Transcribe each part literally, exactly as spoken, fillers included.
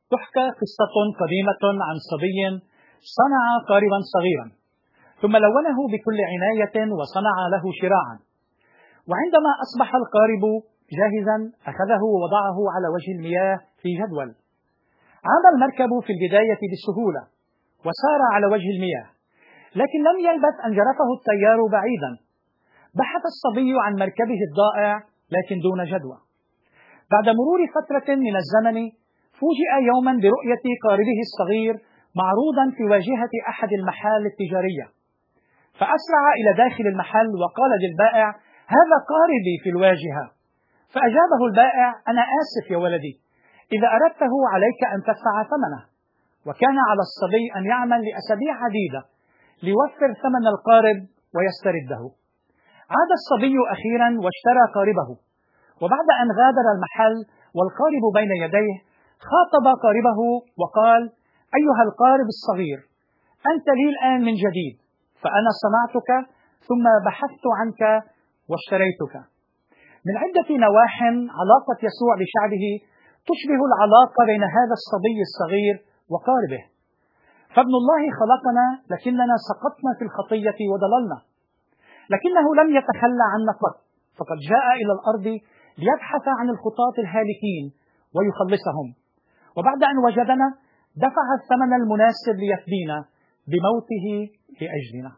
تحكى قصة قديمة عن صبي صنع قاربا صغيرا، ثم لونه بكل عناية وصنع له شراعا، وعندما أصبح القارب جاهزا أخذه ووضعه على وجه المياه في جدول. عاد المركب في البداية بسهولة وسار على وجه المياه، لكن لم يلبث أن جرفه التيار بعيدا. بحث الصبي عن مركبه الضائع لكن دون جدوى. بعد مرور فترة من الزمن فوجئ يوما برؤية قاربه الصغير معروضا في واجهة أحد المحال التجارية، فأسرع إلى داخل المحل وقال للبائع: هذا قاربي في الواجهة. فأجابه البائع: أنا آسف يا ولدي، إذا أردته عليك أن تدفع ثمنه. وكان على الصبي أن يعمل لأسابيع عديدة ليوفر ثمن القارب ويسترده. عاد الصبي أخيرا واشترى قاربه، وبعد أن غادر المحل والقارب بين يديه خاطب قاربه وقال: أيها القارب الصغير، أنت لي الآن من جديد، فأنا صنعتك ثم بحثت عنك واشتريتك. من عدة نواح علاقة يسوع بشعبه تشبه العلاقة بين هذا الصبي الصغير وقاربه. فابن الله خلقنا لكننا سقطنا في الخطية وضللنا، لكنه لم يتخلى عنا قط، فقد جاء إلى الأرض ليبحث عن الخطاة الهالكين ويخلصهم، وبعد أن وجدنا دفع الثمن المناسب ليفدينا بموته لأجلنا.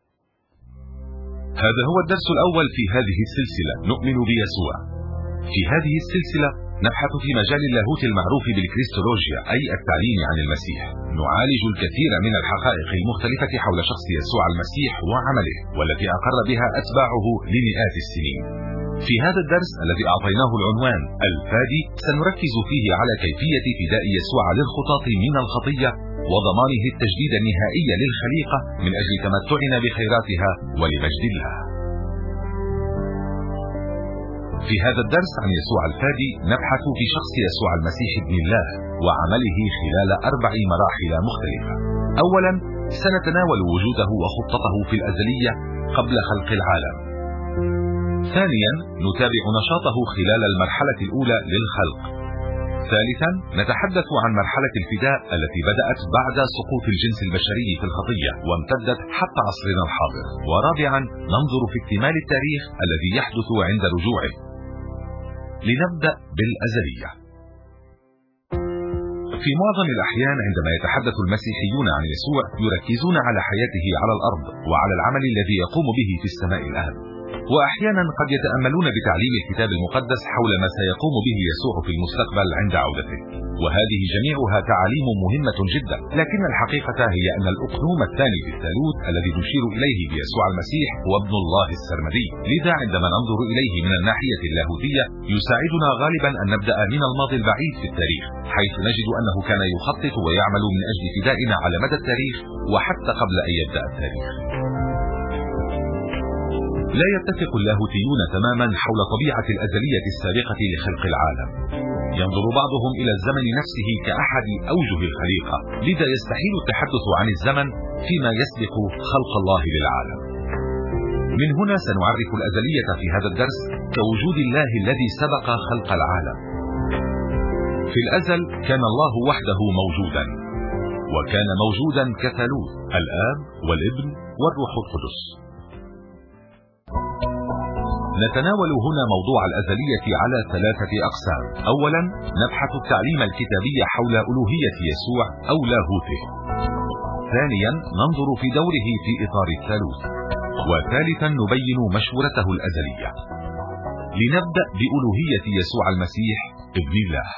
هذا هو الدرس الأول في هذه السلسلة، نؤمن بيسوع. في هذه السلسلة نبحث في مجال اللاهوت المعروف بالكريستولوجيا، أي التعليم عن المسيح. نعالج الكثير من الحقائق المختلفة حول شخص يسوع المسيح وعمله، والتي أقر بها أتباعه لمئات السنين. في هذا الدرس الذي أعطيناه العنوان الفادي، سنركز فيه على كيفية فداء يسوع للخطاة من الخطية وضمانه التجديد النهائي للخليقة من أجل تمتعنا بخيراتها ولمجد الله. في هذا الدرس عن يسوع الفادي نبحث في شخص يسوع المسيح ابن الله وعمله خلال أربع مراحل مختلفة. أولا، سنتناول وجوده وخطته في الأزلية قبل خلق العالم. ثانيا، نتابع نشاطه خلال المرحلة الأولى للخلق. ثالثا، نتحدث عن مرحلة الفداء التي بدأت بعد سقوط الجنس البشري في الخطية وامتدت حتى عصرنا الحاضر. ورابعا، ننظر في اكتمال التاريخ الذي يحدث عند رجوعه. لنبدأ بالأزلية. في معظم الأحيان عندما يتحدث المسيحيون عن يسوع يركزون على حياته على الأرض وعلى العمل الذي يقوم به في السماء الآن، وأحيانا قد يتأملون بتعليم الكتاب المقدس حول ما سيقوم به يسوع في المستقبل عند عودته، وهذه جميعها تعاليم مهمة جدا. لكن الحقيقة هي أن الأقنوم الثاني في الثالوث الذي نشير إليه بيسوع المسيح هو ابن الله السرمدي. لذا عندما ننظر إليه من الناحية اللاهوتية يساعدنا غالبا أن نبدأ من الماضي البعيد في التاريخ، حيث نجد أنه كان يخطط ويعمل من أجل فدائنا على مدى التاريخ وحتى قبل أن يبدأ التاريخ. لا يتفق اللاهوتيون تماما حول طبيعة الأزلية السابقة لخلق العالم. ينظر بعضهم إلى الزمن نفسه كأحد أوجه الخليقة، لذا يستحيل التحدث عن الزمن فيما يسبق خلق الله للعالم. من هنا سنعرف الأزلية في هذا الدرس كوجود الله الذي سبق خلق العالم. في الأزل كان الله وحده موجودا، وكان موجودا كثالوث، الآب والابن والروح القدس. نتناول هنا موضوع الأزلية على ثلاثة أقسام. أولا، نبحث التعليم الكتابي حول ألوهية يسوع أو لاهوته. ثانيا، ننظر في دوره في إطار الثالوث. وثالثا، نبين مشورته الأزلية. لنبدأ بألوهية يسوع المسيح ابن الله.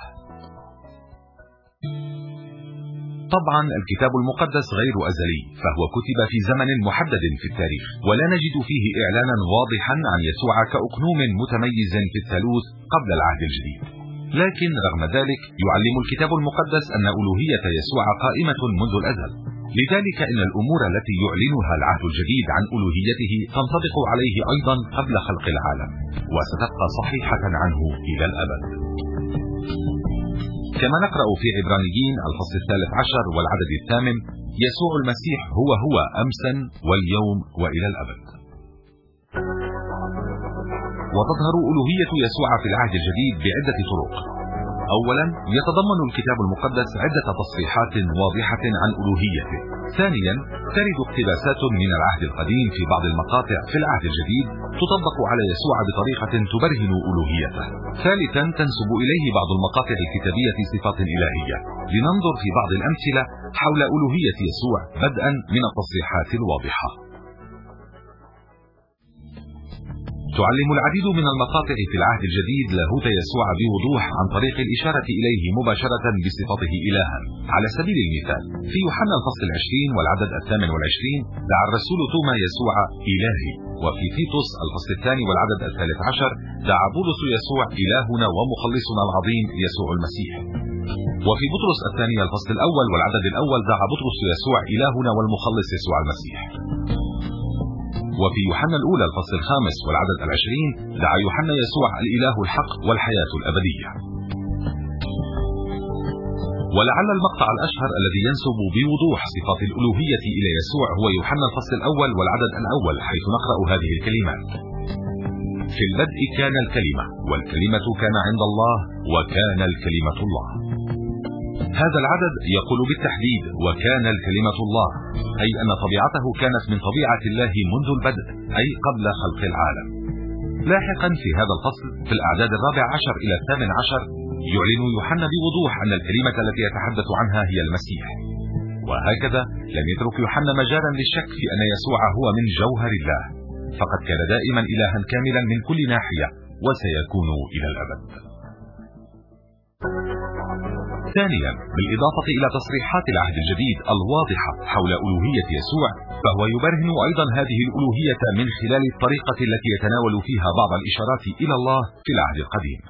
طبعا الكتاب المقدس غير أزلي، فهو كتب في زمن محدد في التاريخ، ولا نجد فيه إعلانا واضحا عن يسوع كأقنوم متميز في الثالوث قبل العهد الجديد. لكن رغم ذلك يعلم الكتاب المقدس أن ألوهية يسوع قائمة منذ الأزل. لذلك إن الأمور التي يعلنها العهد الجديد عن ألوهيته تنطبق عليه أيضا قبل خلق العالم، وستبقى صحيحة عنه إلى الأبد. كما نقرأ في عبرانيين الفصل الثالث عشر والعدد الثامن: يسوع المسيح هو هو أمسا واليوم وإلى الأبد. وتظهر ألوهية يسوع في العهد الجديد بعدة طرق. أولا، يتضمن الكتاب المقدس عدة تصريحات واضحة عن ألوهيته. ثانيا، ترد اقتباسات من العهد القديم في بعض المقاطع في العهد الجديد تطبق على يسوع بطريقة تبرهن ألوهيته. ثالثا، تنسب إليه بعض المقاطع الكتابية صفات إلهية. لننظر في بعض الأمثلة حول ألوهية يسوع بدءا من التصريحات الواضحة. تعلم العديد من المقاطع في العهد الجديد لاهوت يسوع بوضوح عن طريق الإشارة إليه مباشرة بصفته إلها. على سبيل المثال، في يوحنا الفصل العشرين والعدد الثامن والعشرين دعا الرسول توما يسوع إلهي، وفي تيتوس الفصل الثاني والعدد الثالث عشر دعا بولس يسوع إلهنا ومخلصنا العظيم يسوع المسيح. وفي بطرس الثاني الفصل الأول والعدد الأول دعا بطرس يسوع إلهنا والمخلص يسوع المسيح. وفي يوحنا الأولى الفصل الخامس والعدد العشرين دعا يوحنا يسوع الإله الحق والحياة الأبدية. ولعل المقطع الأشهر الذي ينسب بوضوح صفات الألوهية إلى يسوع هو يوحنا الفصل الأول والعدد الأول، حيث نقرأ هذه الكلمات: في البدء كان الكلمة، والكلمة كان عند الله، وكان الكلمة الله. هذا العدد يقول بالتحديد وكان الكلمة الله، أي أن طبيعته كانت من طبيعة الله منذ البدء، أي قبل خلق العالم. لاحقا في هذا الفصل في الأعداد الرابع عشر إلى الثامن عشر يعلن يوحنا بوضوح أن الكلمة التي يتحدث عنها هي المسيح. وهكذا لم يترك يوحنا مجالا للشك في أن يسوع هو من جوهر الله، فقد كان دائما إلها كاملا من كل ناحية، وسيكون إلى الأبد. ثانيا، بالإضافة إلى تصريحات العهد الجديد الواضحة حول ألوهية يسوع، فهو يبرهن أيضا هذه الألوهية من خلال الطريقة التي يتناول فيها بعض الإشارات إلى الله في العهد القديم.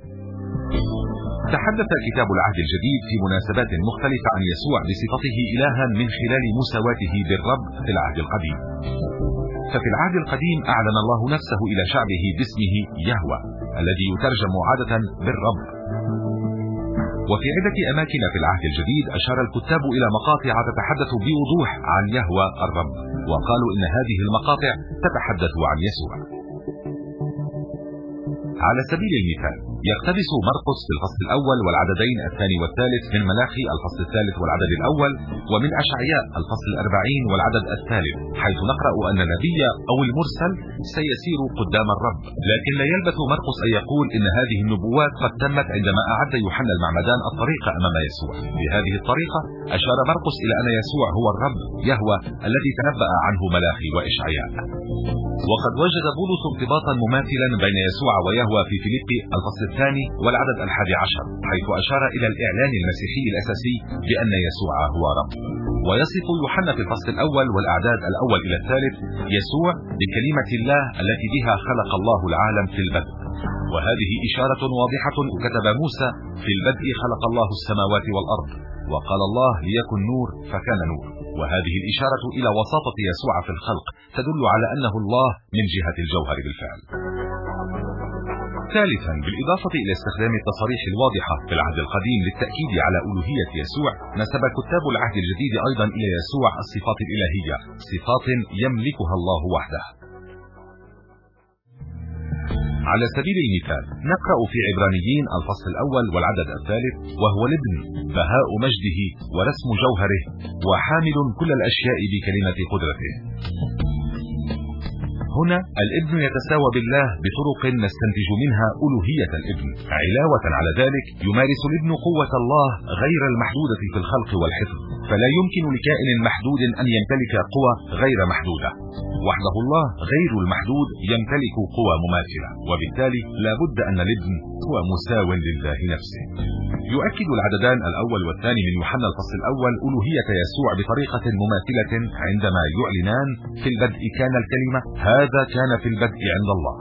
تحدث كتاب العهد الجديد في مناسبات مختلفة عن يسوع بصفته إلها من خلال مساواته بالرب في العهد القديم. ففي العهد القديم أعلن الله نفسه إلى شعبه باسمه يهوه، الذي يترجم عادة بالرب. وفي عدة أماكن في العهد الجديد أشار الكتاب إلى مقاطع تتحدث بوضوح عن يهوه الرب، وقالوا إن هذه المقاطع تتحدث عن يسوع. على سبيل المثال، يقتبس مرقس في الفصل الأول والعددين الثاني والثالث من ملاخي الفصل الثالث والعدد الأول، ومن أشعياء الفصل الأربعين والعدد الثالث، حيث نقرأ أن النبي أو المرسل سيسير قدام الرب. لكن لا يلبث مرقس أن يقول إن هذه النبوات قد تمت عندما أعد يوحنا المعمدان الطريق أمام يسوع. بهذه الطريقة أشار مرقس إلى أن يسوع هو الرب يهوه الذي تنبأ عنه ملاخي وإشعياء. وقد وجد بولس ارتباطا مماثلا بين يسوع ويهوه في فيليبي الفصل الثاني والعدد الحادي عشر، حيث أشار إلى الإعلان المسيحي الأساسي بأن يسوع هو رب. ويصف يوحنا في الفصل الأول والأعداد الأول إلى الثالث يسوع بكلمة الله التي بها خلق الله العالم في البدء. وهذه إشارة واضحة. كتب موسى: في البدء خلق الله السماوات والأرض، وقال الله ليكن نور فكان نور. وهذه الإشارة إلى وساطة يسوع في الخلق تدل على أنه الله من جهة الجوهر بالفعل. ثالثا، بالإضافة إلى استخدام التصاريح الواضحة في العهد القديم للتأكيد على ألوهية يسوع، نسب كتاب العهد الجديد أيضا إلى يسوع الصفات الإلهية، صفات يملكها الله وحده. على سبيل المثال، نقرأ في عبرانيين الفصل الأول والعدد الثالث: وهو الابن بهاء مجده ورسم جوهره وحامل كل الأشياء بكلمة قدرته. هنا الابن يتساوى بالله بطرق نستنتج منها ألوهية الابن. علاوة على ذلك، يمارس الابن قوة الله غير المحدودة في الخلق والحفظ، فلا يمكن لكائن محدود أن يمتلك قوى غير محدودة. وحده الله غير المحدود يمتلك قوى مماثلة، وبالتالي لا بد أن الابن هو مساو لله نفسه. يؤكد العددان الأول والثاني من يوحنا الفصل الأول ألوهية يسوع بطريقة مماثلة عندما يعلنان: في البدء كان الكلمة، هذا كان في البدء عند الله.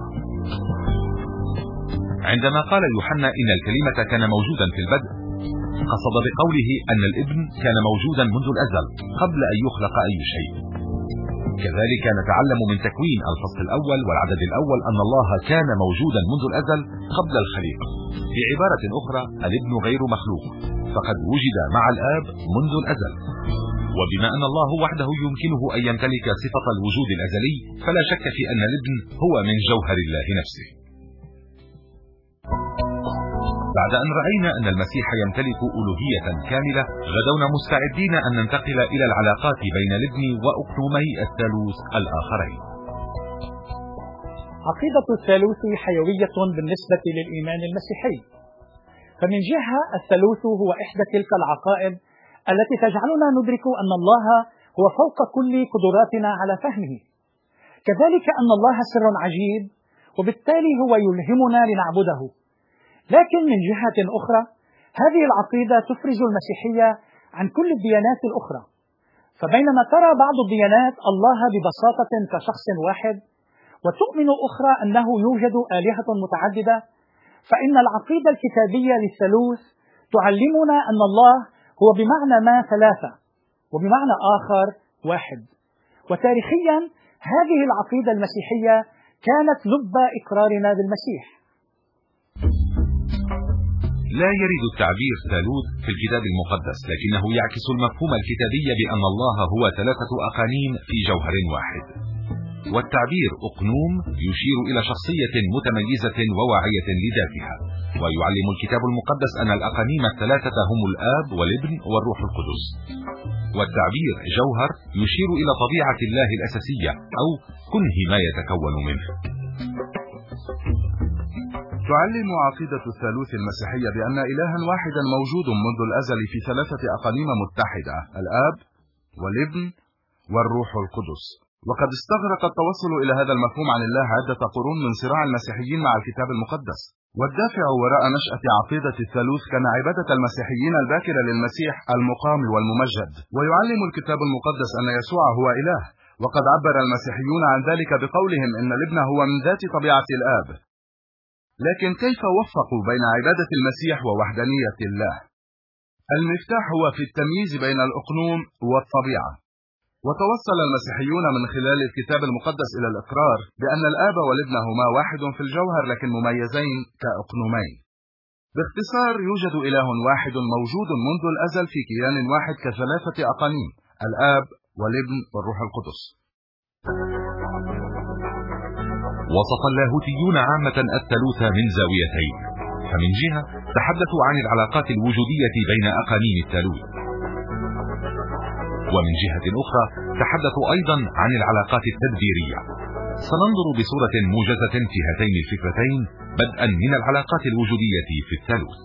عندما قال يوحنا إن الكلمة كان موجودا في البدء، قصد بقوله أن الابن كان موجودا منذ الأزل قبل أن يخلق أي شيء. كذلك نتعلم من تكوين الفصل الأول والعدد الأول أن الله كان موجودا منذ الأزل قبل الخليقة. في عبارة أخرى، الابن غير مخلوق، فقد وجد مع الآب منذ الأزل. وبما أن الله وحده يمكنه أن يمتلك صفة الوجود الأزلي، فلا شك في أن الابن هو من جوهر الله نفسه. بعد أن رأينا أن المسيح يمتلك ألوهية كاملة، غدونا مستعدين أن ننتقل إلى العلاقات بين الابن وأقنومي الثالوث الآخرين. عقيدة الثالوث حيوية بالنسبة للإيمان المسيحي، فمن جهة الثالوث هو إحدى تلك العقائد التي تجعلنا ندرك أن الله هو فوق كل قدراتنا على فهمه، كذلك أن الله سر عجيب وبالتالي هو يلهمنا لنعبده. لكن من جهة أخرى هذه العقيدة تفرز المسيحية عن كل الديانات الأخرى، فبينما ترى بعض الديانات الله ببساطة كشخص واحد وتؤمن أخرى أنه يوجد آلهة متعددة، فإن العقيدة الكتابية للثالوث تعلمنا أن الله هو بمعنى ما ثلاثة وبمعنى آخر واحد. وتاريخيا هذه العقيدة المسيحية كانت لب إقرارنا بالمسيح. لا يرد التعبير ثالوث في الكتاب المقدس، لكنه يعكس المفهوم الكتابي بأن الله هو ثلاثة أقانيم في جوهر واحد. والتعبير أقنوم يشير إلى شخصية متميزة وواعية لذاتها، ويعلم الكتاب المقدس أن الأقانيم الثلاثة هم الآب والابن والروح القدس. والتعبير جوهر يشير إلى طبيعة الله الأساسية أو كنه ما يتكون منه. تعلم عقيدة الثالوث المسيحية بأن إلها واحدا موجود منذ الأزل في ثلاثة أقانيم متحدة، الآب والابن والروح القدس. وقد استغرق التوصل إلى هذا المفهوم عن الله عدة قرون من صراع المسيحيين مع الكتاب المقدس. والدافع وراء نشأة عقيدة الثالوث كان عبادة المسيحيين الباكرة للمسيح المقام والممجد. ويعلم الكتاب المقدس أن يسوع هو إله، وقد عبر المسيحيون عن ذلك بقولهم إن الابن هو من ذات طبيعة الآب. لكن كيف وفقوا بين عبادة المسيح ووحدانية الله؟ المفتاح هو في التمييز بين الأقنوم والطبيعة. وتوصل المسيحيون من خلال الكتاب المقدس إلى الإقرار بأن الآب والابن هما واحد في الجوهر لكن مميزين كأقنومين. باختصار، يوجد إله واحد موجود منذ الأزل في كيان واحد كثلاثة أقانيم، الآب والابن والروح القدس. وصف اللاهوتيون عامة الثالوث من زاويتين، فمن جهة تحدثوا عن العلاقات الوجودية بين أقانيم الثالوث، ومن جهة أخرى تحدثوا أيضا عن العلاقات التدبيرية. سننظر بصورة موجزة في هاتين الفكرتين، بدءا من العلاقات الوجودية في الثالوث.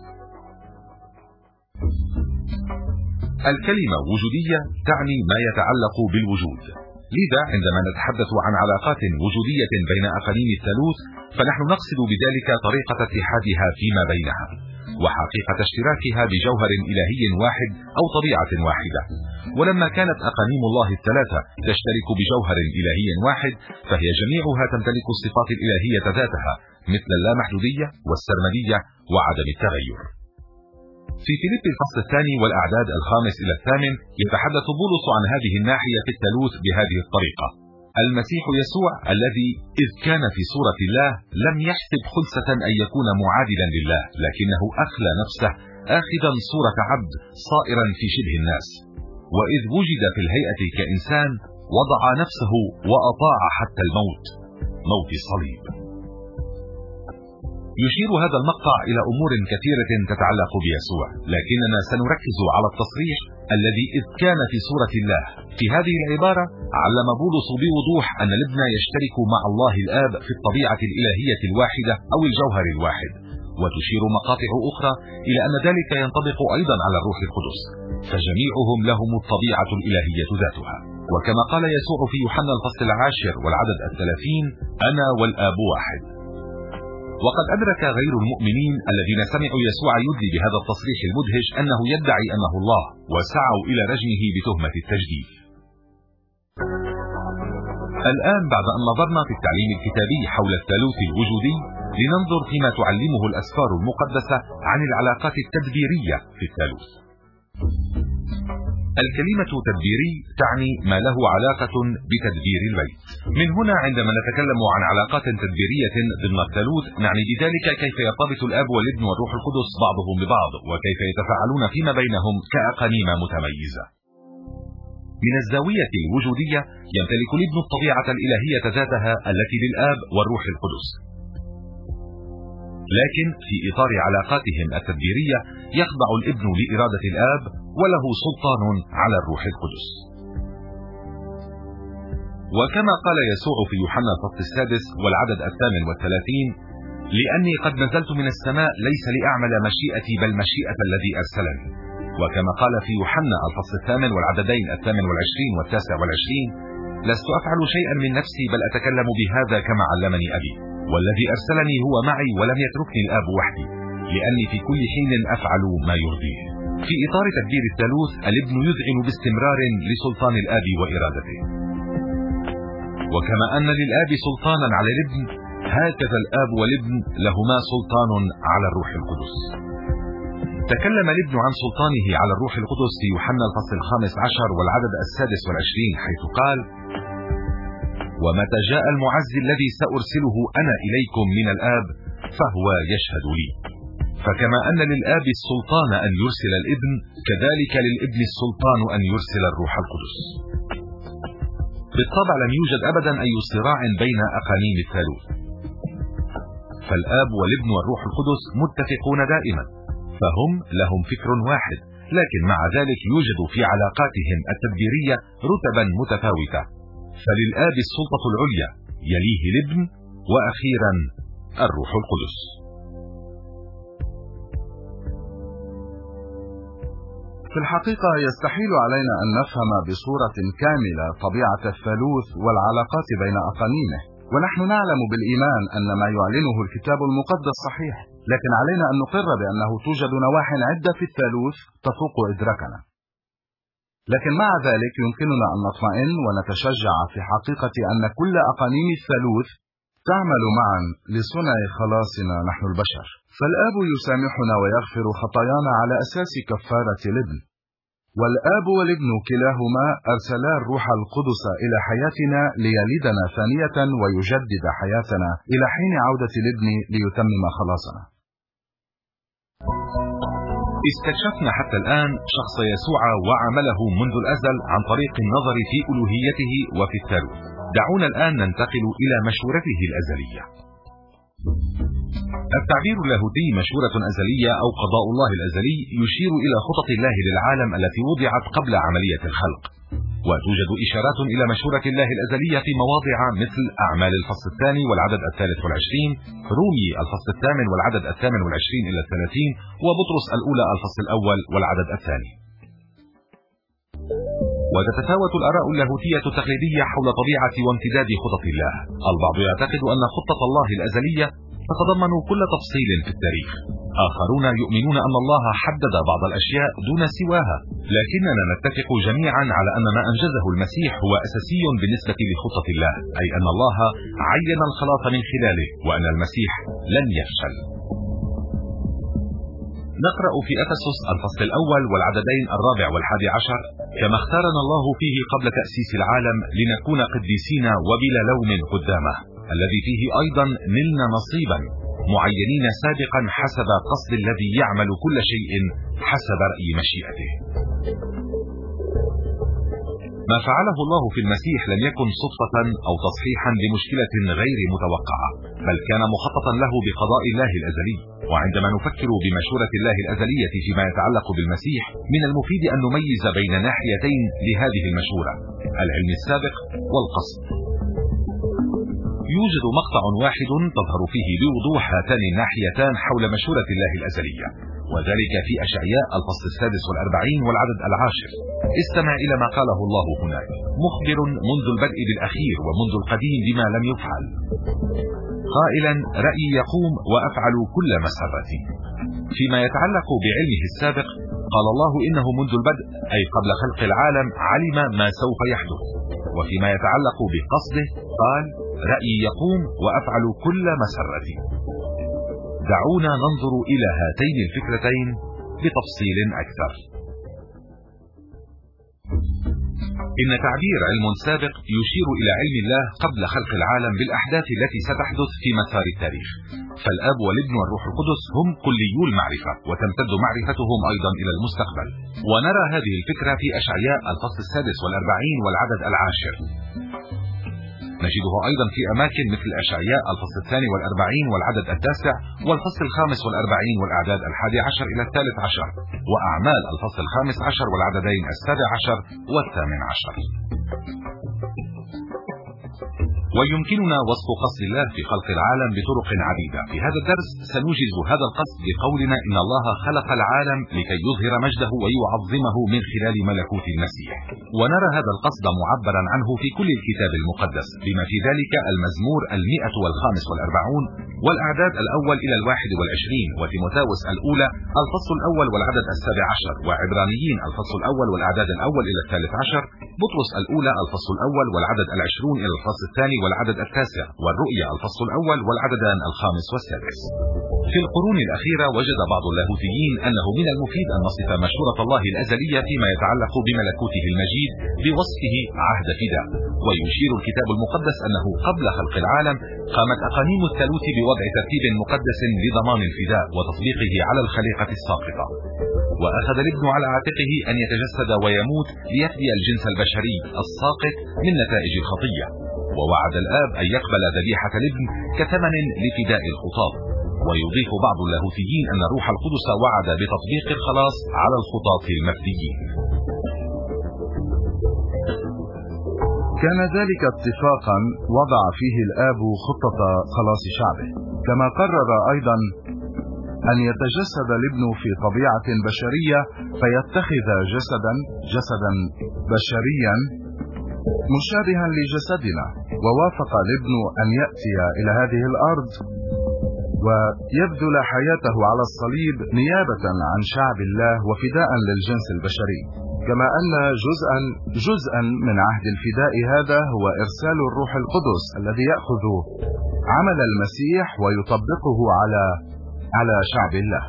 الكلمة وجودية تعني ما يتعلق بالوجود، لذا عندما نتحدث عن علاقات وجودية بين أقانيم الثالوث فنحن نقصد بذلك طريقة اتحادها فيما بينها، وحقيقة اشتراكها بجوهر إلهي واحد أو طبيعة واحدة. ولما كانت أقانيم الله الثلاثة تشترك بجوهر إلهي واحد فهي جميعها تمتلك الصفات الإلهية ذاتها، مثل اللامحدودية والسرمدية وعدم التغير. في فيليب الفصل الثاني والأعداد الخامس إلى الثامن يتحدث بولس عن هذه الناحية في الثالوث بهذه الطريقة: المسيح يسوع الذي إذ كان في صورة الله لم يحسب خلسة أن يكون معادلا لله، لكنه أخلى نفسه آخذا صورة عبد صائرا في شبه الناس، وإذ وجد في الهيئة كإنسان وضع نفسه وأطاع حتى الموت، موت الصليب. يشير هذا المقطع إلى أمور كثيرة تتعلق بيسوع، لكننا سنركز على التصريح الذي إذ كان في صورة الله. في هذه العبارة علم بولس بوضوح أن الابن يشترك مع الله الآب في الطبيعة الإلهية الواحدة أو الجوهر الواحد، وتشير مقاطع أخرى إلى أن ذلك ينطبق أيضا على الروح القدس، فجميعهم لهم الطبيعة الإلهية ذاتها. وكما قال يسوع في يوحنا الفصل العاشر والعدد الثلاثين: أنا والآب واحد. وقد أدرك غير المؤمنين الذين سمعوا يسوع يدلي بهذا التصريح المدهش أنه يدعي أنه الله، وسعوا إلى رجمه بتهمة التجديف. الآن بعد أن نظرنا في التعليم الكتابي حول الثالوث الوجودي، لننظر فيما تعلمه الأسفار المقدسة عن العلاقات التدبيرية في الثالوث. الكلمة تدبيري تعني ما له علاقة بتدبير البيت. من هنا عندما نتكلم عن علاقات تدبيرية ضمن الثالوث نعني بذلك كيف يرتبط الآب والابن والروح القدس بعضهم ببعض، وكيف يتفاعلون فيما بينهم كأقانيم متميزة. من الزاوية الوجودية يمتلك الابن الطبيعة الإلهية ذاتها التي للآب والروح القدس، لكن في إطار علاقاتهم التدبيرية يخضع الابن لإرادة الآب وله سلطان على الروح القدس. وكما قال يسوع في يوحنا الفصل السادس والعدد الثامن والثلاثين: لأني قد نزلت من السماء ليس لأعمل مشيئتي بل مشيئة الذي أرسلني. وكما قال في يوحنا الفصل الثامن والعددين الثامن والعشرين والتاسع والعشرين: لست أفعل شيئا من نفسي بل أتكلم بهذا كما علمني أبي، والذي أرسلني هو معي ولم يتركني الآب وحدي، لأني في كل حين أفعل ما يرضيه. في إطار تدبير الثالوث الابن يذعن باستمرار لسلطان الآب وإرادته. وكما أن للآب سلطانا على الابن، هكذا الآب والابن لهما سلطان على الروح القدس. تكلم الابن عن سلطانه على الروح القدس في يوحنا الفصل الخامس عشر والعدد السادس والعشرين، حيث قال: ومتى جاء المعزي الذي سأرسله أنا إليكم من الآب فهو يشهد لي. فكما أن للآب السلطان أن يرسل الابن، كذلك للابن السلطان أن يرسل الروح القدس. بالطبع لم يوجد أبدا أي صراع بين أقانيم الثالوث، فالآب والابن والروح القدس متفقون دائما، فهم لهم فكر واحد، لكن مع ذلك يوجد في علاقاتهم التدبيرية رتبا متفاوتة، فللآب السلطة العليا، يليه الابن، وأخيرا الروح القدس. في الحقيقة يستحيل علينا أن نفهم بصورة كاملة طبيعة الثالوث والعلاقات بين أقانيمه، ونحن نعلم بالإيمان أن ما يعلنه الكتاب المقدس صحيح، لكن علينا أن نقر بأنه توجد نواح عدة في الثالوث تفوق إدراكنا. لكن مع ذلك يمكننا أن نطمئن ونتشجع في حقيقة أن كل أقانيم الثالوث تعمل معا لصنع خلاصنا نحن البشر. فالآب يسامحنا ويغفر خطايانا على أساس كفارة الابن، والآب والابن كلاهما أرسلا الروح القدس إلى حياتنا ليلدنا ثانية ويجدد حياتنا إلى حين عودة الابن ليتمم خلاصنا. استكشفنا حتى الآن شخص يسوع وعمله منذ الأزل عن طريق النظر في ألوهيته وفي الثالوث. دعونا الآن ننتقل إلى مشورته الأزلية. التعبير اللاهوتي مشورة أزلية أو قضاء الله الأزلي يشير إلى خطط الله للعالم التي وضعت قبل عملية الخلق، وتوجد إشارات إلى مشورة الله الأزلية في مواضع مثل أعمال الفصل الثاني والعدد الثالث والعشرين، رومي الفصل الثامن والعدد الثامن والعشرين إلى الثلاثين، وبطرس الأولى الفصل الأول والعدد الثاني. وتتفاوت الآراء اللاهوتية التقليدية حول طبيعة وامتداد خطط الله. البعض يعتقد أن خطة الله الأزلية تتضمن كل تفصيل في التاريخ، آخرون يؤمنون أن الله حدد بعض الأشياء دون سواها، لكننا نتفق جميعا على أن ما أنجزه المسيح هو أساسي بالنسبة لخطة الله، أي أن الله عين الخلاص من خلاله، وأن المسيح لن يفشل. نقرأ في أفسس الفصل الأول والعددين الرابع والحادي عشر: كما اختارنا الله فيه قبل تأسيس العالم لنكون قديسين وبلا لوم قدامه، الذي فيه أيضا نلنا نصيبا، معينين سابقا حسب قصد الذي يعمل كل شيء حسب رأي مشيئته. ما فعله الله في المسيح لم يكن صدفة أو تصحيحا لمشكلة غير متوقعة، بل كان مخططا له بقضاء الله الأزلي. وعندما نفكر بمشورة الله الأزلية فيما يتعلق بالمسيح، من المفيد أن نميز بين ناحيتين لهذه المشورة: العلم السابق والقصد. يوجد مقطع واحد تظهر فيه بوضوح هاتان الناحيتان حول مشورة الله الأزلية، وذلك في أشعياء الفصل السادس والأربعين والعدد العاشر. استمع إلى ما قاله الله هناك: مخبر منذ البدء بالأخير ومنذ القديم بما لم يفعل، قائلا: رأيي يقوم وأفعل كل مسرتي. فيما يتعلق بعلمه السابق، قال الله إنه منذ البدء، أي قبل خلق العالم، علم ما سوف يحدث. وفيما يتعلق بقصده قال: رأيي يقوم وأفعل كل مسرتي. دعونا ننظر إلى هاتين الفكرتين بتفصيل أكثر. إن تعبير علم سابق يشير إلى علم الله قبل خلق العالم بالأحداث التي ستحدث في مسار التاريخ، فالآب والابن والروح القدس هم كليو المعرفة، وتمتد معرفتهم أيضا إلى المستقبل. ونرى هذه الفكرة في أشعياء الفصل السادس والأربعين والعدد العاشر: نجده أيضا في أماكن مثل أشعياء الفصل الثاني والأربعين والعدد التاسع، والفصل الخامس والأربعين والأعداد الحادي عشر إلى الثالث عشر، وأعمال الفصل الخامس عشر والعددين السابع عشر والثامن عشر. ويمكننا وصف قصد الله في خلق العالم بطرق عديدة. في هذا الدرس سنوجز هذا القصد بقولنا إن الله خلق العالم لكي يظهر مجده ويعظمه من خلال ملكوت المسيح، ونرى هذا القصد معبرا عنه في كل الكتاب المقدس، بما في ذلك المزمور المئة والخامس والأربعون والأعداد الأول إلى الواحد والعشرين، وتيموثاوس الأولى الفصل الأول والعدد السابع عشر، وعبرانيين الفصل الأول والأعداد الأول إلى الثالث عشر، بطرس الأولى الفصل الأول والعدد العشرون إلى الفصل الثاني والعدد التاسع، والرؤيا الفصل الأول والعددان الخامس والسادس. في القرون الأخيرة وجد بعض اللاهوتيين أنه من المفيد أن نصف مشورة الله الأزلية فيما يتعلق بملكوته المجيد بوصفه عهد فداء، ويشير الكتاب المقدس أنه قبل خلق العالم قامت أقانيم الثالوث بوضع ترتيب مقدس لضمان الفداء وتطبيقه على الخليقة الساقطة، وأخذ الابن على عاتقه أن يتجسد ويموت ليفدي الجنس البشري الساقط من نتائج الخطية، ووعد الآب أن يقبل ذبيحة الابن كثمن لفداء الخطاة. ويضيف بعض اللاهوتيين أن الروح القدس وعد بتطبيق الخلاص على الخطاة المفديين. كان ذلك اتفاقا وضع فيه الآب خطة خلاص شعبه، كما قرر أيضا أن يتجسد الابن في طبيعة بشرية فيتخذ جسدا جسدا بشريا مشابها لجسدنا، ووافق الابن أن يأتي إلى هذه الأرض ويبذل حياته على الصليب نيابة عن شعب الله وفداء للجنس البشري، كما أن جزءا جزءا من عهد الفداء هذا هو إرسال الروح القدس الذي يأخذ عمل المسيح ويطبقه على على شعب الله.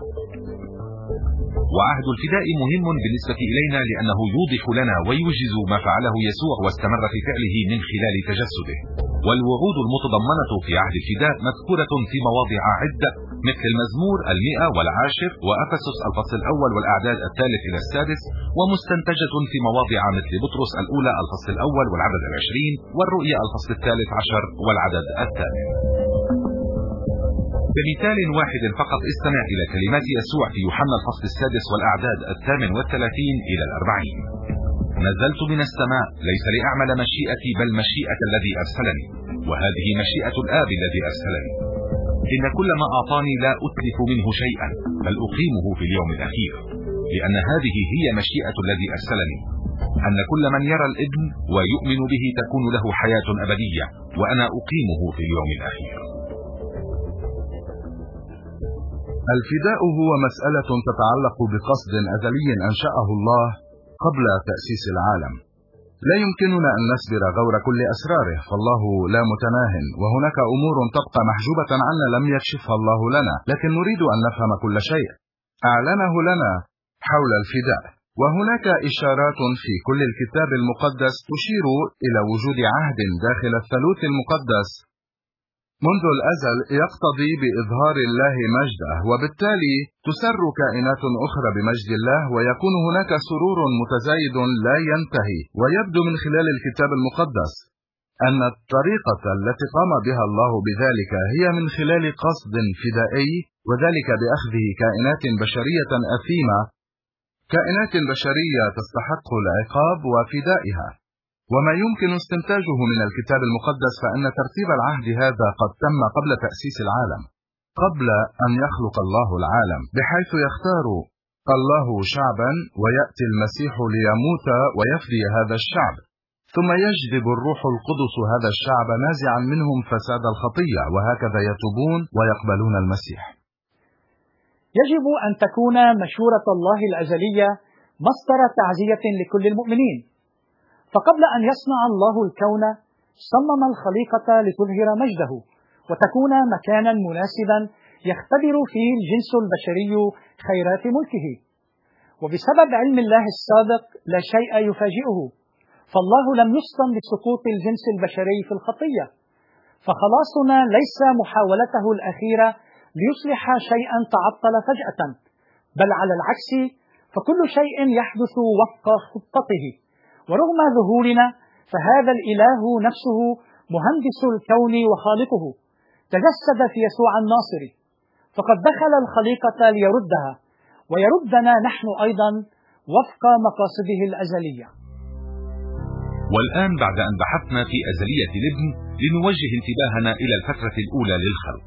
وعهد الفداء مهم بالنسبة إلينا لأنه يوضح لنا ويوجز ما فعله يسوع واستمر في فعله من خلال تجسده، والوعود المتضمنة في عهد الفداء مذكورة في مواضع عدة مثل المزمور المئة والعاشر وأفسس الفصل الأول والأعداد الثالث إلى السادس، ومستنتجة في مواضع مثل بطرس الأولى الفصل الأول والعدد العشرين، والرؤيا الفصل الثالث عشر والعدد الثامن. بمثال واحد فقط استمع إلى كلمات يسوع في يوحنا الفصل السادس والأعداد الثامن والثلاثين إلى الأربعين: نزلت من السماء ليس لأعمل مشيئتي بل مشيئة الذي أرسلني، وهذه مشيئة الآب الذي أرسلني، إن كل ما أعطاني لا أتلف منه شيئا بل أقيمه في اليوم الأخير، لأن هذه هي مشيئة الذي أرسلني، أن كل من يرى الابن ويؤمن به تكون له حياة أبدية، وأنا أقيمه في اليوم الأخير. الفداء هو مسألة تتعلق بقصد أزلي أنشأه الله قبل تأسيس العالم. لا يمكننا أن نسبر غور كل أسراره، فالله لا متناه، وهناك أمور تبقى محجوبة عنا لم يكشفها الله لنا، لكن نريد أن نفهم كل شيء أعلنه لنا حول الفداء. وهناك إشارات في كل الكتاب المقدس تشير إلى وجود عهد داخل الثالوث المقدس منذ الأزل يقتضي بإظهار الله مجده، وبالتالي تسر كائنات أخرى بمجد الله، ويكون هناك سرور متزايد لا ينتهي. ويبدو من خلال الكتاب المقدس أن الطريقة التي قام بها الله بذلك هي من خلال قصد فدائي، وذلك بأخذه كائنات بشرية أثيمة، كائنات بشرية تستحق العقاب وفدائها. وما يمكن استنتاجه من الكتاب المقدس فإن ترتيب العهد هذا قد تم قبل تأسيس العالم، قبل أن يخلق الله العالم، بحيث يختار الله شعبا ويأتي المسيح ليموت ويفدي هذا الشعب، ثم يجذب الروح القدس هذا الشعب نازعا منهم فساد الخطية، وهكذا يتوبون ويقبلون المسيح. يجب أن تكون مشورة الله الأزلية مصدر تعزية لكل المؤمنين، فقبل أن يصنع الله الكون صمم الخليقة لتظهر مجده وتكون مكانا مناسبا يختبر فيه الجنس البشري خيرات ملكه. وبسبب علم الله السابق لا شيء يفاجئه، فالله لم يصطم بسقوط الجنس البشري في الخطية، فخلاصنا ليس محاولته الأخيرة ليصلح شيئا تعطل فجأة، بل على العكس، فكل شيء يحدث وفق خطته. ورغم ظهورنا فهذا الإله نفسه مهندس الكون وخالقه تجسد في يسوع الناصري، فقد دخل الخليقة ليردها ويردنا نحن أيضا وفق مقاصده الأزلية. والآن بعد أن بحثنا في أزلية الابن لنوجه انتباهنا إلى الفترة الأولى للخلق.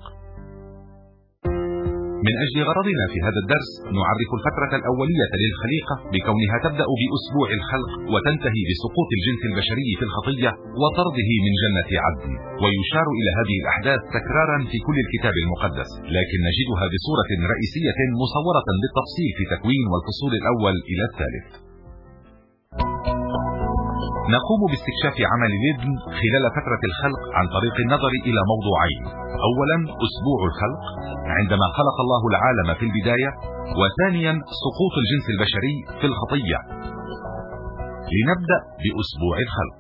من أجل غرضنا في هذا الدرس نعرف الفترة الأولية للخليقة بكونها تبدأ بأسبوع الخلق وتنتهي بسقوط الجنس البشري في الخطية وطرده من جنة عدن، ويشار إلى هذه الأحداث تكرارا في كل الكتاب المقدس، لكن نجدها بصورة رئيسية مصورة بالتفصيل في تكوين والفصول الأول إلى الثالث. نقوم باستكشاف عمل الابن خلال فترة الخلق عن طريق النظر إلى موضوعين: أولا أسبوع الخلق عندما خلق الله العالم في البداية، وثانيا سقوط الجنس البشري في الخطية. لنبدأ بأسبوع الخلق.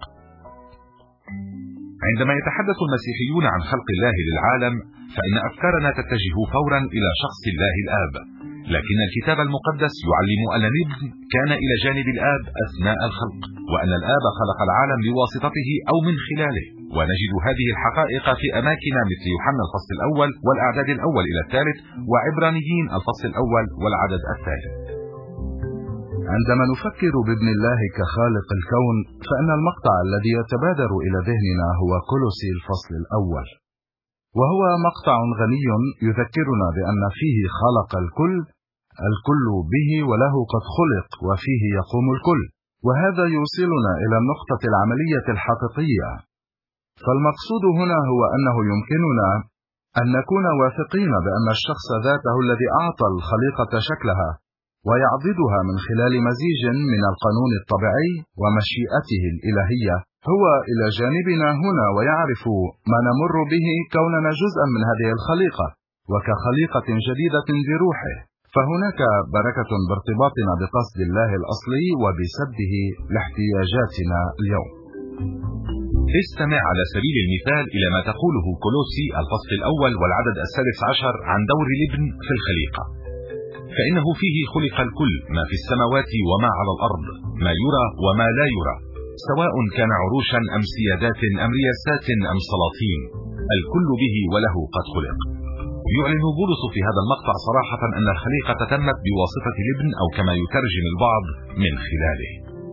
عندما يتحدث المسيحيون عن خلق الله للعالم فإن أفكارنا تتجه فورا إلى شخص الله الآب، لكن الكتاب المقدس يعلم أن الابن كان إلى جانب الآب أثناء الخلق، وأن الآب خلق العالم بواسطته أو من خلاله، ونجد هذه الحقائق في أماكن مثل يوحنا الفصل الأول والأعداد الأول إلى الثالث، وعبرانيين الفصل الأول والعدد الثالث. عندما نفكر بابن الله كخالق الكون فإن المقطع الذي يتبادر إلى ذهننا هو كولوسي الفصل الأول، وهو مقطع غني يذكرنا بأن فيه خلق الكل، الكل به وله قد خلق وفيه يقوم الكل، وهذا يوصلنا إلى النقطة العملية الحقيقية. فالمقصود هنا هو أنه يمكننا أن نكون واثقين بأن الشخص ذاته الذي أعطى الخليقة شكلها ويعضدها من خلال مزيج من القانون الطبيعي ومشيئته الإلهية هو إلى جانبنا هنا، ويعرف ما نمر به كوننا جزءا من هذه الخليقة وكخليقة جديدة بروحه. فهناك بركة بارتباطنا بقصد الله الأصلي وبسده لاحتياجاتنا اليوم. استمع على سبيل المثال إلى ما تقوله كولوسي الفصل الأول والعدد السادس عشر عن دور الابن في الخليقة: فإنه فيه خلق الكل، ما في السماوات وما على الأرض، ما يرى وما لا يرى، سواء كان عروشا أم سيادات أم رياسات أم سلاطين، الكل به وله قد خلق. يعلن بولس في هذا المقطع صراحة أن الخليقة تمت بواسطة الابن، أو كما يترجم البعض من خلاله.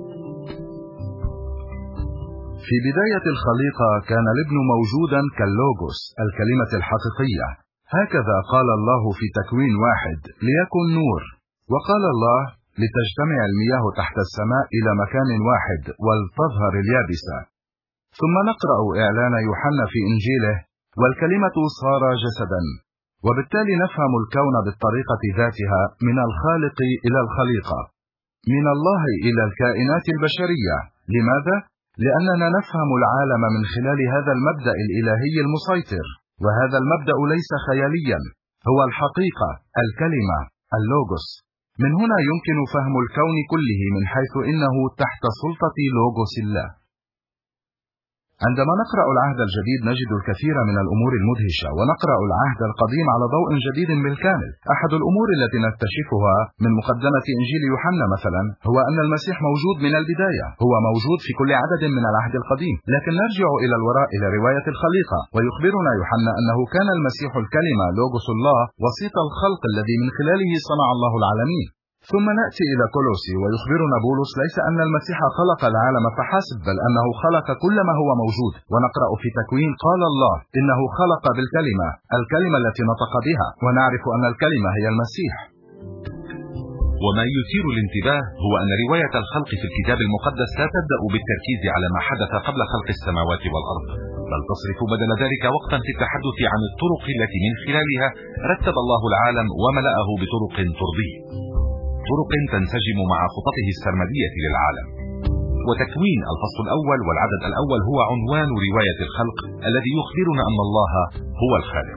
في بداية الخليقة كان الابن موجودا كاللوغوس، الكلمة الحقيقية. هكذا قال الله في تكوين واحد: ليكن نور. وقال الله: لتجتمع المياه تحت السماء إلى مكان واحد ولتظهر اليابسة. ثم نقرأ إعلان يوحنا في إنجيله: والكلمة صار جسدا. وبالتالي نفهم الكون بالطريقة ذاتها من الخالق إلى الخليقة، من الله إلى الكائنات البشرية. لماذا؟ لأننا نفهم العالم من خلال هذا المبدأ الإلهي المسيطر، وهذا المبدأ ليس خياليا، هو الحقيقة، الكلمة، اللوغوس. من هنا يمكن فهم الكون كله من حيث إنه تحت سلطة لوغوس الله. عندما نقرأ العهد الجديد نجد الكثير من الأمور المدهشة، ونقرأ العهد القديم على ضوء جديد بالكامل. أحد الأمور التي نكتشفها من مقدمة إنجيل يوحنا مثلا هو أن المسيح موجود من البداية، هو موجود في كل عدد من العهد القديم. لكن نرجع إلى الوراء إلى رواية الخليقة، ويخبرنا يوحنا أنه كان المسيح الكلمة لوغوس الله، وسيط الخلق الذي من خلاله صنع الله العالمين. ثم نأتي إلى كولوسي ويخبرنا بولس ليس أن المسيح خلق العالم فحسب، بل أنه خلق كل ما هو موجود. ونقرأ في تكوين: قال الله إنه خلق بالكلمة، الكلمة التي نطق بها، ونعرف أن الكلمة هي المسيح. وما يثير الانتباه هو أن رواية الخلق في الكتاب المقدس لا تبدأ بالتركيز على ما حدث قبل خلق السماوات والأرض، بل تصرف بدل ذلك وقتا في التحدث عن الطرق التي من خلالها رتب الله العالم وملأه بطرق ترضيه، طرق تنسجم مع خططه السرمدية للعالم. وتكوين الفصل الأول والعدد الأول هو عنوان رواية الخلق الذي يخبرنا أن الله هو الخالق.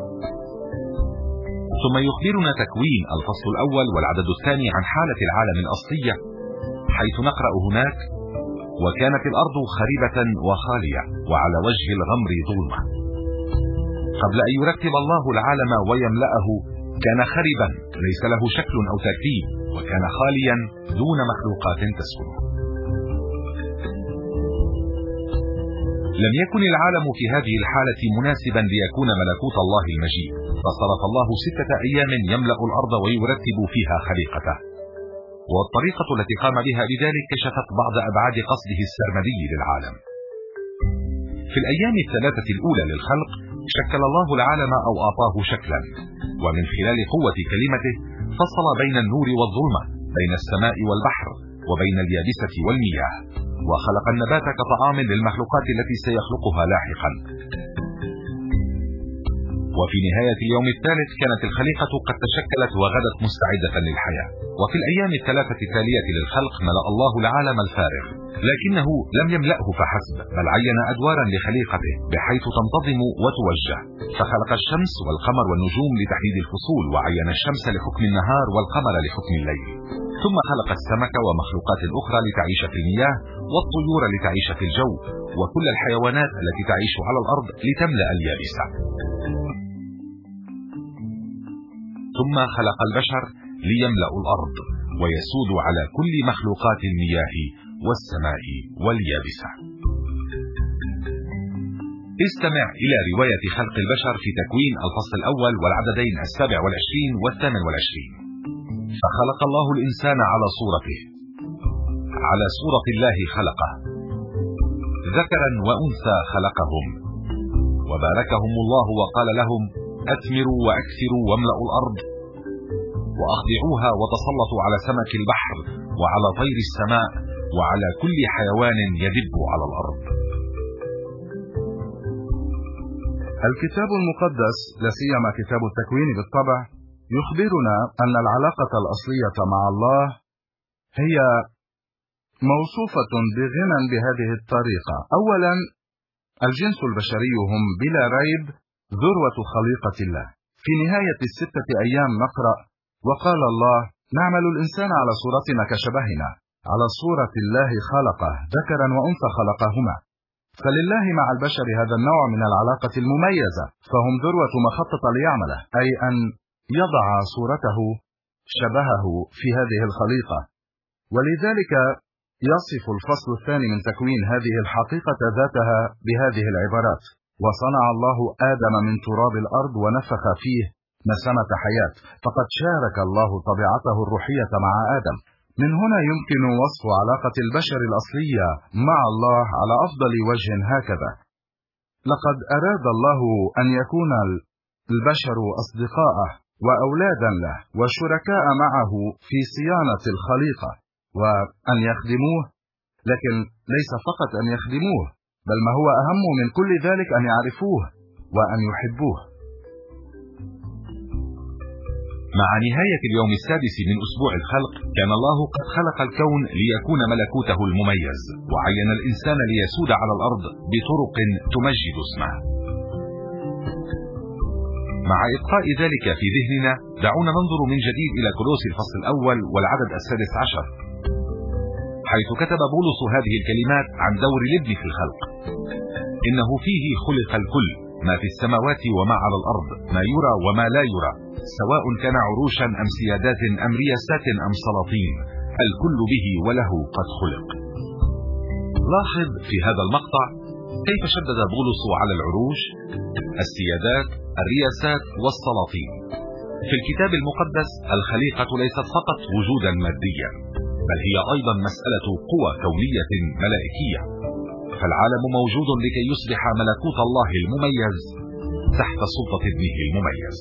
ثم يخبرنا تكوين الفصل الأول والعدد الثاني عن حالة العالم الأصلية، حيث نقرأ هناك: وكانت الأرض خريبة وخالية وعلى وجه الغمر ظلمة. قبل أن يرتب الله العالم ويملأه كان خربا ليس له شكل أو ترتيب، وكان خاليا دون مخلوقات تسكن. لم يكن العالم في هذه الحالة مناسبا ليكون ملكوت الله المجيد، فصرف الله ستة أيام يملأ الأرض ويرتب فيها خليقته، والطريقة التي قام بها بذلك كشفت بعض أبعاد قصده السرمدي للعالم. في الأيام الثلاثة الأولى للخلق شكل الله العالم أو أعطاه شكلا، ومن خلال قوة كلمته فصل بين النور والظلمة، بين السماء والبحر، وبين اليابسة والمياه، وخلق النبات كطعام للمخلوقات التي سيخلقها لاحقا. وفي نهاية اليوم الثالث كانت الخليقة قد تشكلت وغدت مستعدة للحياة. وفي الأيام الثلاثة التالية للخلق ملأ الله العالم الفارغ، لكنه لم يملأه فحسب، بل عين أدوارا لخليقته بحيث تنتظم وتوجه، فخلق الشمس والقمر والنجوم لتحديد الفصول، وعين الشمس لحكم النهار والقمر لحكم الليل، ثم خلق السمك ومخلوقات أخرى لتعيش في المياه، والطيور لتعيش في الجو، وكل الحيوانات التي تعيش على الأرض لتملأ اليابسة. ثم خلق البشر ليملأوا الأرض ويسود على كل مخلوقات المياه والسماء واليابسة. استمع إلى رواية خلق البشر في تكوين الفصل الأول والعددين السابع والعشرين والثامن والعشرين. فخلق الله الإنسان على صورته، على صورة الله خلقه، ذكرا وأنثى خلقهم، وباركهم الله وقال لهم: أثمروا وأكثروا واملأوا الأرض وأخضعوها وتسلطوا على سمك البحر وعلى طير السماء وعلى كل حيوان يدب على الأرض. الكتاب المقدس، لا سيما كتاب التكوين بالطبع، يخبرنا أن العلاقة الأصلية مع الله هي موصوفة بغنى بهذه الطريقة. أولا، الجنس البشري هم بلا ريب ذروة خليقة الله. في نهاية الستة أيام نقرأ: وقال الله: نعمل الإنسان على صورتنا كشبهنا، على صورة الله خلقه، ذكرا وأنثى خلقهما. فلله مع البشر هذا النوع من العلاقة المميزة، فهم ذروة ما خطط ليعمله، أي أن يضع صورته شبهه في هذه الخليقة. ولذلك يصف الفصل الثاني من تكوين هذه الحقيقة ذاتها بهذه العبارات: وصنع الله آدم من تراب الأرض ونفخ فيه نسمة حياة. فقد شارك الله طبيعته الروحية مع آدم. من هنا يمكن وصف علاقة البشر الأصلية مع الله على أفضل وجه هكذا: لقد أراد الله أن يكون البشر أصدقاءه وأولادا له وشركاء معه في صيانة الخليقة، وأن يخدموه، لكن ليس فقط أن يخدموه، بل ما هو أهم من كل ذلك أن يعرفوه وأن يحبوه. مع نهاية اليوم السادس من أسبوع الخلق كان الله قد خلق الكون ليكون ملكوته المميز، وعين الإنسان ليسود على الأرض بطرق تمجد اسمه. مع إبقاء ذلك في ذهننا، دعونا ننظر من جديد إلى كولوس الفصل الأول والعدد السادس عشر، حيث كتب بولس هذه الكلمات عن دور الابن في الخلق: إنه فيه خلق الكل، ما في السماوات وما على الأرض، ما يرى وما لا يرى، سواء كان عروشا أم سيادات أم رياسات أم سلاطين، الكل به وله قد خلق. لاحظ في هذا المقطع كيف شدد بولس على العروش، السيادات، الرياسات والسلاطين. في الكتاب المقدس الخليقة ليست فقط وجودا ماديا، بل هي أيضا مسألة قوى كونية ملائكية، فالعالم موجود لكي يصبح ملكوت الله المميز تحت سلطة ابنه المميز.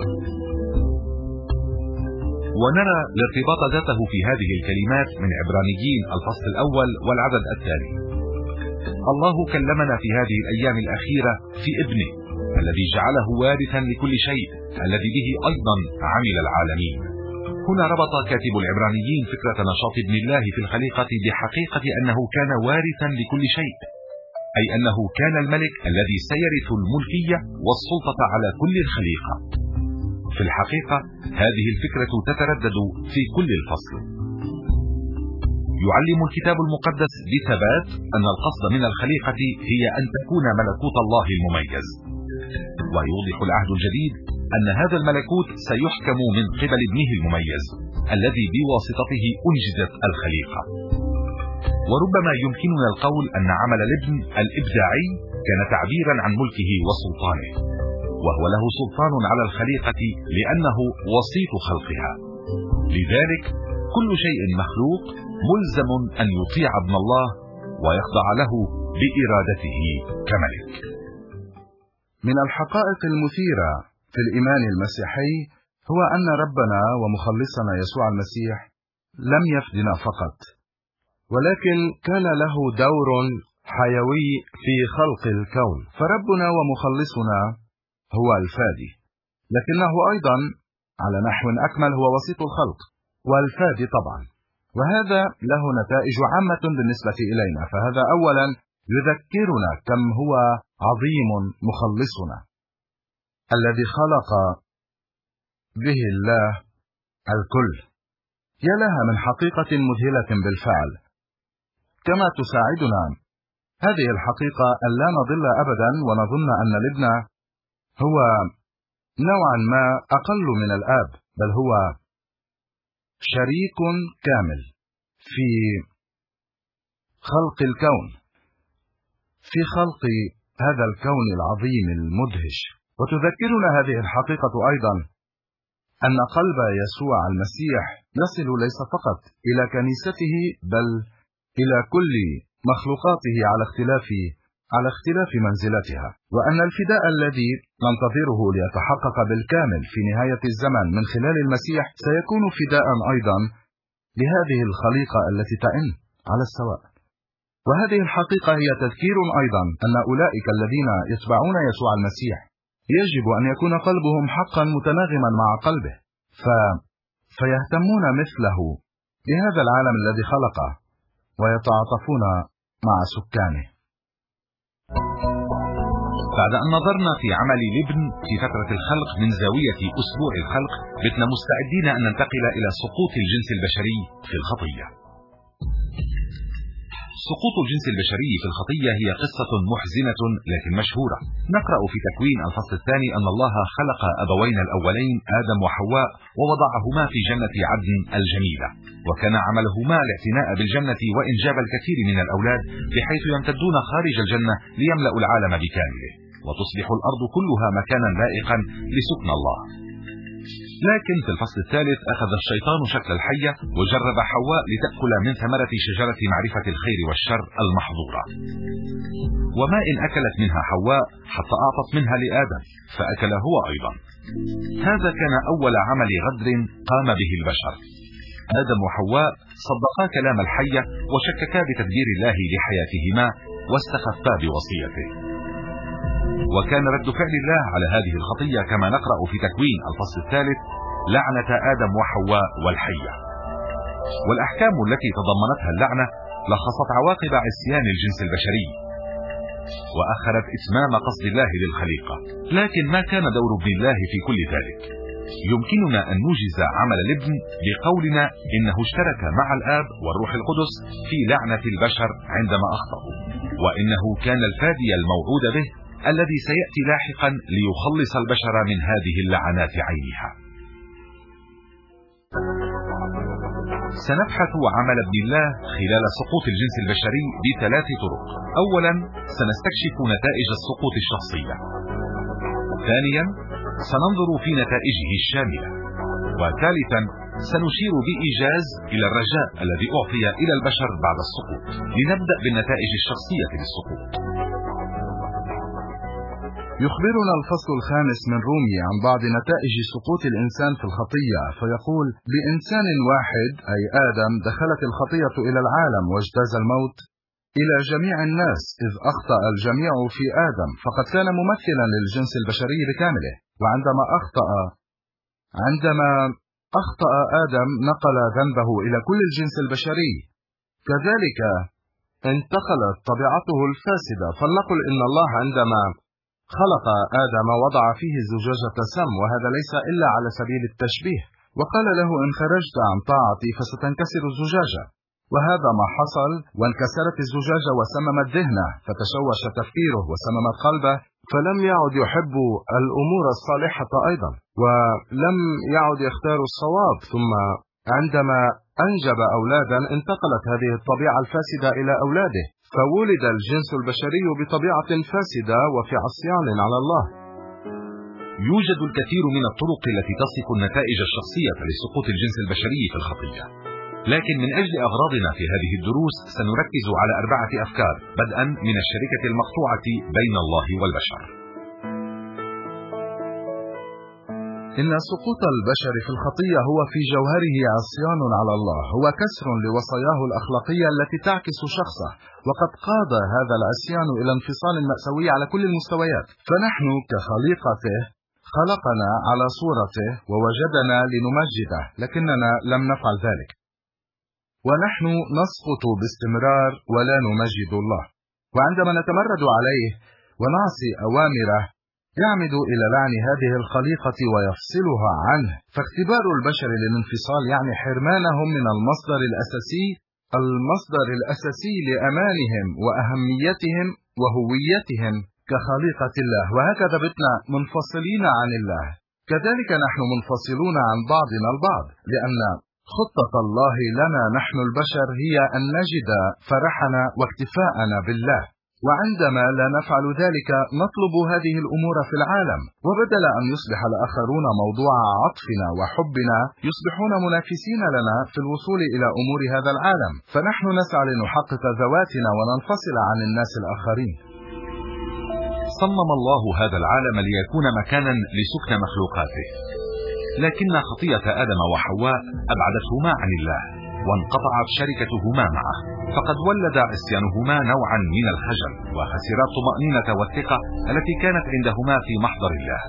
ونرى الارتباط ذاته في هذه الكلمات من عبرانيين الفصل الأول والعدد الثاني. الله كلمنا في هذه الأيام الأخيرة في ابنه الذي جعله وارثا لكل شيء، الذي به أيضا عمل العالمين. هنا ربط كاتب العبرانيين فكرة نشاط ابن الله في الخليقة بحقيقة أنه كان وارثا لكل شيء، أي أنه كان الملك الذي سيرث الملكية والسلطة على كل الخليقة. في الحقيقة هذه الفكرة تتردد في كل الفصل. يعلم الكتاب المقدس بثبات أن القصد من الخليقة هي أن تكون ملكوت الله المميز، ويوضح العهد الجديد أن هذا الملكوت سيحكم من قبل ابنه المميز الذي بواسطته أنجزت الخليقة. وربما يمكننا القول أن عمل الابن الإبداعي كان تعبيرا عن ملكه وسلطانه، وهو له سلطان على الخليقة لأنه وسيط خلقها. لذلك كل شيء مخلوق ملزم أن يطيع ابن الله ويخضع له بإرادته كملك. من الحقائق المثيرة في الإيمان المسيحي هو أن ربنا ومخلصنا يسوع المسيح لم يفدنا فقط، ولكن كان له دور حيوي في خلق الكون. فربنا ومخلصنا هو الفادي، لكنه أيضا على نحو أكمل هو وسيط الخلق والفادي طبعا، وهذا له نتائج عامة بالنسبة إلينا. فهذا أولا يذكرنا كم هو عظيم مخلصنا الذي خلق به الله الكل. يا لها من حقيقة مذهلة بالفعل، كما تساعدنا هذه الحقيقة أن لا نضل أبدا ونظن أن الابن هو نوعا ما أقل من الآب، بل هو شريك كامل في خلق الكون، في خلق هذا الكون العظيم المدهش. وتذكرنا هذه الحقيقة أيضا أن قلب يسوع المسيح يصل ليس فقط إلى كنيسته بل إلى كل مخلوقاته على اختلاف على اختلاف منزلتها، وأن الفداء الذي ننتظره ليتحقق بالكامل في نهاية الزمن من خلال المسيح سيكون فداء أيضا لهذه الخليقة التي تئن على السواء. وهذه الحقيقة هي تذكير أيضا أن أولئك الذين يتبعون يسوع المسيح يجب أن يكون قلبهم حقا متناغما مع قلبه، ف... فيهتمون مثله بهذا العالم الذي خلقه ويتعاطفون مع سكانه. بعد أن نظرنا في عمل الابن في فترة الخلق من زاوية أسبوع الخلق، بتنا مستعدين أن ننتقل إلى سقوط الجنس البشري في الخطية. سقوط الجنس البشري في الخطية هي قصة محزنة لكن مشهورة. نقرأ في تكوين الفصل الثاني أن الله خلق أبوين الأولين آدم وحواء ووضعهما في جنة عدن الجميلة، وكان عملهما الاعتناء بالجنة وإنجاب الكثير من الأولاد بحيث يمتدون خارج الجنة ليملأوا العالم بكامله، وتصبح الأرض كلها مكانا لائقا لسكن الله. لكن في الفصل الثالث أخذ الشيطان شكل الحية وجرب حواء لتأكل من ثمرة شجرة معرفة الخير والشر المحظورة، وما إن أكلت منها حواء حتى أعطت منها لآدم فأكل هو أيضا. هذا كان أول عمل غدر قام به البشر. آدم وحواء صدقا كلام الحية وشككا بتدبير الله لحياتهما واستخفا بوصيته، وكان رد فعل الله على هذه الخطية كما نقرأ في تكوين الفصل الثالث لعنة آدم وحواء والحية. والأحكام التي تضمنتها اللعنة لخصت عواقب عصيان الجنس البشري وأخرت إتمام قصد الله للخليقة. لكن ما كان دور ابن الله في كل ذلك؟ يمكننا أن نوجز عمل الابن بقولنا إنه اشترك مع الآب والروح القدس في لعنة البشر عندما أخطأوا، وإنه كان الفادي الموعود به الذي سيأتي لاحقا ليخلص البشر من هذه اللعنات عينها. سنبحث عمل ابن الله خلال سقوط الجنس البشري بثلاث طرق. أولا سنستكشف نتائج السقوط الشخصية. ثانيا سننظر في نتائجه الشاملة. وثالثا سنشير بإيجاز إلى الرجاء الذي أعطي إلى البشر بعد السقوط. لنبدأ بالنتائج الشخصية للسقوط. يخبرنا الفصل الخامس من رومي عن بعض نتائج سقوط الإنسان في الخطية، فيقول: بإنسان واحد أي آدم دخلت الخطية إلى العالم واجتاز الموت إلى جميع الناس، إذ أخطأ الجميع في آدم، فقد كان ممثلا للجنس البشري بكامله. وعندما أخطأ عندما أخطأ آدم نقل ذنبه إلى كل الجنس البشري، كذلك انتقلت طبيعته الفاسدة. فلنقل إن الله عندما خلق آدم وضع فيه زجاجة سم، وهذا ليس إلا على سبيل التشبيه، وقال له: إن خرجت عن طاعتي فستنكسر الزجاجة. وهذا ما حصل، وانكسرت الزجاجة وسممت ذهنه، فتشوش تفكيره وسممت قلبه، فلم يعد يحب الأمور الصالحة أيضا، ولم يعد يختار الصواب. ثم عندما أنجب أولادا انتقلت هذه الطبيعة الفاسدة إلى أولاده، فولد الجنس البشري بطبيعة فاسدة وفي عصيان على الله. يوجد الكثير من الطرق التي تصف النتائج الشخصية لسقوط الجنس البشري في الخطية، لكن من أجل أغراضنا في هذه الدروس سنركز على أربعة أفكار، بدءا من الشركة المقطوعة بين الله والبشر. إن سقوط البشر في الخطية هو في جوهره عصيان على الله، هو كسر لوصاياه الأخلاقية التي تعكس شخصه، وقد قاد هذا العصيان إلى انفصال مأساوي على كل المستويات. فنحن كخليقته خلقنا على صورته ووجدنا لنمجده، لكننا لم نفعل ذلك، ونحن نسقط باستمرار ولا نمجد الله. وعندما نتمرد عليه ونعصي أوامره يعمد إلى لعن هذه الخليقة ويفصلها عنه. فاختبار البشر للانفصال يعني حرمانهم من المصدر الأساسي المصدر الأساسي لأمانهم وأهميتهم وهويتهم كخليقة الله، وهكذا بتنا منفصلين عن الله. كذلك نحن منفصلون عن بعضنا البعض، لأن خطة الله لنا نحن البشر هي أن نجد فرحنا واكتفاءنا بالله، وعندما لا نفعل ذلك نطلب هذه الأمور في العالم، وبدل أن يصبح الآخرون موضوع عطفنا وحبنا يصبحون منافسين لنا في الوصول إلى أمور هذا العالم، فنحن نسعى لنحقق ذواتنا وننفصل عن الناس الآخرين. صمم الله هذا العالم ليكون مكانا لسكن مخلوقاته، لكن خطية آدم وحواء أبعدتهما عن الله وانقطعت شركتهما معه، فقد ولد عصيانهما نوعا من الخجل، وخسرا الطمأنينة والثقة التي كانت عندهما في محضر الله.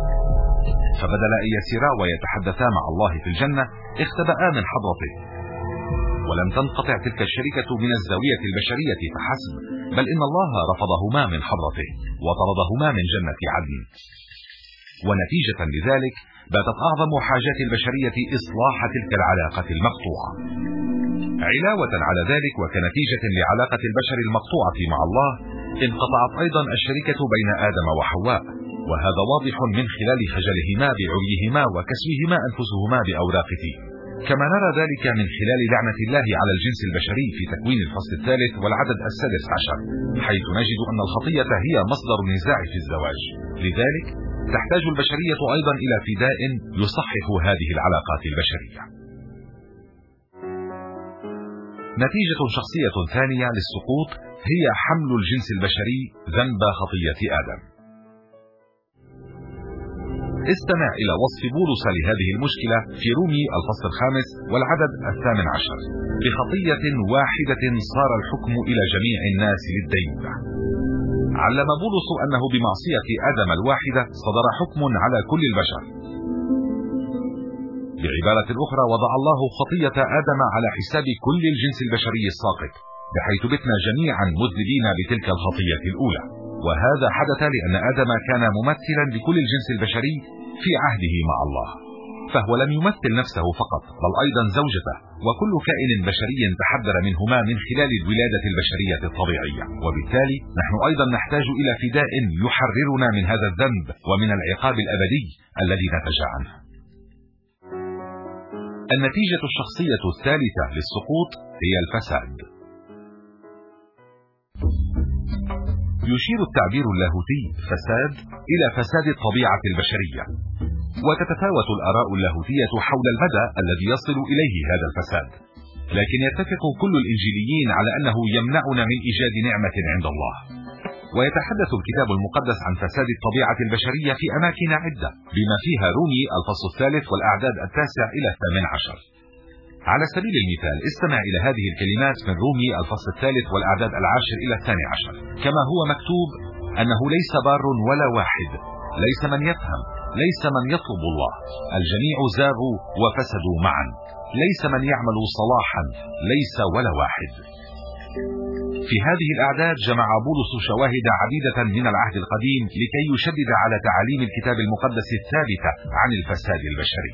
فبدل أن يسيرا ويتحدثا مع الله في الجنة اختبأا من حضرته، ولم تنقطع تلك الشركة من الزاوية البشرية فحسب، بل إن الله رفضهما من حضرته وطردهما من جنة عدن. ونتيجة لذلك باتت أعظم حاجات البشرية إصلاح تلك العلاقة المقطوعة. علاوة على ذلك وكنتيجة لعلاقة البشر المقطوعة مع الله انقطعت أيضا الشركة بين آدم وحواء، وهذا واضح من خلال خجلهما بعريهما وكسوهما أنفسهما بأوراق طين. كما نرى ذلك من خلال لعنة الله على الجنس البشري في تكوين الفصل الثالث والعدد السادس عشر، حيث نجد أن الخطية هي مصدر النزاع في الزواج. لذلك تحتاج البشرية أيضا إلى فداء يصحح هذه العلاقات البشرية. نتيجة شخصية ثانية للسقوط هي حمل الجنس البشري ذنب خطية آدم. استمع إلى وصف بولس لهذه المشكلة في رومي الفصل الخامس والعدد الثامن عشر: بخطية واحدة صار الحكم إلى جميع الناس للدينونة. علم بولس أنه بمعصية آدم الواحدة صدر حكم على كل البشر. بعبارة أخرى وضع الله خطية آدم على حساب كل الجنس البشري الساقط، بحيث بتنا جميعا مذنبين بتلك الخطية الأولى. وهذا حدث لأن آدم كان ممثلا لكل الجنس البشري في عهده مع الله، فهو لم يمثل نفسه فقط بل أيضا زوجته وكل كائن بشري تحدر منهما من خلال الولادة البشرية الطبيعية. وبالتالي نحن أيضا نحتاج إلى فداء يحررنا من هذا الذنب ومن العقاب الأبدي الذي نتج عنه. النتيجة الشخصية الثالثة للسقوط هي الفساد. يشير التعبير اللاهوتي فساد إلى فساد الطبيعة البشرية، وتتفاوت الآراء اللاهوتية حول المدى الذي يصل إليه هذا الفساد، لكن يتفق كل الإنجيليين على أنه يمنعنا من إيجاد نعمة عند الله. ويتحدث الكتاب المقدس عن فساد الطبيعة البشرية في أماكن عدة، بما فيها رومي الفصل الثالث والأعداد التاسع إلى الثامن عشر. على سبيل المثال استمع إلى هذه الكلمات من رومي الفصل الثالث والأعداد العاشر إلى الثاني عشر: كما هو مكتوب أنه ليس بار ولا واحد، ليس من يفهم، ليس من يطلب الله، الجميع زاغوا وفسدوا معا، ليس من يعمل صلاحا، ليس ولا واحد. في هذه الأعداد جمع بولس شواهد عديدة من العهد القديم لكي يشدد على تعاليم الكتاب المقدس الثابتة عن الفساد البشري.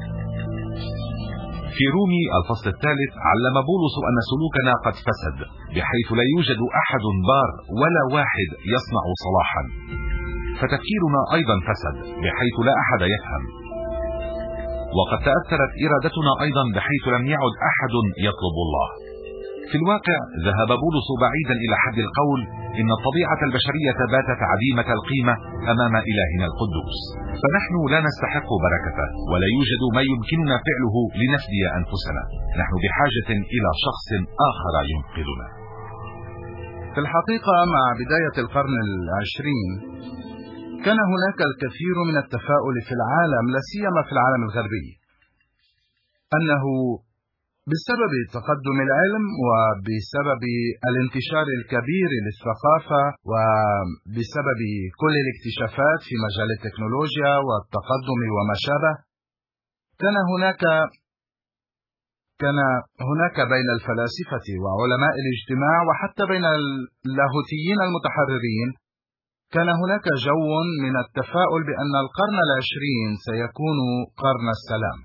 في رومي الفصل الثالث علم بولس أن سلوكنا قد فسد، بحيث لا يوجد أحد بار ولا واحد يصنع صلاحا، فتفكيرنا أيضا فسد، بحيث لا أحد يفهم. وقد تأثرت إرادتنا أيضا بحيث لم يعد أحد يطلب الله. في الواقع ذهب بولس بعيدا إلى حد القول إن الطبيعة البشرية باتت عديمة القيمة أمام إلهنا القدوس، فنحن لا نستحق بركته ولا يوجد ما يمكننا فعله لنفدي أنفسنا. نحن بحاجة إلى شخص آخر ينقذنا. في الحقيقة مع بداية القرن العشرين كان هناك الكثير من التفاؤل في العالم، لا سيما في العالم الغربي، أنه بسبب تقدم العلم وبسبب الانتشار الكبير للثقافة وبسبب كل الاكتشافات في مجال التكنولوجيا والتقدم وما شابه، كان هناك كان هناك بين الفلاسفة وعلماء الاجتماع وحتى بين اللاهوتيين المتحررين كان هناك جو من التفاؤل بأن القرن العشرين سيكون قرن السلام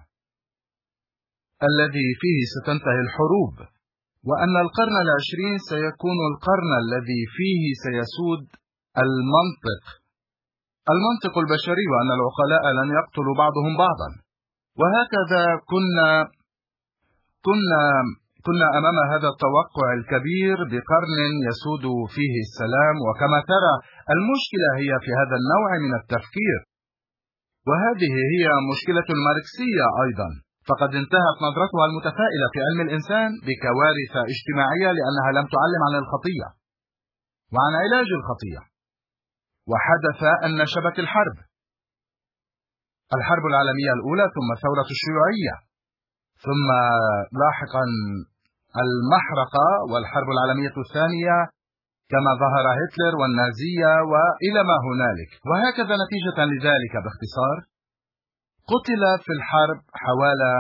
الذي فيه ستنتهي الحروب، وأن القرن العشرين سيكون القرن الذي فيه سيسود المنطق المنطق البشري، وأن العقلاء لن يقتلوا بعضهم بعضا. وهكذا كنا كنا كنا أمام هذا التوقع الكبير بقرن يسود فيه السلام. وكما ترى المشكلة هي في هذا النوع من التفكير، وهذه هي مشكلة الماركسية أيضا، فقد انتهت نظرتها المتفائلة في علم الإنسان بكوارث اجتماعية لأنها لم تعلم عن الخطية وعن علاج الخطية. وحدث أن نشبت الحرب الحرب العالمية الأولى، ثم الثورة الشيوعية، ثم لاحقا المحرقة والحرب العالمية الثانية، كما ظهر هتلر والنازية وإلى ما هنالك. وهكذا نتيجة لذلك باختصار قتل في الحرب حوالي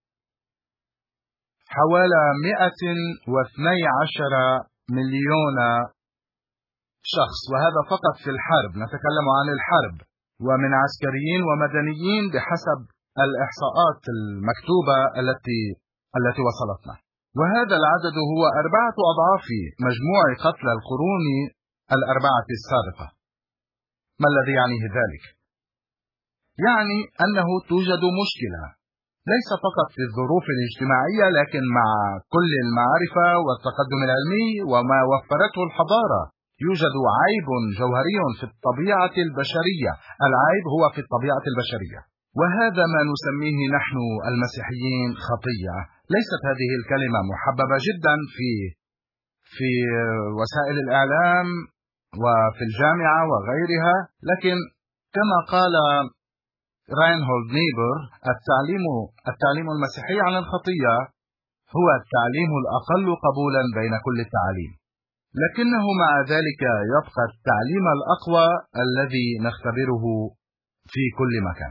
حوالي مئة واثني عشر مليون شخص، وهذا فقط في الحرب، نتكلم عن الحرب، ومن عسكريين ومدنيين بحسب الإحصاءات المكتوبة التي التي وصلتنا. وهذا العدد هو أربعة أضعاف مجموع قتلى القرون الأربعة السابقة. ما الذي يعنيه ذلك؟ يعني أنه توجد مشكلة ليس فقط في الظروف الاجتماعية، لكن مع كل المعرفة والتقدم العلمي وما وفرته الحضارة يوجد عيب جوهري في الطبيعة البشرية. العيب هو في الطبيعة البشرية، وهذا ما نسميه نحن المسيحيين خطية. ليست هذه الكلمة محببة جدا في في وسائل الإعلام وفي الجامعة وغيرها، لكن كما قال راينهولد نيبر التعليم التعليم المسيحي عن الخطية هو التعليم الأقل قبولا بين كل التعاليم، لكنه مع ذلك يبقى التعليم الأقوى الذي نختبره في كل مكان.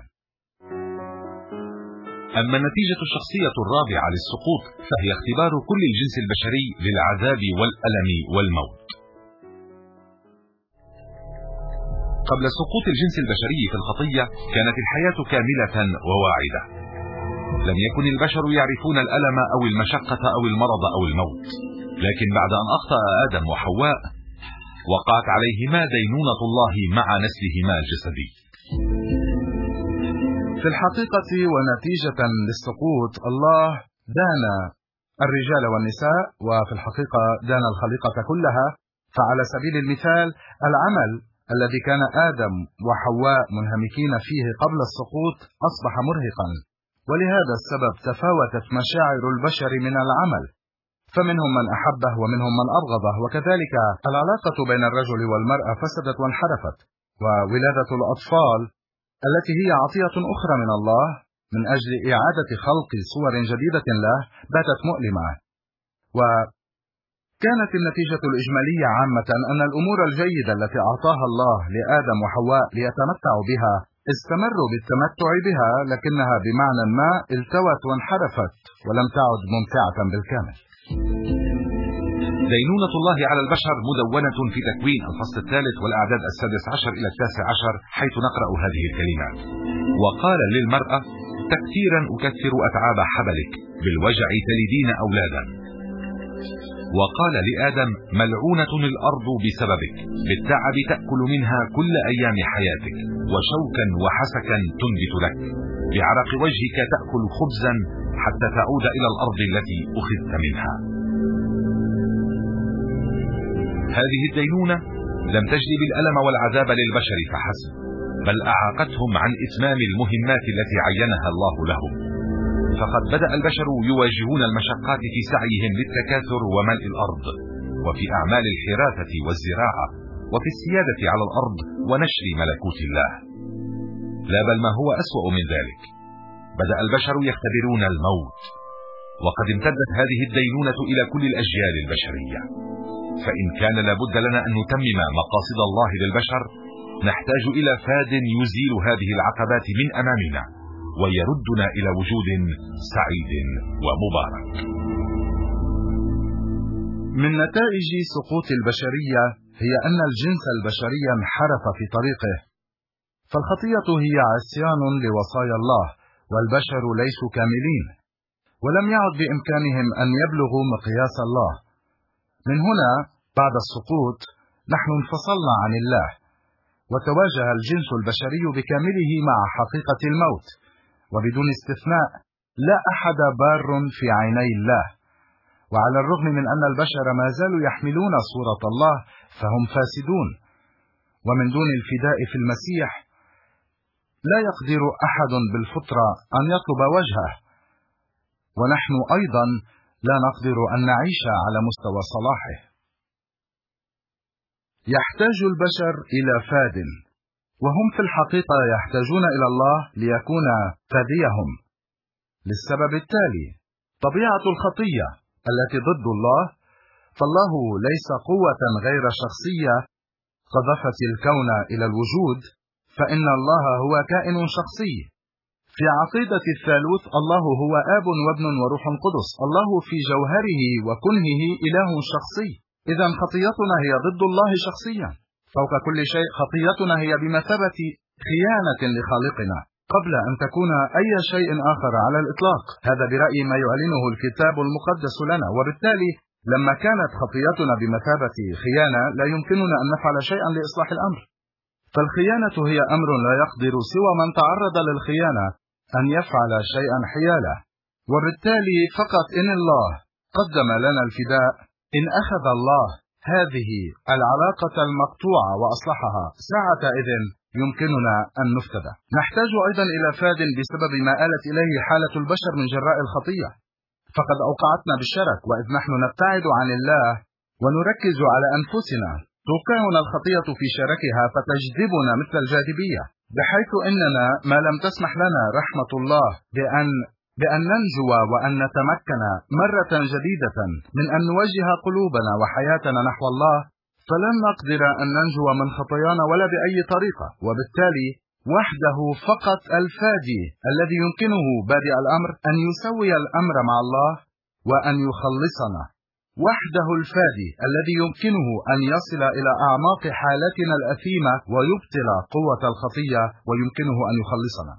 أما النتيجة الشخصية الرابعة للسقوط فهي اختبار كل الجنس البشري للعذاب والألم والموت. قبل سقوط الجنس البشري في الخطية كانت الحياة كاملة وواعدة. لم يكن البشر يعرفون الألم أو المشقة أو المرض أو الموت، لكن بعد أن أخطأ آدم وحواء وقعت عليهما دينونة الله مع نسلهما الجسدي. في الحقيقة ونتيجة للسقوط الله دان الرجال والنساء، وفي الحقيقة دان الخليقة كلها. فعلى سبيل المثال العمل الذي كان آدم وحواء منهمكين فيه قبل السقوط أصبح مرهقا، ولهذا السبب تفاوتت مشاعر البشر من العمل، فمنهم من أحبه ومنهم من أبغضه. وكذلك العلاقة بين الرجل والمرأة فسدت وانحرفت، وولادة الأطفال التي هي عطية أخرى من الله من أجل إعادة خلق صور جديدة له باتت مؤلمة. وكانت النتيجة الإجمالية عامة أن الأمور الجيدة التي أعطاها الله لآدم وحواء ليتمتعوا بها استمروا بالتمتع بها، لكنها بمعنى ما التوت وانحرفت ولم تعد ممتعة بالكامل. دينونة الله على البشر مدونة في تكوين الفصل الثالث والأعداد السادس عشر إلى التاسع عشر، حيث نقرأ هذه الكلمات: وقال للمرأة: تكثيرا أكثر أتعاب حبلك، بالوجع تلدين أولادا. وقال لآدم: ملعونة الأرض بسببك، بالتعب تأكل منها كل أيام حياتك، وشوكا وحسكا تنبت لك، بعرق وجهك تأكل خبزا حتى تعود إلى الأرض التي أخذت منها. هذه الدينونة لم تجلب الألم والعذاب للبشر فحسب، بل أعاقتهم عن إتمام المهمات التي عينها الله لهم. فقد بدأ البشر يواجهون المشقات في سعيهم للتكاثر وملء الأرض، وفي أعمال الحراثة والزراعة، وفي السيادة على الأرض ونشر ملكوت الله. لا بل ما هو أسوأ من ذلك، بدأ البشر يختبرون الموت، وقد امتدت هذه الدينونة إلى كل الأجيال البشرية. فإن كان لابد لنا أن نتمم مقاصد الله للبشر، نحتاج إلى فاد يزيل هذه العقبات من أمامنا ويردنا إلى وجود سعيد ومبارك. من نتائج سقوط البشرية هي أن الجنس البشري انحرف في طريقه، فالخطية هي عصيان لوصايا الله، والبشر ليسوا كاملين، ولم يعد بإمكانهم أن يبلغوا مقياس الله. من هنا بعد السقوط نحن انفصلنا عن الله، وتواجه الجنس البشري بكامله مع حقيقة الموت، وبدون استثناء لا أحد بار في عيني الله. وعلى الرغم من أن البشر ما زالوا يحملون صورة الله فهم فاسدون، ومن دون الفداء في المسيح لا يقدر أحد بالفطرة أن يطلب وجهه، ونحن أيضا لا نقدر أن نعيش على مستوى صلاحه. يحتاج البشر إلى فاد، وهم في الحقيقة يحتاجون إلى الله ليكون فاديهم، للسبب التالي: طبيعة الخطية التي ضد الله، فالله ليس قوة غير شخصية قذفت الكون إلى الوجود، فإن الله هو كائن شخصي. في عقيدة الثالوث الله هو آب وابن وروح قدس، الله في جوهره وكنهه إله شخصي. إذن خطيتنا هي ضد الله شخصيا. فوق كل شيء خطيتنا هي بمثابة خيانة لخالقنا قبل أن تكون أي شيء آخر على الإطلاق. هذا برأيي ما يعلنه الكتاب المقدس لنا، وبالتالي لما كانت خطيتنا بمثابة خيانة لا يمكننا أن نفعل شيئا لإصلاح الأمر. فالخيانة هي أمر لا يقدر سوى من تعرض للخيانة أن يفعل شيئا حياله، وبالتالي فقط إن الله قدم لنا الفداء، إن أخذ الله هذه العلاقة المقطوعة وأصلحها ساعة إذن يمكننا أن نفتدى. نحتاج أيضا إلى فاد بسبب ما آلت إليه حالة البشر من جراء الخطية، فقد أوقعتنا بالشرك، وإذ نحن نبتعد عن الله ونركز على أنفسنا توقعنا الخطية في شركها فتجذبنا مثل الجاذبية، بحيث إننا ما لم تسمح لنا رحمة الله بأن بأن ننجو وأن نتمكن مرة جديدة من أن نوجه قلوبنا وحياتنا نحو الله، فلن نقدر أن ننجو من خطايانا ولا بأي طريقة. وبالتالي وحده فقط الفادي الذي يمكنه بادئ الأمر أن يسوي الأمر مع الله وأن يخلصنا، وحده الفادي الذي يمكنه أن يصل إلى أعماق حالتنا الأثيمة ويبطل قوة الخطية ويمكنه أن يخلصنا.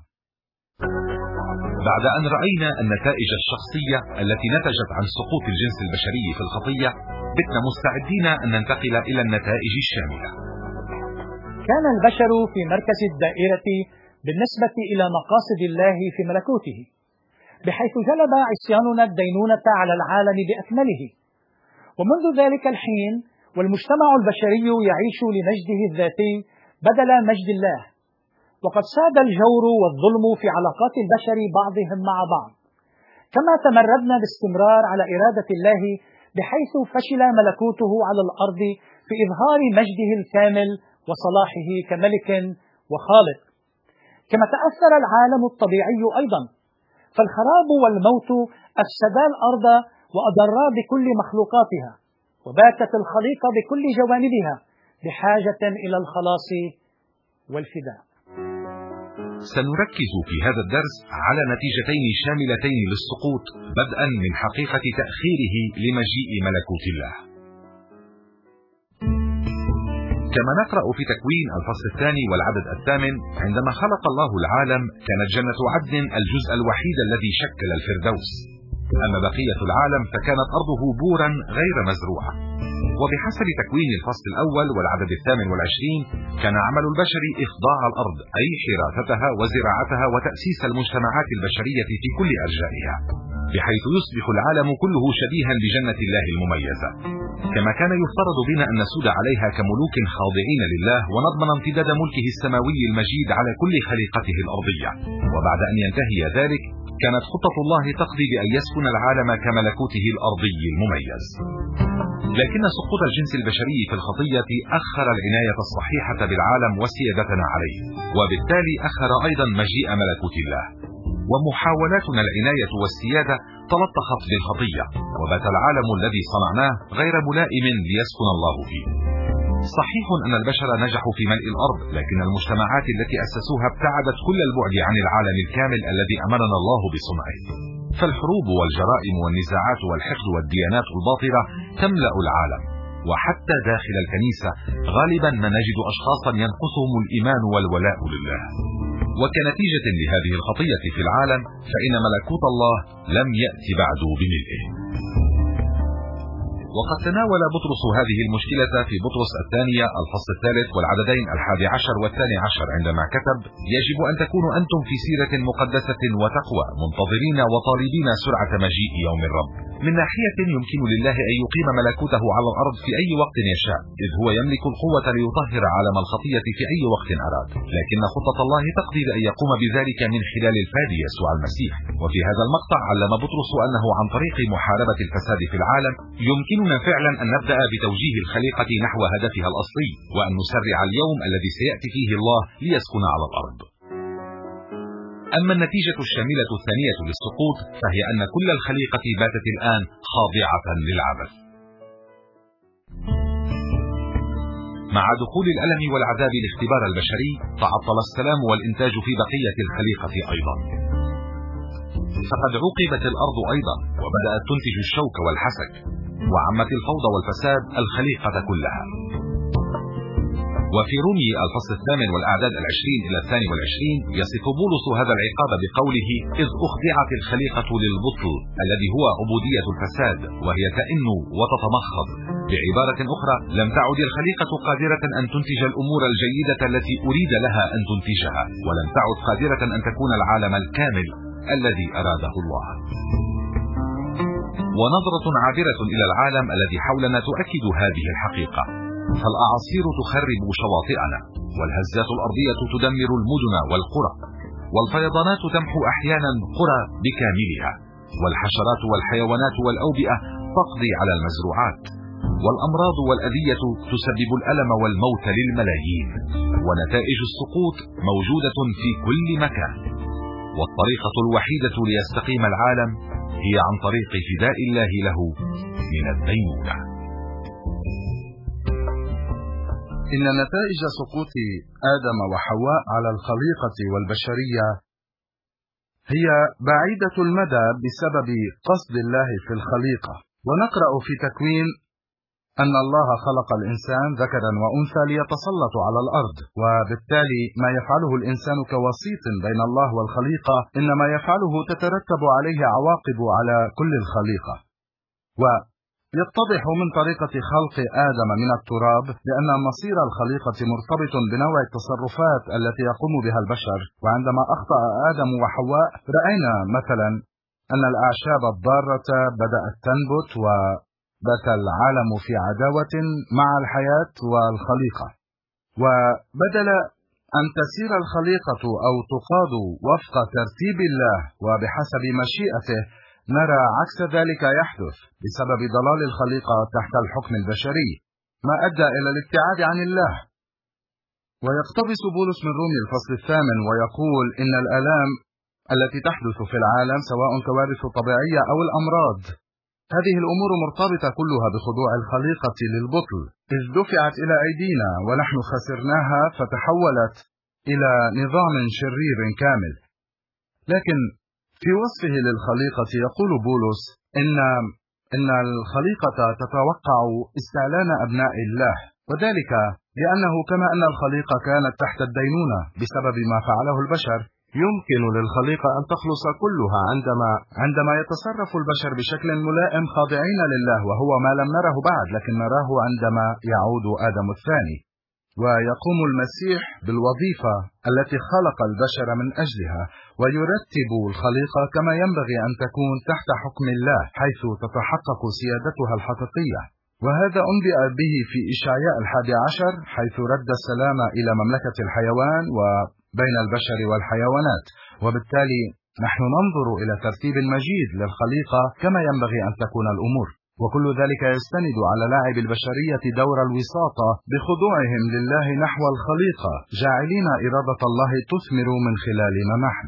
بعد أن رأينا النتائج الشخصية التي نتجت عن سقوط الجنس البشري في الخطية، بتنا مستعدين أن ننتقل إلى النتائج الشاملة. كان البشر في مركز الدائرة بالنسبة إلى مقاصد الله في ملكوته، بحيث جلب عصياننا الدينونة على العالم بأكمله. ومنذ ذلك الحين والمجتمع البشري يعيش لمجده الذاتي بدل مجد الله، وقد ساد الجور والظلم في علاقات البشر بعضهم مع بعض، كما تمردنا باستمرار على إرادة الله، بحيث فشل ملكوته على الأرض في إظهار مجده الكامل وصلاحه كملك وخالق. كما تأثر العالم الطبيعي أيضا، فالخراب والموت أفسدا الأرض وأضرا بكل مخلوقاتها، وباتت الخليقة بكل جوانبها بحاجة إلى الخلاص والفداء. سنركز في هذا الدرس على نتيجتين شاملتين للسقوط، بدءا من حقيقة تأخيره لمجيء ملكوت الله. كما نقرأ في تكوين الفصل الثاني والعدد الثامن: عندما خلق الله العالم كانت جنة عدن الجزء الوحيد الذي شكل الفردوس، أما بقية العالم فكانت أرضه بورا غير مزروعة. وبحسب تكوين الفصل الأول والعدد الثامن والعشرين كان عمل البشر إخضاع الأرض، أي حراثتها وزراعتها وتأسيس المجتمعات البشرية في كل أرجائها، بحيث يصبح العالم كله شبيها بجنة الله المميزة، كما كان يفترض بنا أن نسود عليها كملوك خاضعين لله ونضمن امتداد ملكه السماوي المجيد على كل خليقته الأرضية. وبعد أن ينتهي ذلك كانت خطة الله تقضي بأن يسكن العالم كملكوته الأرضي المميز. لكن سقوط الجنس البشري في الخطية أخر العناية الصحيحة بالعالم وسيادتنا عليه، وبالتالي أخر أيضا مجيء ملكوت الله. ومحاولاتنا العناية والسيادة تلطخت بالخطية، وبات العالم الذي صنعناه غير ملائم ليسكن الله فيه. صحيح أن البشر نجحوا في ملء الأرض، لكن المجتمعات التي أسسوها ابتعدت كل البعد عن العالم الكامل الذي أمرنا الله بصنعه. فالحروب والجرائم والنزاعات والحقد والديانات الباطلة تملأ العالم، وحتى داخل الكنيسة غالبا ما نجد أشخاصا ينقصهم الإيمان والولاء لله. وكنتيجة لهذه الخطية في العالم فإن ملكوت الله لم يأتي بعد بملئه. وقد تناول بطرس هذه المشكلة في بطرس الثانية الفصل الثالث والعددين الحادي عشر والثاني عشر عندما كتب: يجب أن تكونوا أنتم في سيرة مقدسة وتقوى منتظرين وطالبين سرعة مجيء يوم الرب. من ناحية يمكن لله أن يقيم ملكوته على الأرض في أي وقت يشاء، إذ هو يملك القوة ليطهر عالم الخطية في أي وقت أراد، لكن خطة الله تقضي بأن يقوم بذلك من خلال الفادي يسوع المسيح. وفي هذا المقطع علم بطرس أنه عن طريق محاربة الفساد في العالم يمكننا فعلا أن نبدأ بتوجيه الخليقة نحو هدفها الأصلي، وأن نسرع اليوم الذي سيأتي فيه الله ليسكن على الأرض. أما النتيجة الشاملة الثانية للسقوط فهي أن كل الخليقة باتت الآن خاضعة للعبث. مع دخول الألم والعذاب لاختبار البشري تعطل السلام والإنتاج في بقية الخليقة أيضا، فقد عوقبت الأرض أيضا وبدأت تنتج الشوك والحسك، وعمت الفوضى والفساد الخليقة كلها. وفي رومي الفصل الثامن والأعداد العشرين إلى الثاني والعشرين يصف بولس هذا العقاب بقوله: إذ أخضعت الخليقة للبطل الذي هو عبودية الفساد، وهي تئن وتتمخض. بعبارة أخرى، لم تعد الخليقة قادرة أن تنتج الأمور الجيدة التي أريد لها أن تنتجها، ولم تعد قادرة أن تكون العالم الكامل الذي أراده الله. ونظرة عابرة إلى العالم الذي حولنا تؤكد هذه الحقيقة، فالأعاصير تخرب شواطئنا، والهزات الأرضية تدمر المدن والقرى، والفيضانات تمحو أحيانا قرى بكاملها، والحشرات والحيوانات والأوبئة تقضي على المزروعات، والأمراض والأذية تسبب الألم والموت للملايين، ونتائج السقوط موجودة في كل مكان. والطريقة الوحيدة ليستقيم العالم هي عن طريق فداء الله له من الدينونة. إن نتائج سقوط آدم وحواء على الخليقة والبشرية هي بعيدة المدى بسبب قصد الله في الخليقة. ونقرأ في تكوين أن الله خلق الإنسان ذكرا وأنثى ليتسلطوا على الأرض، وبالتالي ما يفعله الإنسان كوسيط بين الله والخليقة إنما يفعله تترتب عليه عواقب على كل الخليقة. ويتضح من طريقة خلق آدم من التراب لأن مصير الخليقة مرتبط بنوع التصرفات التي يقوم بها البشر. وعندما أخطأ آدم وحواء رأينا مثلا أن الأعشاب الضارة بدأت تنبت و بات العالم في عداوة مع الحياة والخليقة. وبدل أن تسير الخليقة أو تقاد وفق ترتيب الله وبحسب مشيئته، نرى عكس ذلك يحدث بسبب ضلال الخليقة تحت الحكم البشري، ما أدى إلى الابتعاد عن الله. ويقتبس بولس من رومي الفصل الثامن ويقول إن الآلام التي تحدث في العالم سواء كوارث طبيعية أو الأمراض، هذه الأمور مرتبطة كلها بخضوع الخليقة للبطل، إذ دفعت إلى أيدينا ونحن خسرناها فتحولت إلى نظام شرير كامل. لكن في وصفه للخليقة يقول بولس إن إن الخليقة تتوقع استعلان أبناء الله، وذلك لأنه كما أن الخليقة كانت تحت الدينونة بسبب ما فعله البشر، يمكن للخليقة أن تخلص كلها عندما عندما يتصرف البشر بشكل ملائم خاضعين لله، وهو ما لم نره بعد، لكن نراه عندما يعود آدم الثاني ويقوم المسيح بالوظيفة التي خلق البشر من أجلها، ويرتب الخليقة كما ينبغي أن تكون تحت حكم الله، حيث تتحقق سيادتها الحقيقية. وهذا أنبئ به في إشعياء الحادي عشر، حيث رد السلام إلى مملكة الحيوان وبين البشر والحيوانات. وبالتالي نحن ننظر إلى ترتيب مجيد للخليقة كما ينبغي أن تكون الأمور، وكل ذلك يستند على لاعب البشرية دور الوساطة بخضوعهم لله نحو الخليقة، جاعلين إرادة الله تثمر من خلالنا نحن.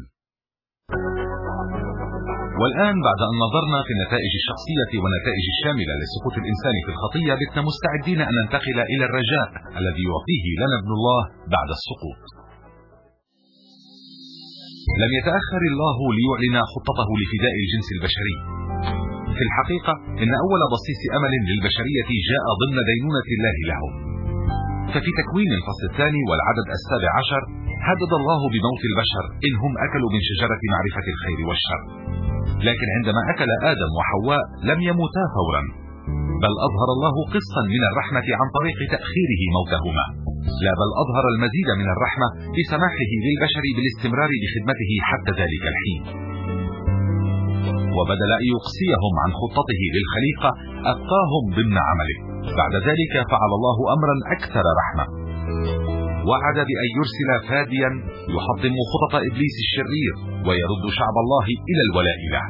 والآن بعد أن نظرنا في النتائج الشخصية والنتائج الشاملة لسقوط الإنسان في الخطية، بتنا مستعدين أن ننتقل إلى الرجاء الذي يعطيه لنا ابن الله بعد السقوط. لم يتأخر الله ليعلن خطته لفداء الجنس البشري. في الحقيقة إن أول بصيص أمل للبشرية جاء ضمن دينونة الله لهم. ففي تكوين الفصل الثاني والعدد السابع عشر هدد الله بموت البشر إن هم أكلوا من شجرة معرفة الخير والشر. لكن عندما أكل آدم وحواء لم يموتا فورا، بل أظهر الله قسطا من الرحمة عن طريق تأخيره موتهما. لا، بل أظهر المزيد من الرحمة بسماحه للبشر بالاستمرار بخدمته حتى ذلك الحين. وبدل أن يقصيهم عن خطته للخليقة أبقاهم ضمن عمله. بعد ذلك فعل الله أمرا أكثر رحمة، وعد بأن يرسل فاديا يحطم خطط إبليس الشرير ويرد شعب الله إلى الولاء له.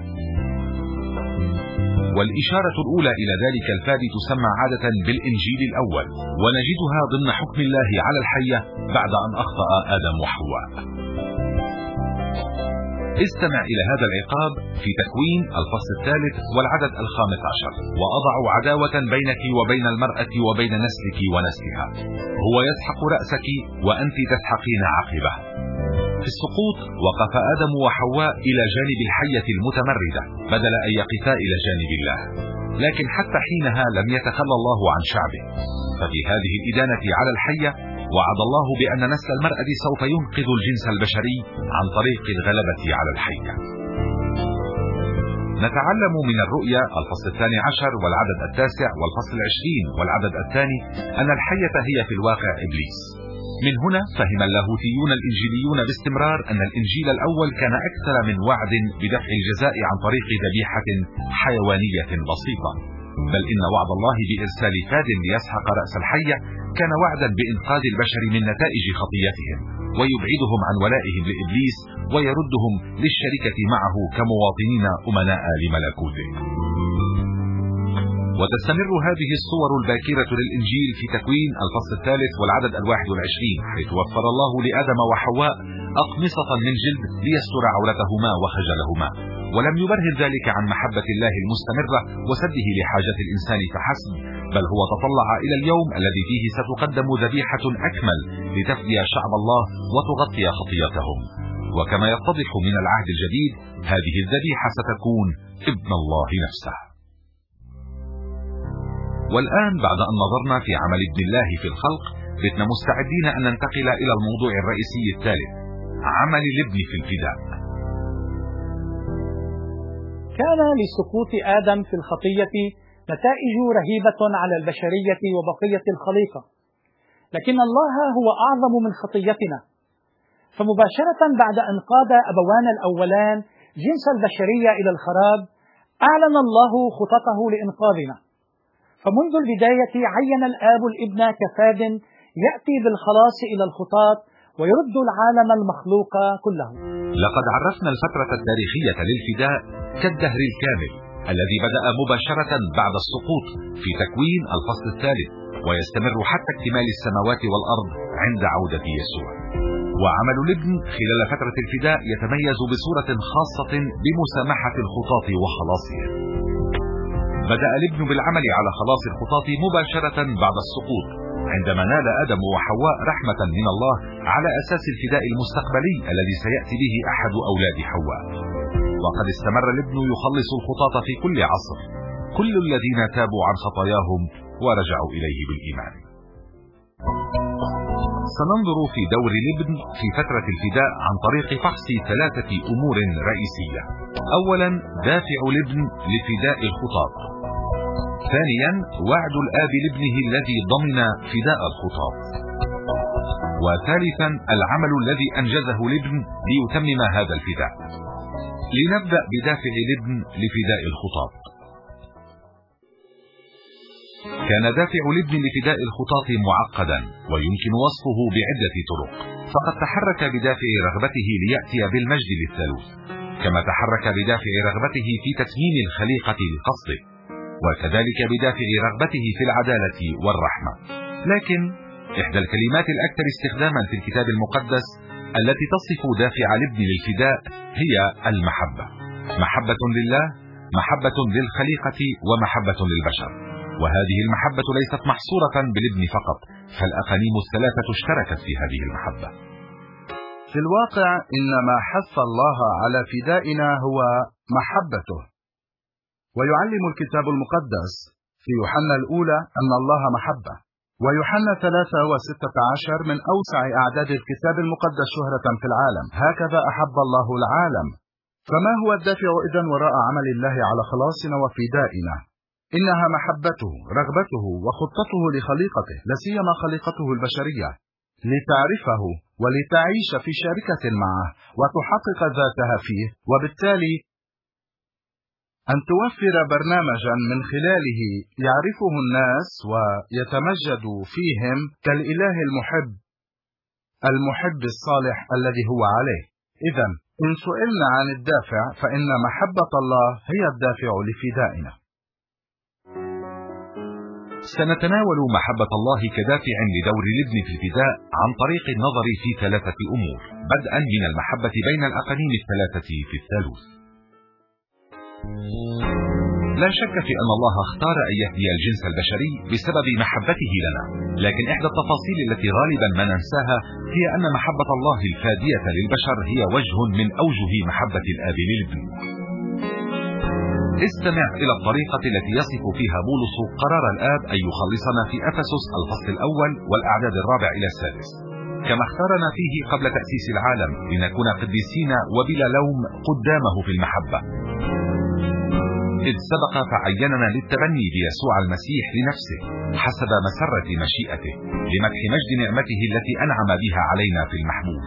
والإشارة الأولى إلى ذلك الفادي تسمى عادة بالإنجيل الأول، ونجدها ضمن حكم الله على الحية بعد أن أخطأ آدم وحواء. استمع إلى هذا العقاب في تكوين الفصل الثالث والعدد الخامس عشر: وأضع عداوة بينك وبين المرأة وبين نسلك ونسلها، هو يسحق رأسك وأنت تسحقين عقبه. في السقوط وقف آدم وحواء إلى جانب الحية المتمردة بدل أن يقفا إلى جانب الله، لكن حتى حينها لم يتخلى الله عن شعبه. ففي هذه الإدانة على الحية وعد الله بأن نسل المرأة سوف ينقذ الجنس البشري عن طريق الغلبة على الحية. نتعلم من الرؤيا الفصل الثاني عشر والعدد التاسع والفصل العشرين والعدد الثاني أن الحية هي في الواقع إبليس. من هنا فهم اللاهوتيون الإنجيليون باستمرار أن الإنجيل الأول كان أكثر من وعد بدفع الجزاء عن طريق ذبيحة حيوانية بسيطة، بل إن وعد الله بإرسال فاد ليسحق رأس الحية كان وعدا بإنقاذ البشر من نتائج خطيتهم، ويبعدهم عن ولائهم لإبليس ويردهم للشركة معه كمواطنين أمناء لملكوته. وتستمر هذه الصور الباكرة للإنجيل في تكوين الفصل الثالث والعدد الواحد والعشرين، حيث وفر الله لآدم وحواء أقمصة من جلد ليستر عورتهما وخجلهما، ولم يبرهن ذلك عن محبة الله المستمرة وسده لحاجة الإنسان فحسب، بل هو تطلع إلى اليوم الذي فيه ستقدم ذبيحة أكمل لتفدي شعب الله وتغطي خطيتهم. وكما يتضح من العهد الجديد هذه الذبيحة ستكون ابن الله نفسه. والآن بعد أن نظرنا في عمل ابن الله في الخلق، بتنا مستعدين أن ننتقل إلى الموضوع الرئيسي الثالث: عمل الابن في الفداء. كان لسقوط آدم في الخطية نتائج رهيبة على البشرية وبقية الخليقة، لكن الله هو أعظم من خطيتنا. فمباشرة بعد أن قاد أبوانا الأولان جنس البشرية إلى الخراب، أعلن الله خططه لإنقاذنا. فمنذ البداية عين الآب الابن كفاد يأتي بالخلاص إلى الخطاة ويرد العالم المخلوق كله. لقد عرفنا الفترة التاريخية للفداء كالدهر الكامل الذي بدأ مباشرة بعد السقوط في تكوين الفصل الثالث، ويستمر حتى اكتمال السماوات والأرض عند عودة يسوع. وعمل الابن خلال فترة الفداء يتميز بصورة خاصة بمسامحة الخطاة وخلاصهم. بدأ الابن بالعمل على خلاص الخطاة مباشرة بعد السقوط، عندما نال آدم وحواء رحمة من الله على أساس الفداء المستقبلي الذي سيأتي به أحد أولاد حواء. وقد استمر الابن يخلص الخطاة في كل عصر، كل الذين تابوا عن خطاياهم ورجعوا إليه بالإيمان. سننظر في دور الابن في فترة الفداء عن طريق فحص ثلاثة أمور رئيسية. أولا، دافع الابن لفداء الخطاة. ثانيا، وعد الآب لابنه الذي ضمن فداء الخطاة. وثالثا، العمل الذي أنجزه الابن ليتمم هذا الفداء. لنبدأ بدافع الابن لفداء الخطاة. كان دافع الابن لفداء الخطاة معقدا ويمكن وصفه بعدة طرق، فقد تحرك بدافع رغبته ليأتي بالمجد للثالوث، كما تحرك بدافع رغبته في تتميم الخليقة لقصده، وكذلك بدافع رغبته في العدالة والرحمة. لكن إحدى الكلمات الأكثر استخداما في الكتاب المقدس التي تصف دافع الابن للفداء هي المحبة. محبة لله، محبة للخليقة، ومحبة للبشر. وهذه المحبة ليست محصورة بالابن فقط، فالأقانيم الثلاثة اشتركت في هذه المحبة. في الواقع إن ما حث الله على فدائنا هو محبته. ويعلم الكتاب المقدس في يوحنا الأولى أن الله محبة، ويوحنا ثلاثة وستة عشر من أوسع أعداد الكتاب المقدس شهرة في العالم: هكذا أحب الله العالم. فما هو الدافع إذن وراء عمل الله على خلاصنا وفدائنا؟ إنها محبته، رغبته وخطته لخليقته، لا سيما خليقته البشرية، لتعرفه ولتعيش في شركة معه وتحقق ذاتها فيه، وبالتالي أن توفر برنامجا من خلاله يعرفه الناس ويتمجد فيهم كالإله المحب المحب الصالح الذي هو عليه. إذن إن سئلنا عن الدافع فإن محبة الله هي الدافع لفدائنا. سنتناول محبة الله كدافع لدور الابن في الفداء عن طريق النظر في ثلاثة أمور، بدءا من المحبة بين الأقانيم الثلاثة في الثالوث. لا شك في أن الله اختار أن يهدي الجنس البشري بسبب محبته لنا، لكن إحدى التفاصيل التي غالبا ما ننساها هي أن محبة الله الفادية للبشر هي وجه من أوجه محبة الآب للابن. استمع إلى الطريقة التي يصف فيها بولس قرار الآب أن يخلصنا في أفسس الفصل الأول والأعداد الرابع إلى السادس: كما اختارنا فيه قبل تأسيس العالم لنكون قديسين وبلا لوم قدامه في المحبة، إذ سبق فعيننا للتبني بيسوع المسيح لنفسه حسب مسرة مشيئته لمدح مجد نعمته التي أنعم بها علينا في المحبوب.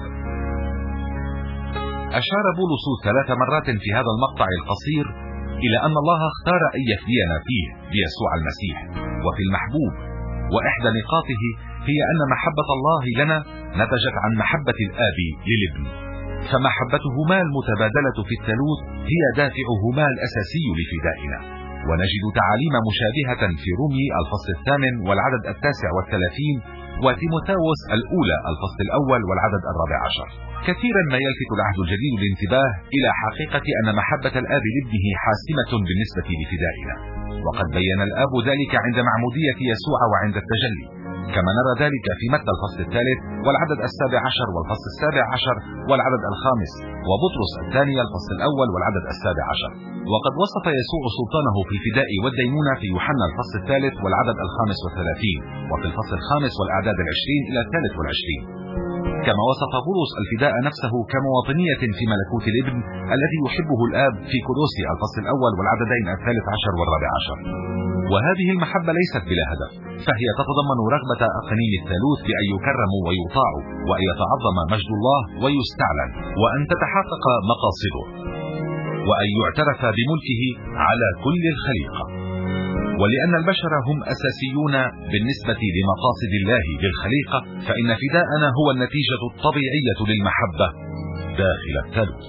أشار بولس ثلاث مرات في هذا المقطع القصير إلى أن الله اختار أن يفدينا فيه بيسوع المسيح وفي المحبوب، وإحدى نقاطه هي أن محبة الله لنا نتجت عن محبة الآب للابن، فمحبتهما المتبادلة في الثالوث هي دافعهما الأساسي لفدائنا. ونجد تعاليم مشابهة في رومي الفصل الثامن والعدد التاسع والثلاثين، وتيموثاوس الأولى الفصل الأول والعدد الرابع عشر. كثيرا ما يلفت العهد الجديد الانتباه إلى حقيقة أن محبة الآب لابنه حاسمة بالنسبة لفدائنا، وقد بين الآب ذلك عند معمودية يسوع وعند التجلي، كما نرى ذلك في متى الفصل الثالث والعدد السابع عشر والفصل السابع عشر والعدد الخامس، وبطرس الثانية الفصل الأول والعدد السابع عشر. وقد وصف يسوع سلطانه في الفداء والدينونة في يوحنا الفصل الثالث والعدد الخامس والثلاثين، وفي الفصل الخامس والأعداد العشرين إلى الثالث والعشرين. كما وصف بولس الفداء نفسه كمواطنية في ملكوت الابن الذي يحبه الآب في كولوسي الفصل الأول والعددين الثالث عشر والرابع عشر. وهذه المحبة ليست بلا هدف، فهي تتضمن رغبة أقانيم الثالوث بأن يكرموا ويطاعوا، وأن يتعظم مجد الله ويستعلن، وأن تتحقق مقاصده، وأن يعترف بملكه على كل الخليقة. ولأن البشر هم أساسيون بالنسبة لمقاصد الله للخليقة، فإن فداءنا هو النتيجة الطبيعية للمحبة داخل الثالوث.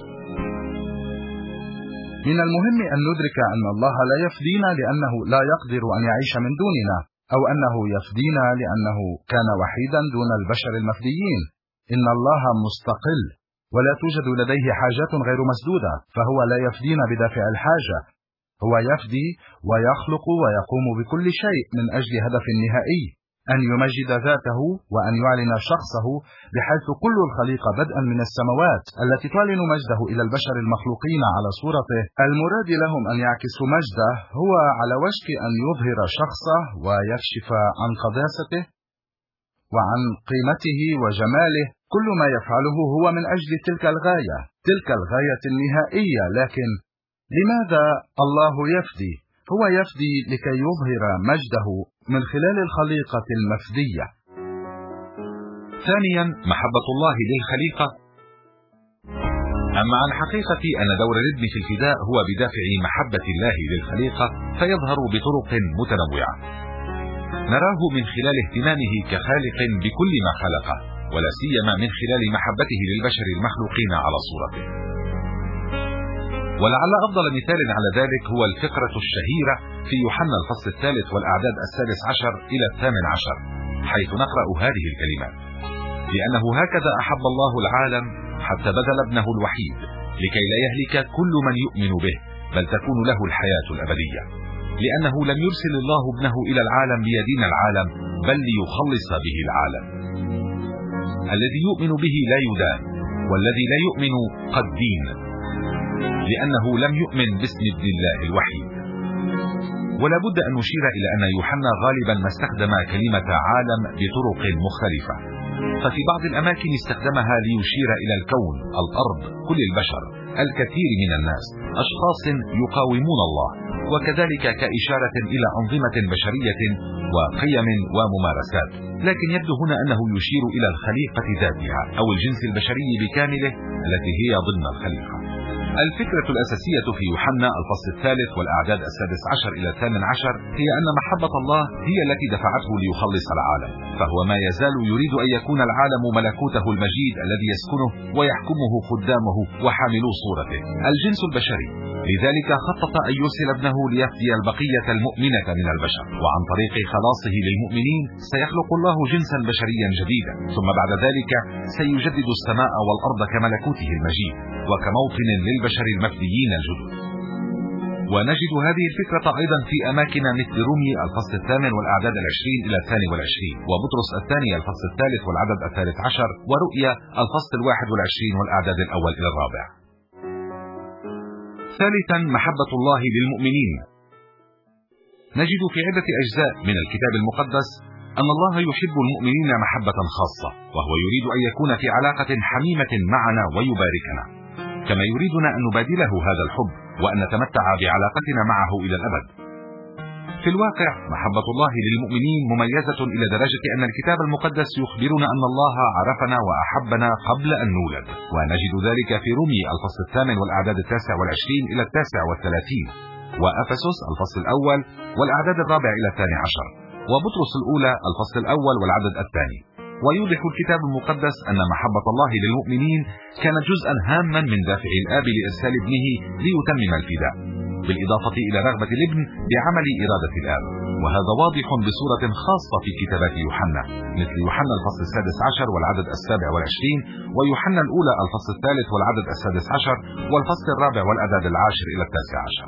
من المهم أن ندرك أن الله لا يفدينا لأنه لا يقدر أن يعيش من دوننا، أو أنه يفدينا لأنه كان وحيدا دون البشر المفديين. إن الله مستقل ولا توجد لديه حاجات غير مسدودة، فهو لا يفدينا بدافع الحاجة، هو يفدي ويخلق ويقوم بكل شيء من أجل هدف نهائي: أن يمجد ذاته وأن يعلن شخصه، بحيث كل الخليقة بدءا من السماوات التي تعلن مجده إلى البشر المخلوقين على صورته المراد لهم أن يعكسوا مجده، هو على وشك أن يظهر شخصه ويكشف عن قداسته. وعن قيمته وجماله. كل ما يفعله هو من أجل تلك الغاية، تلك الغاية النهائية. لكن لماذا الله يفدي؟ هو يفدي لكي يظهر مجده من خلال الخليقة المفدية. ثانيا، محبة الله للخليقة. أما عن حقيقة أن دور الابن في الفداء هو بدافع محبة الله للخليقة، فيظهر بطرق متنوعة. نراه من خلال اهتمامه كخالق بكل ما خلقه، ولا سيما من خلال محبته للبشر المخلوقين على صورته. ولعل أفضل مثال على ذلك هو الفقرة الشهيرة في يوحنا الفصل الثالث والأعداد السادس عشر إلى الثامن عشر، حيث نقرأ هذه الكلمات: لأنه هكذا أحب الله العالم حتى بذل ابنه الوحيد، لكي لا يهلك كل من يؤمن به، بل تكون له الحياة الأبدية. لأنه لم يرسل الله ابنه إلى العالم ليدين العالم، بل ليخلص به العالم. الذي يؤمن به لا يدان، والذي لا يؤمن قد دين، لأنه لم يؤمن باسم ابن الله الوحيد. ولا بد أن نشير إلى أن يوحنا غالبا ما استخدم كلمة عالم بطرق مختلفة، ففي بعض الأماكن استخدمها ليشير إلى الكون، الأرض، كل البشر، الكثير من الناس، أشخاص يقاومون الله، وكذلك كإشارة إلى أنظمة بشرية وقيم وممارسات. لكن يبدو هنا أنه يشير إلى الخليقة ذاتها، أو الجنس البشري بكامله التي هي ضمن الخليقة. الفكرة الأساسية في يوحنا الفصل الثالث والأعداد السادس عشر إلى الثامن عشر هي أن محبة الله هي التي دفعته ليخلص العالم، فهو ما يزال يريد أن يكون العالم ملكوته المجيد الذي يسكنه ويحكمه خدامه وحاملو صورته، الجنس البشري. لذلك خطط أن يرسل ابنه ليفدي البقية المؤمنة من البشر، وعن طريق خلاصه للمؤمنين سيخلق الله جنسا بشريا جديدا، ثم بعد ذلك سيجدد السماء والأرض كملكوته المجيد وكموطن للبشر المفديين الجدد. ونجد هذه الفكرة أيضا في أماكن مثل رومي الفصل الثامن والأعداد العشرين إلى الثاني والعشرين، وبطرس الثاني الفصل الثالث والعدد الثالث عشر، ورؤيا الفصل الواحد والعشرين والأعداد الأول إلى الرابع. ثالثا، محبة الله للمؤمنين. نجد في عدة أجزاء من الكتاب المقدس أن الله يحب المؤمنين محبة خاصة، وهو يريد أن يكون في علاقة حميمة معنا ويباركنا، كما يريدنا أن نبادله هذا الحب وأن نتمتع بعلاقتنا معه إلى الأبد. في الواقع محبة الله للمؤمنين مميزة إلى درجة أن الكتاب المقدس يخبرنا أن الله عرفنا وأحبنا قبل أن نولد، ونجد ذلك في رومي الفصل الثامن والأعداد التاسع والعشرين إلى التاسع والثلاثين، وأفسس الفصل الأول والأعداد الرابع إلى الثاني عشر، وبطرس الأولى الفصل الأول والعدد الثاني. ويوضح الكتاب المقدس أن محبة الله للمؤمنين كانت جزءا هاما من دافع الآب لإرسال ابنه ليتمم الفداء، بالإضافة إلى رغبة الابن بعمل إرادة الآب. وهذا واضح بصورة خاصة في كتابات يوحنا، مثل يوحنا الفصل السادس عشر والعدد السابع والعشرين، ويوحنا الأولى الفصل الثالث والعدد السادس عشر، والفصل الرابع والأعداد العاشر إلى التاسع عشر.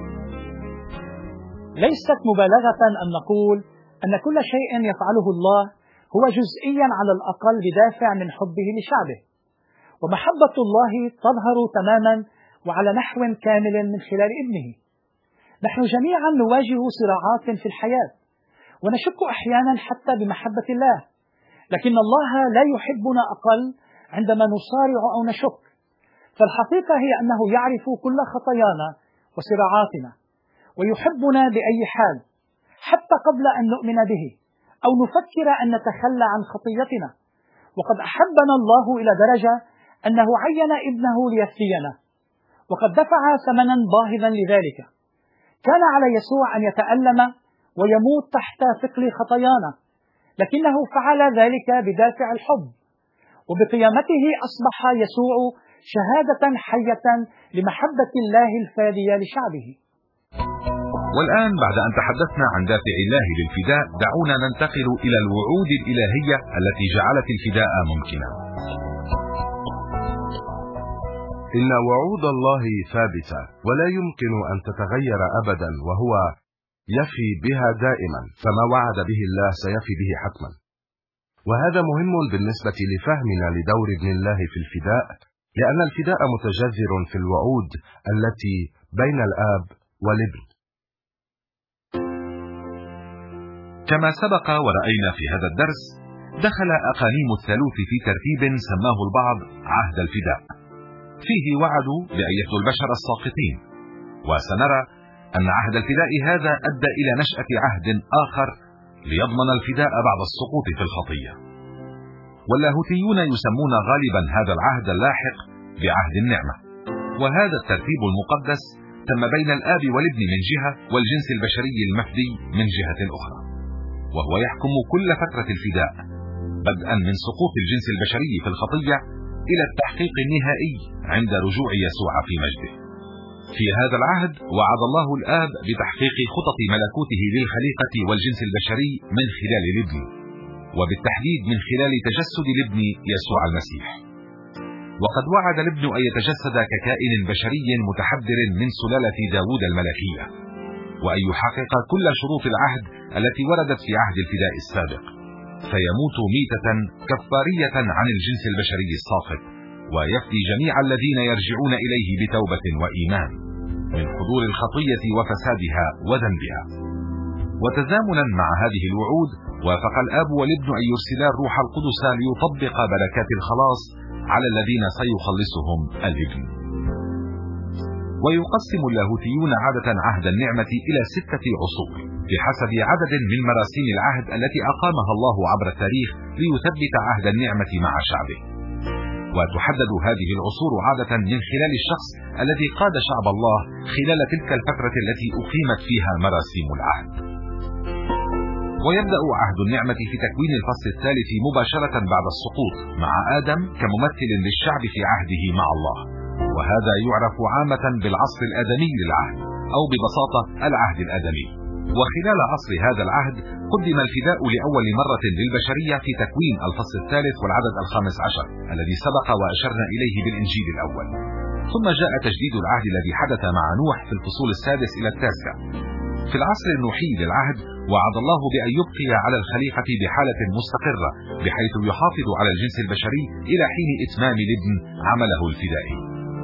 ليست مبالغة أن نقول أن كل شيء يفعله الله هو جزئيا على الأقل بدافع من حبه لشعبه، ومحبة الله تظهر تماما وعلى نحو كامل من خلال ابنه. نحن جميعا نواجه صراعات في الحياة، ونشك أحيانا حتى بمحبة الله، لكن الله لا يحبنا أقل عندما نصارع أو نشك. فالحقيقة هي أنه يعرف كل خطايانا وصراعاتنا، ويحبنا بأي حال، حتى قبل أن نؤمن به أو نفكر أن نتخلى عن خطيتنا. وقد أحبنا الله إلى درجة أنه عين ابنه ليفدينا، وقد دفع ثمنا باهظا لذلك. كان على يسوع أن يتألم ويموت تحت ثقل خطايانا، لكنه فعل ذلك بدافع الحب، وبقيامته أصبح يسوع شهادة حية لمحبة الله الفادية لشعبه. والآن بعد أن تحدثنا عن دافع الله للفداء، دعونا ننتقل إلى الوعود الإلهية التي جعلت الفداء ممكنا. إن وعود الله ثابتة ولا يمكن أن تتغير أبدا، وهو يفي بها دائما، فما وعد به الله سيفي به حتما. وهذا مهم بالنسبة لفهمنا لدور ابن الله في الفداء، لأن الفداء متجذر في الوعود التي بين الآب والابن. كما سبق ورأينا في هذا الدرس، دخل أقانيم الثالوث في ترتيب سماه البعض عهد الفداء، فيه وعدوا بأن يفدوا البشر الساقطين. وسنرى أن عهد الفداء هذا أدى إلى نشأة عهد آخر ليضمن الفداء بعد السقوط في الخطية. واللاهوتيون يسمون غالبا هذا العهد اللاحق بعهد النعمة. وهذا الترتيب المقدس تم بين الآب والابن من جهة، والجنس البشري المفدي من جهة أخرى، وهو يحكم كل فترة الفداء بدءا من سقوط الجنس البشري في الخطية إلى التحقيق النهائي عند رجوع يسوع في مجده. في هذا العهد وعد الله الآب بتحقيق خطط ملكوته للخليقة والجنس البشري من خلال الابن، وبالتحديد من خلال تجسد الابن يسوع المسيح. وقد وعد الابن أن يتجسد ككائن بشري متحدر من سلالة داود الملكية، وأن يحقق كل شروط العهد التي وردت في عهد الفداء السابق، فيموت ميتة كفارية عن الجنس البشري الساقط، ويفدي جميع الذين يرجعون إليه بتوبة وإيمان من حضور الخطية وفسادها وذنبها. وتزامنا مع هذه الوعود وافق الآب والابن أن يرسلا الروح القدس ليطبق بركات الخلاص على الذين سيخلصهم الابن. ويقسم اللاهوتيون عادة عهد النعمة إلى ستة عصور بحسب عدد من مراسيم العهد التي أقامها الله عبر التاريخ ليثبت عهد النعمة مع شعبه. وتحدد هذه العصور عادة من خلال الشخص الذي قاد شعب الله خلال تلك الفترة التي أقيمت فيها مراسيم العهد. ويبدأ عهد النعمة في تكوين الفصل الثالث مباشرة بعد السقوط مع آدم كممثل للشعب في عهده مع الله، وهذا يعرف عامة بالعصر الآدمي للعهد، أو ببساطة العهد الآدمي. وخلال عصر هذا العهد قدم الفداء لأول مرة للبشرية في تكوين الفصل الثالث والعدد الخامس عشر الذي سبق وأشرنا إليه بالإنجيل الأول. ثم جاء تجديد العهد الذي حدث مع نوح في الفصول السادس إلى التاسع. في العصر النوحي للعهد وعد الله بأن يبقي على الخليقة بحالة مستقرة بحيث يحافظ على الجنس البشري إلى حين إتمام الابن عمله الفدائي.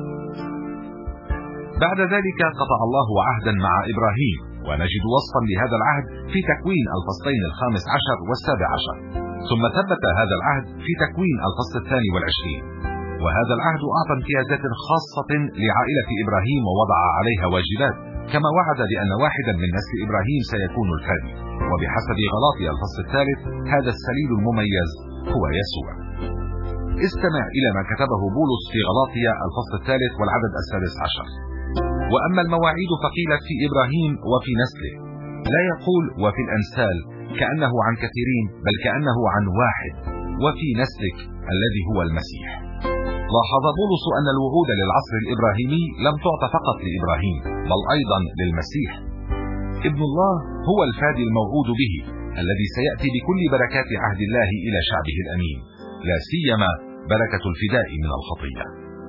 بعد ذلك قطع الله عهدا مع إبراهيم، ونجد وصفا لهذا العهد في تكوين الفصلين الخامس عشر والسابع عشر. ثم ثبت هذا العهد في تكوين الفصل الثاني والعشرين. وهذا العهد أعطى امتيازات خاصة لعائلة إبراهيم ووضع عليها واجبات، كما وعد بأن واحدا من نسل إبراهيم سيكون الفادي. وبحسب غلاطي الفصل الثالث هذا السليل المميز هو يسوع. استمع إلى ما كتبه بولس في غلاطي الفصل الثالث والعدد السادس عشر: وأما المواعيد فقيلت في إبراهيم وفي نسله، لا يقول وفي الأنسال كأنه عن كثيرين، بل كأنه عن واحد، وفي نسلك الذي هو المسيح. لاحظ بولس أن الوعود للعصر الإبراهيمي لم تعطى فقط لإبراهيم، بل أيضا للمسيح ابن الله، هو الفادي الموعود به الذي سيأتي بكل بركات عهد الله إلى شعبه الأمين، لا سيما بركة الفداء من الخطية.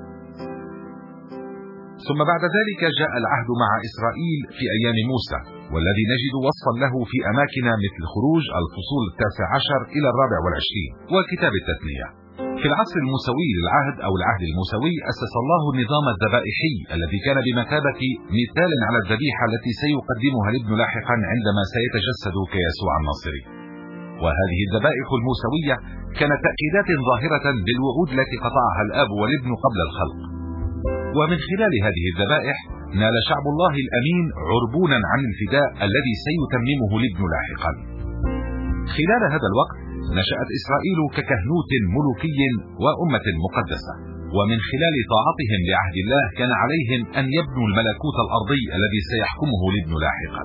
ثم بعد ذلك جاء العهد مع إسرائيل في أيام موسى، والذي نجد وصفا له في أماكن مثل خروج الفصول التاسع عشر إلى الرابع والعشرين وكتاب التثنية. في العصر الموسوي للعهد أو العهد الموسوي أسس الله النظام الذبائحي الذي كان بمثابة مثال على الذبيحة التي سيقدمها الابن لاحقا عندما سيتجسد كيسوع الناصري. وهذه الذبائح الموسوية كانت تأكيدات ظاهرة للوعود التي قطعها الآب والابن قبل الخلق. ومن خلال هذه الذبائح نال شعب الله الأمين عربونا عن الفداء الذي سيتممه الابن لاحقا. خلال هذا الوقت نشأت إسرائيل ككهنوت ملوكي وأمة مقدسة، ومن خلال طاعتهم لعهد الله كان عليهم أن يبنوا الملكوت الأرضي الذي سيحكمه الابن لاحقا.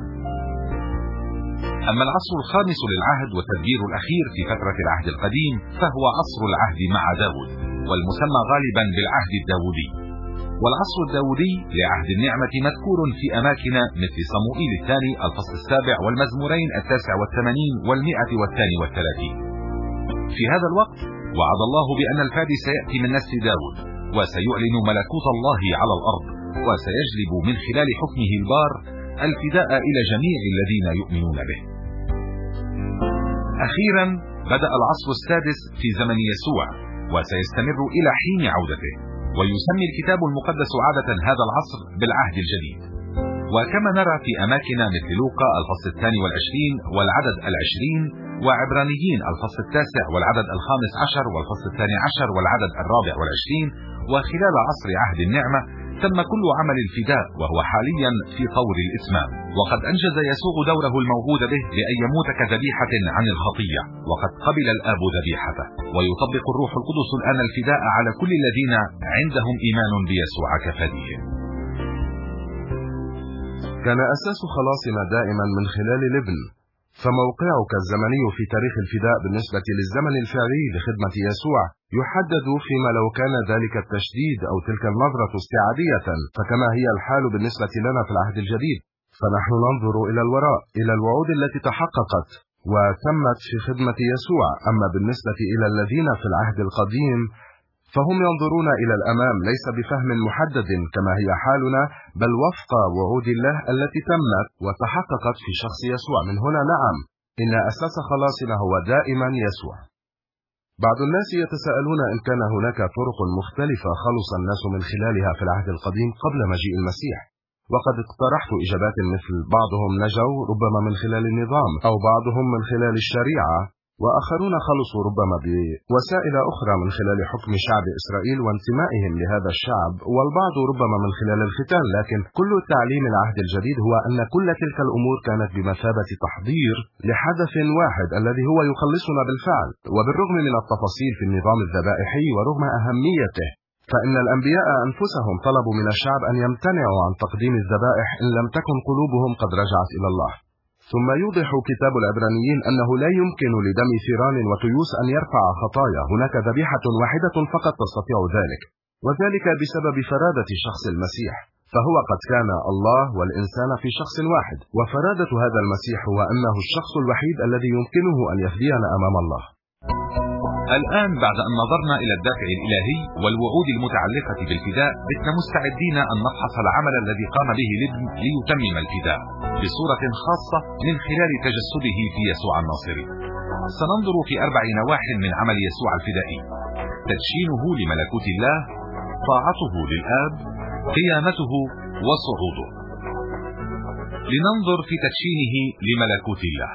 أما العصر الخامس للعهد والتدبير الأخير في فترة العهد القديم فهو عصر العهد مع داود، والمسمى غالبا بالعهد الداودي. والعصر الداودي لعهد النعمة مذكور في أماكن مثل صموئيل الثاني الفصل السابع والمزمورين التاسع والثمانين والمئة والثاني والثلاثين. في هذا الوقت وعد الله بأن الفادي سيأتي من نسل داود، وسيعلن ملكوت الله على الأرض، وسيجلب من خلال حكمه البار الفداء إلى جميع الذين يؤمنون به. أخيرا بدأ العصر السادس في زمن يسوع، وسيستمر إلى حين عودته. ويسمي الكتاب المقدس عادة هذا العصر بالعهد الجديد. وكما نرى في أماكن مثل لوقا الفصل الثاني والعشرين والعدد العشرين وعبرانيين الفصل التاسع والعدد الخامس عشر والفصل الثاني عشر والعدد الرابع والعشرين. وخلال عصر عهد النعمة تم كل عمل الفداء، وهو حاليا في طور الإتمام. وقد أنجز يسوع دوره الموعود به لأن يموت كذبيحة عن الخطية، وقد قبل الآب ذبيحته، ويطبق الروح القدس الآن الفداء على كل الذين عندهم إيمان بيسوع كفديهم. كان أساس خلاصنا دائما من خلال الابن، فموقعك الزمني في تاريخ الفداء بالنسبة للزمن الفعلي لخدمة يسوع يحدد فيما لو كان ذلك التشديد أو تلك النظرة استعادية، فكما هي الحال بالنسبة لنا في العهد الجديد، فنحن ننظر إلى الوراء، إلى الوعود التي تحققت وتمت في خدمة يسوع. أما بالنسبة إلى الذين في العهد القديم فهم ينظرون إلى الأمام، ليس بفهم محدد كما هي حالنا، بل وفق وعود الله التي تمت وتحققت في شخص يسوع. من هنا نعم، إن أساس خلاصنا هو دائما يسوع. بعض الناس يتساءلون إن كان هناك طرق مختلفة خلص الناس من خلالها في العهد القديم قبل مجيء المسيح، وقد اقترحت إجابات مثل بعضهم نجوا ربما من خلال النظام، أو بعضهم من خلال الشريعة، وآخرون خلصوا ربما بوسائل أخرى من خلال حكم شعب إسرائيل وانتمائهم لهذا الشعب، والبعض ربما من خلال الختان. لكن كل تعليم العهد الجديد هو أن كل تلك الأمور كانت بمثابة تحضير لحدث واحد الذي هو يخلصنا بالفعل. وبالرغم من التفاصيل في النظام الذبائحي ورغم أهميته، فإن الأنبياء أنفسهم طلبوا من الشعب أن يمتنعوا عن تقديم الذبائح إن لم تكن قلوبهم قد رجعت إلى الله. ثم يوضح كتاب العبرانيين أنه لا يمكن لدم ثيران وتيوس أن يرفع خطايا، هناك ذبيحة واحدة فقط تستطيع ذلك، وذلك بسبب فرادة شخص المسيح، فهو قد كان الله والإنسان في شخص واحد. وفرادة هذا المسيح هو أنه الشخص الوحيد الذي يمكنه أن يفدينا أمام الله. الآن بعد أن نظرنا إلى الدافع الإلهي والوعود المتعلقة بالفداء، بتنا مستعدين أن نفحص العمل الذي قام به الابن ليتمم الفداء بصورة خاصة من خلال تجسده في يسوع الناصري. سننظر في أربع نواح من عمل يسوع الفدائي: تدشينه لملكوت الله، طاعته للآب، قيامته، وصعوده. لننظر في تدشينه لملكوت الله.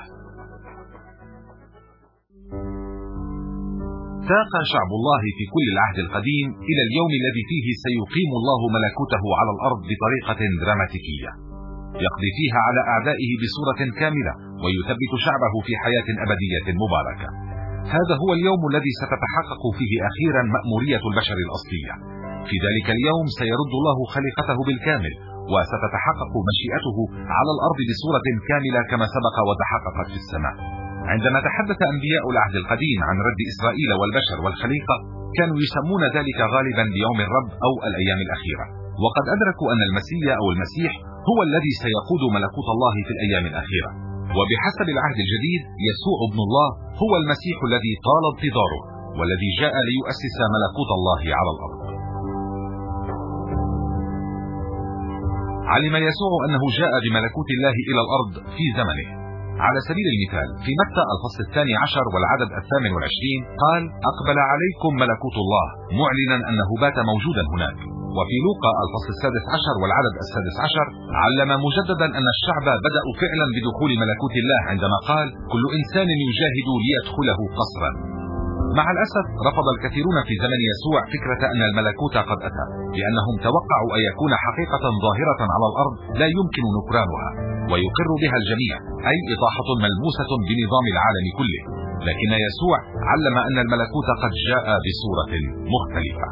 ساق شعب الله في كل العهد القديم إلى اليوم الذي فيه سيقيم الله ملكوته على الأرض بطريقة دراماتيكية، يقضي فيها على أعدائه بصورة كاملة، ويثبت شعبه في حياة أبدية مباركة. هذا هو اليوم الذي ستتحقق فيه أخيرا مأمورية البشر الأصلية. في ذلك اليوم سيرد الله خليقته بالكامل، وستتحقق مشيئته على الأرض بصورة كاملة كما سبق وتحققت في السماء. عندما تحدث أنبياء العهد القديم عن رد إسرائيل والبشر والخليقة، كانوا يسمون ذلك غالبا بيوم الرب أو الأيام الأخيرة، وقد أدركوا أن المسيح أو المسيح هو الذي سيقود ملكوت الله في الأيام الأخيرة. وبحسب العهد الجديد، يسوع ابن الله هو المسيح الذي طال انتظاره، والذي جاء ليؤسس ملكوت الله على الأرض. علم يسوع أنه جاء بملكوت الله إلى الأرض في زمنه. على سبيل المثال في متى الفصل الثاني عشر والعدد الثامن والعشرين قال: أقبل عليكم ملكوت الله، معلنا أنه بات موجودا هناك. وفي لوقا الفصل السادس عشر والعدد السادس عشر علم مجددا أن الشعب بدأوا فعلا بدخول ملكوت الله عندما قال: كل إنسان يجاهد ليدخله قصرا. مع الأسف رفض الكثيرون في زمن يسوع فكرة أن الملكوت قد أتى، لأنهم توقعوا أن يكون حقيقة ظاهرة على الأرض لا يمكن نكرانها ويقر بها الجميع، أي إطاحة ملموسة بنظام العالم كله. لكن يسوع علم أن الملكوت قد جاء بصورة مختلفة.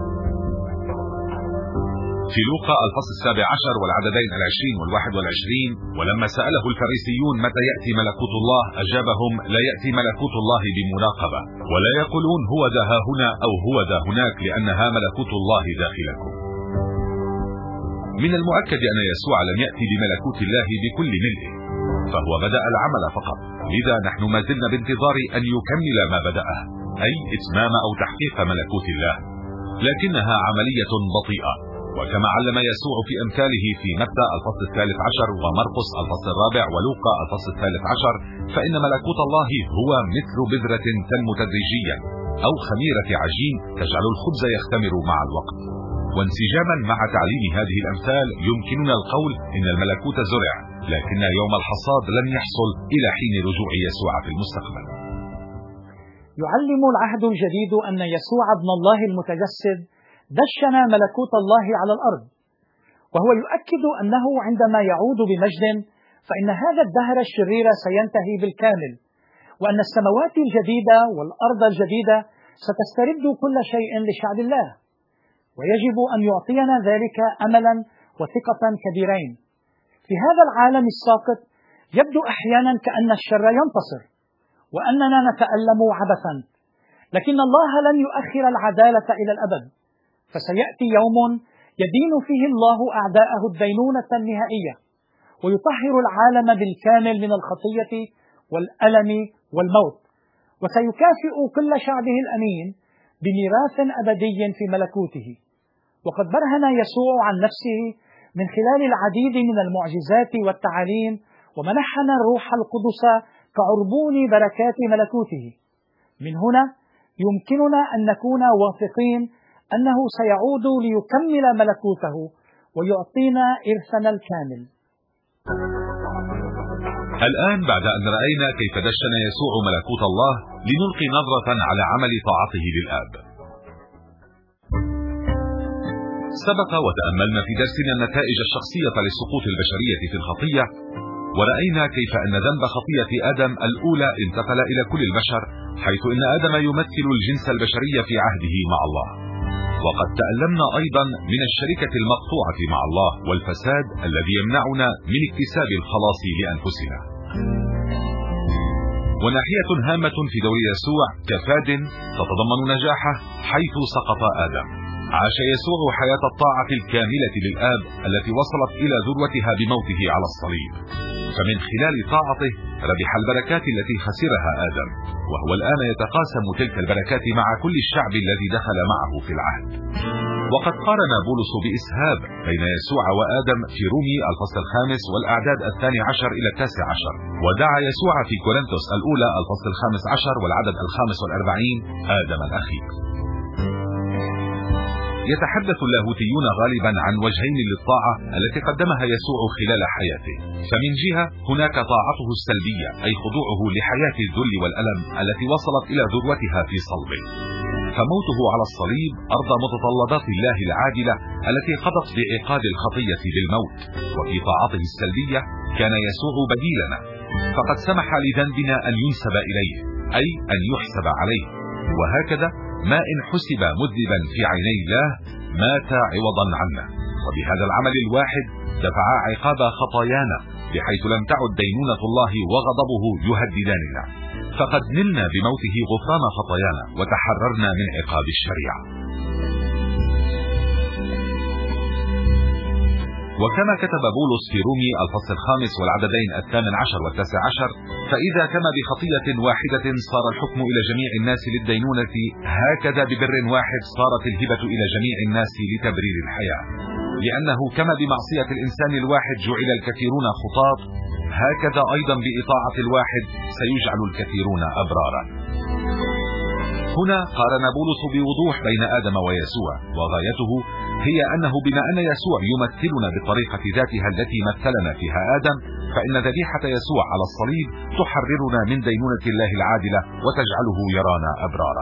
في لوقا الفصل السابع عشر والعددين العشرين والواحد والعشرين: ولما سأله الفريسيون متى يأتي ملكوت الله، أجابهم: لا يأتي ملكوت الله بمراقبة، ولا يقولون هو ذا ها هنا أو هو ذا هناك، لأنها ملكوت الله داخلكم. من المؤكد أن يسوع لم يأتي بملكوت الله بكل ملئه، فهو بدأ العمل فقط، لذا نحن ما زلنا بانتظار أن يكمل ما بدأه، أي إتمام أو تحقيق ملكوت الله، لكنها عملية بطيئة. وكما علم يسوع في أمثاله في متى الفصل الثالث عشر ومرقس الفصل الرابع ولوقا الفصل الثالث عشر، فإن ملكوت الله هو مثل بذرة تنمو تدريجيا، أو خميرة عجين تجعل الخبز يختمر مع الوقت. وانسجاما مع تعليم هذه الأمثال يمكننا القول إن الملكوت زرع، لكن يوم الحصاد لن يحصل إلى حين رجوع يسوع في المستقبل. يعلم العهد الجديد أن يسوع ابن الله المتجسد دشن ملكوت الله على الأرض، وهو يؤكد أنه عندما يعود بمجد فإن هذا الدهر الشرير سينتهي بالكامل، وأن السماوات الجديدة والأرض الجديدة ستسترد كل شيء لشعب الله، ويجب أن يعطينا ذلك أملا وثقة كبيرين. في هذا العالم الساقط يبدو أحيانا كأن الشر ينتصر وأننا نتألم عبثا، لكن الله لن يؤخر العدالة إلى الأبد، فسيأتي يوم يدين فيه الله أعداءه الدينونة النهائية، ويطهر العالم بالكامل من الخطية والألم والموت، وسيكافئ كل شعبه الأمين بميراث أبدي في ملكوته. وقد برهن يسوع عن نفسه من خلال العديد من المعجزات والتعاليم، ومنحنا الروح القدس كعربون بركات ملكوته. من هنا يمكننا أن نكون واثقين أنه سيعود ليكمل ملكوته ويعطينا إرثنا الكامل. الآن بعد أن رأينا كيف دشن يسوع ملكوت الله، لنلقي نظرة على عمل طاعته للآب. سبق وتأملنا في درسنا النتائج الشخصية لسقوط البشرية في الخطية، ورأينا كيف أن ذنب خطية آدم الأولى انتقل إلى كل البشر، حيث إن آدم يمثل الجنس البشري في عهده مع الله. وقد تألمنا أيضا من الشركة المقطوعة مع الله والفساد الذي يمنعنا من اكتساب الخلاص لأنفسنا. وناحية هامة في دور يسوع كفاد تتضمن نجاحه حيث سقط آدم. عاش يسوع حياة الطاعة الكاملة للآب التي وصلت إلى ذروتها بموته على الصليب، فمن خلال طاعته ربح البركات التي خسرها آدم، وهو الآن يتقاسم تلك البركات مع كل الشعب الذي دخل معه في العهد. وقد قارن بولس بإسهاب بين يسوع وآدم في رومي الفصل الخامس والأعداد الثاني عشر إلى التاسع عشر، ودعا يسوع في كورنثوس الأولى الفصل الخامس عشر والعدد الخامس والأربعين آدم الأخير. يتحدث اللاهوتيون غالبا عن وجهين للطاعة التي قدمها يسوع خلال حياته، فمن جهة هناك طاعته السلبية أي خضوعه لحياة الذل والألم التي وصلت إلى ذروتها في صلبه، فموته على الصليب أرضى متطلبات الله العادلة التي قضت بعقاب الخطية بالموت. وفي طاعته السلبية كان يسوع بديلنا، فقد سمح لذنبنا أن ينسب إليه أي أن يحسب عليه، وهكذا ما إن حسب مذنبا في عيني الله مات عوضا عنا. وبهذا العمل الواحد دفع عقاب خطايانا، بحيث لم تعد دينونة الله وغضبه يهدداننا، فقد نلنا بموته غفران خطايانا وتحررنا من عقاب الشريعة. وكما كتب بولس في رومي الفصل الخامس والعددين الثامن عشر والتاسع عشر: فإذا كما بخطية واحدة صار الحكم إلى جميع الناس للدينونة، هكذا ببر واحد صارت الهبة إلى جميع الناس لتبرير الحياة. لأنه كما بمعصية الإنسان الواحد جعل الكثيرون خطاة، هكذا أيضا بإطاعة الواحد سيجعل الكثيرون أبرارا. هنا قارن بولس بوضوح بين آدم ويسوع، وغايته هي أنه بما أن يسوع يمثلنا بالطريقة ذاتها التي مثلنا فيها آدم، فإن ذبيحة يسوع على الصليب تحررنا من دينونة الله العادلة وتجعله يرانا أبرارا.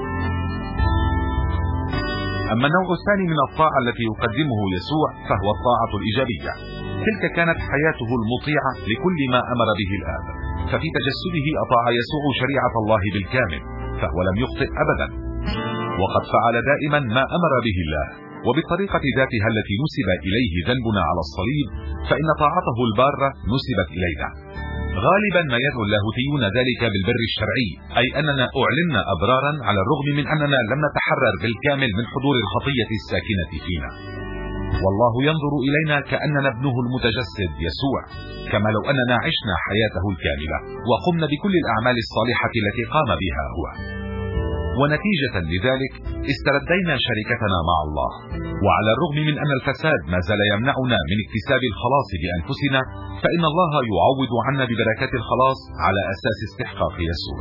أما النوع الثاني من الطاعة التي يقدمه يسوع فهو الطاعة الإيجابية. تلك كانت حياته المطيعة لكل ما أمر به الآب، ففي تجسده أطاع يسوع شريعة الله بالكامل، فهو لم يخطئ أبدا، وقد فعل دائما ما أمر به الله، وبالطريقة ذاتها التي نسب إليه ذنبنا على الصليب فإن طاعته البارة نسبت إلينا. غالبا ما يدعو اللاهوتيون ذلك بالبر الشرعي، أي أننا أعلنا أبرارا على الرغم من أننا لم نتحرر بالكامل من حضور الخطية الساكنة فينا. والله ينظر إلينا كأننا ابنه المتجسد يسوع، كما لو أننا عشنا حياته الكاملة وقمنا بكل الأعمال الصالحة التي قام بها هو. ونتيجة لذلك استردينا شركتنا مع الله. وعلى الرغم من أن الفساد ما زال يمنعنا من اكتساب الخلاص بأنفسنا، فإن الله يعوض عنا ببركات الخلاص على أساس استحقاق يسوع.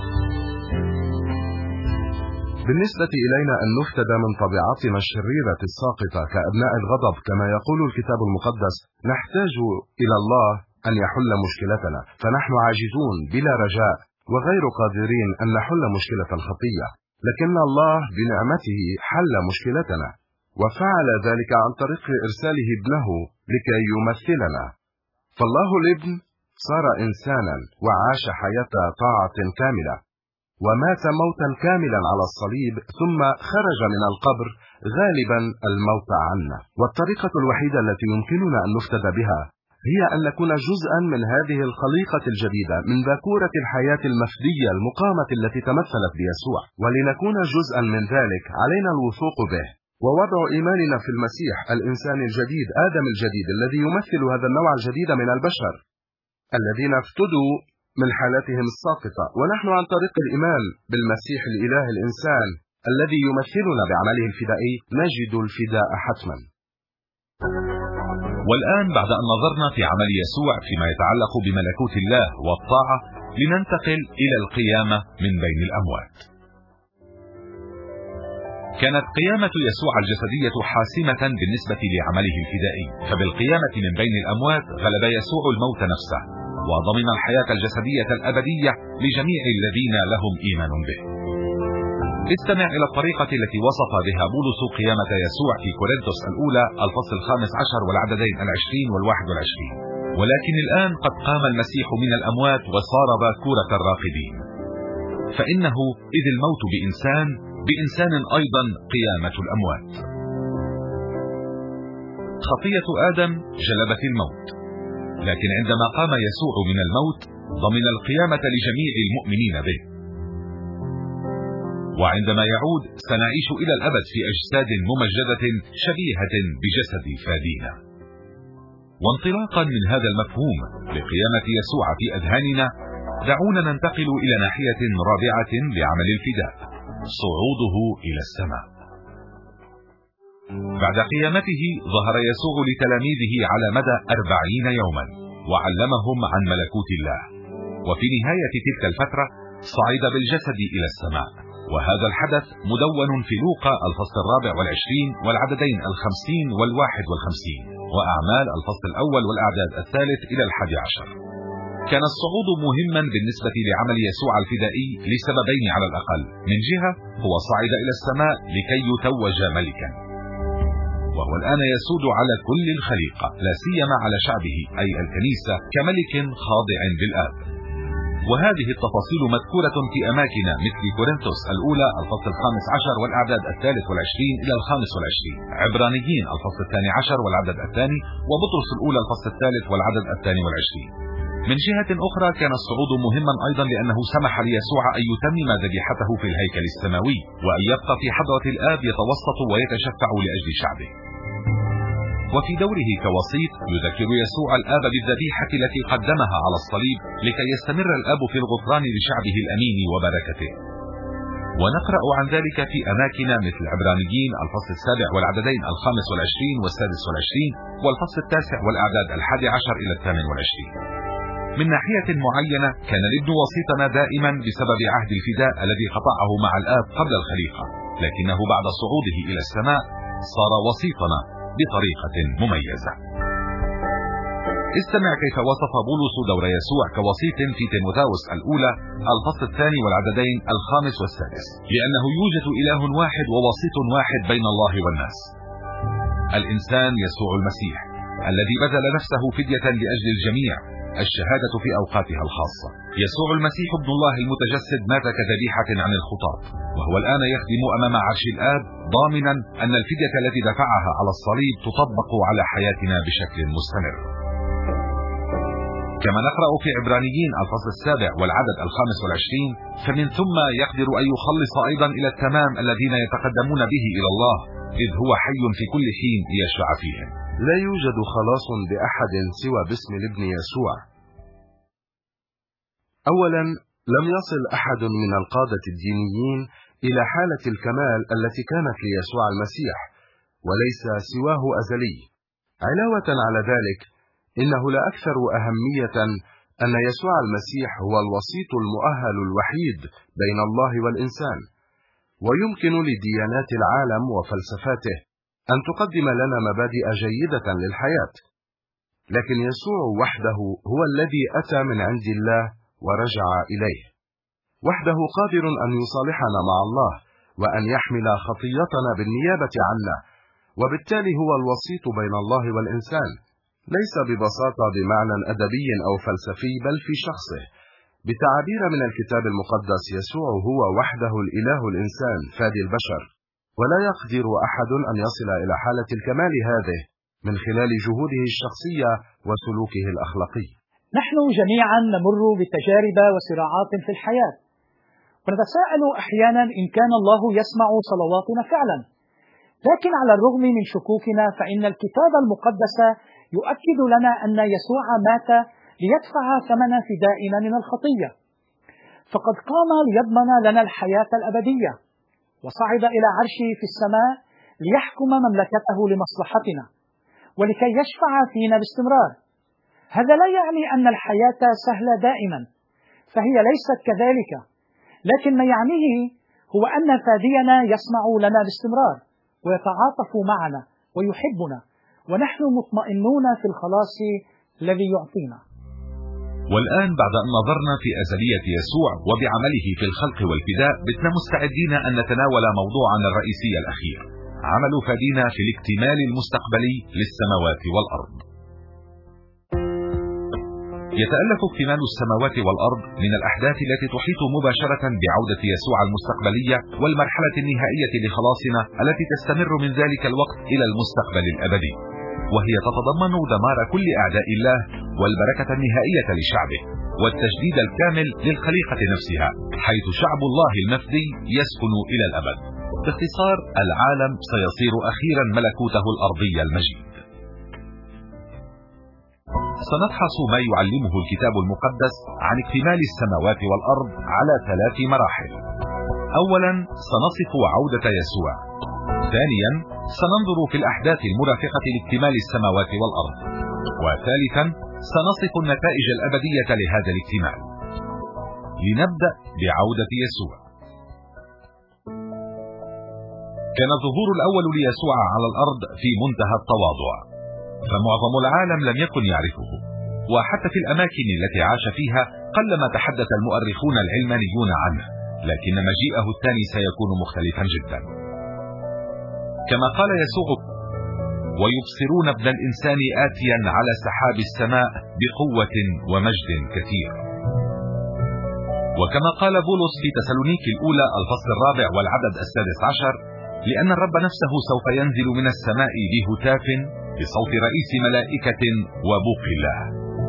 بالنسبة إلينا أن نفتدى من طبيعتنا الشريرة الساقطة كأبناء الغضب كما يقول الكتاب المقدس، نحتاج إلى الله أن يحل مشكلتنا، فنحن عاجزون بلا رجاء وغير قادرين أن نحل مشكلة الخطية، لكن الله بنعمته حل مشكلتنا، وفعل ذلك عن طريق إرساله ابنه لكي يمثلنا. فالله الابن صار إنسانا وعاش حياة طاعة كاملة، ومات موتا كاملا على الصليب، ثم خرج من القبر غالبا الموت عنا. والطريقة الوحيدة التي يمكننا أن نفتدى بها هي أن نكون جزءا من هذه الخليقة الجديدة، من ذاكورة الحياة المفدية المقامة التي تمثلت بيسوع. ولنكون جزءا من ذلك علينا الوثوق به ووضع إيماننا في المسيح، الإنسان الجديد، آدم الجديد، الذي يمثل هذا النوع الجديد من البشر الذين افتدوا من حالتهم الساقطة. ونحن عن طريق الإيمان بالمسيح الإله الإنسان الذي يمثلنا بعمله الفدائي نجد الفداء حتما. والآن بعد أن نظرنا في عمل يسوع فيما يتعلق بملكوت الله والطاعة، لننتقل إلى القيامة من بين الأموات. كانت قيامة يسوع الجسدية حاسمة بالنسبة لعمله الفدائي، فبالقيامة من بين الأموات غلب يسوع الموت نفسه، وضمن الحياة الجسدية الأبدية لجميع الذين لهم إيمان به. استمع إلى الطريقة التي وصف بها بولس قيامة يسوع في كورنثوس الأولى الفصل الخامس عشر والعددين العشرين والواحد والعشرين: ولكن الآن قد قام المسيح من الأموات وصار باكورة الراقدين. فإنه إذ الموت بإنسان، بإنسان أيضا قيامة الأموات. خطية آدم جلبت الموت، لكن عندما قام يسوع من الموت ضمن القيامة لجميع المؤمنين به. وعندما يعود سنعيش إلى الأبد في أجساد ممجدة شبيهة بجسد فادينا. وانطلاقا من هذا المفهوم لقيامة يسوع في أذهاننا، دعونا ننتقل إلى ناحية رابعة لعمل الفداء: صعوده إلى السماء. بعد قيامته ظهر يسوع لتلاميذه على مدى أربعين يوما وعلمهم عن ملكوت الله، وفي نهاية تلك الفترة صعد بالجسد إلى السماء. وهذا الحدث مدون في لوقا الفصل الرابع والعشرين والعددين الخمسين والواحد والخمسين، وأعمال الفصل الأول والأعداد الثالث إلى الحادي عشر. كان الصعود مهما بالنسبة لعمل يسوع الفدائي لسببين على الأقل: من جهة هو صعد إلى السماء لكي يتوج ملكا، وهو الآن يسود على كل الخليقة، لا سيما على شعبه أي الكنيسة، كملك خاضع للآب. وهذه التفاصيل مذكورة في أماكن مثل كورنثوس الأولى الفصل الخامس عشر والأعداد الثالث والعشرين إلى الخامس والعشرين، عبرانيين الفصل الثاني عشر والعدد الثاني، وبطرس الأولى الفصل الثالث والعدد الثاني والعشرين. من جهة أخرى كان الصعود مهما أيضا لأنه سمح ليسوع أن يتمم ذبيحته في الهيكل السماوي، وأن يبقى في حضرة الآب يتوسط ويتشفع لأجل شعبه. وفي دوره كوسيط يذكر يسوع الآب بالذبيحة التي قدمها على الصليب لكي يستمر الآب في الغفران لشعبه الأمين وبركته. ونقرأ عن ذلك في أماكن مثل عبرانيين الفصل السابع والعددين الخامس والعشرين والسادس والعشرين، والفصل التاسع والأعداد الحادي عشر إلى الثامن والعشرين. من ناحية معينة كان الابن وسيطنا دائما بسبب عهد الفداء الذي قطعه مع الآب قبل الخليقة، لكنه بعد صعوده إلى السماء صار وسيطنا بطريقة مميزة. استمع كيف وصف بولس دور يسوع كوسيط في تيموثاوس الأولى الفصل الثاني والعددين الخامس والسادس: لأنه يوجد إله واحد ووسيط واحد بين الله والناس، الإنسان يسوع المسيح، الذي بذل نفسه فدية لأجل الجميع، الشهادة في أوقاتها الخاصة. يسوع المسيح ابن الله المتجسد مات كذبيحة عن الخطاة، وهو الآن يخدم أمام عرش الآب، ضامنا أن الفدية التي دفعها على الصليب تطبق على حياتنا بشكل مستمر. كما نقرأ في عبرانيين الفصل السابع والعدد الخامس والعشرين: فمن ثم يقدر أن يخلص أيضا إلى التمام الذين يتقدمون به إلى الله، إذ هو حي في كل حين ليشفع فيهم. لا يوجد خلاص بأحد سوى باسم الابن يسوع. أولا، لم يصل أحد من القادة الدينيين إلى حالة الكمال التي كانت ليسوع المسيح، وليس سواه أزلي. علاوة على ذلك، إنه لا أكثر أهمية أن يسوع المسيح هو الوسيط المؤهل الوحيد بين الله والإنسان، ويمكن لديانات العالم وفلسفاته أن تقدم لنا مبادئ جيدة للحياة، لكن يسوع وحده هو الذي أتى من عند الله ورجع إليه. وحده قادر أن يصالحنا مع الله وأن يحمل خطيتنا بالنيابة عنا، وبالتالي هو الوسيط بين الله والإنسان، ليس ببساطة بمعنى أدبي أو فلسفي، بل في شخصه. بتعابير من الكتاب المقدس، يسوع هو وحده الإله الإنسان فادي البشر، ولا يقدر أحد أن يصل إلى حالة الكمال هذه من خلال جهوده الشخصية وسلوكه الأخلاقي. نحن جميعا نمر بتجارب وصراعات في الحياة، ونتساءل أحيانا إن كان الله يسمع صلواتنا فعلا. لكن على الرغم من شكوكنا فإن الكتاب المقدس يؤكد لنا أن يسوع مات ليدفع ثمن فدائنا من الخطية، فقد قام ليضمن لنا الحياة الأبدية، وصعد إلى عرشه في السماء ليحكم مملكته لمصلحتنا ولكي يشفع فينا باستمرار. هذا لا يعني أن الحياة سهلة دائما، فهي ليست كذلك، لكن ما يعنيه هو أن فادينا يسمع لنا باستمرار ويتعاطف معنا ويحبنا، ونحن مطمئنون في الخلاص الذي يعطينا. والآن بعد أن نظرنا في أزلية يسوع وبعمله في الخلق والفداء، بتنا مستعدين أن نتناول موضوعنا الرئيسي الأخير، عمل فادينا في الاكتمال المستقبلي للسماوات والأرض. يتألف اكتمال السماوات والأرض من الأحداث التي تحيط مباشرة بعودة يسوع المستقبلية والمرحلة النهائية لخلاصنا التي تستمر من ذلك الوقت إلى المستقبل الأبدي، وهي تتضمن دمار كل أعداء الله والبركة النهائية لشعبه والتجديد الكامل للخليقة نفسها، حيث شعب الله المفدي يسكن إلى الأبد. باختصار، العالم سيصير أخيرا ملكوته الأرضي المجيد. سنبحث ما يعلمه الكتاب المقدس عن اكتمال السماوات والأرض على ثلاث مراحل. أولا، سنصف عودة يسوع. ثانيا، سننظر في الأحداث المرافقة لاكتمال السماوات والأرض. وثالثا، سنصف النتائج الأبدية لهذا الاكتمال. لنبدأ بعودة يسوع. كان الظهور الأول ليسوع على الأرض في منتهى التواضع، فمعظم العالم لم يكن يعرفه، وحتى في الأماكن التي عاش فيها قلما تحدث المؤرخون العلمانيون عنه، لكن مجيئه الثاني سيكون مختلفا جدا. كما قال يسوع: ويبصرون ابن الإنسان آتيا على سحاب السماء بقوة ومجد كثير. وكما قال بولس في تسالونيكي الأولى الفصل الرابع والعدد السادس عشر: لأن الرب نفسه سوف ينزل من السماء بهتاف بصوت رئيس ملائكة وبوق الله.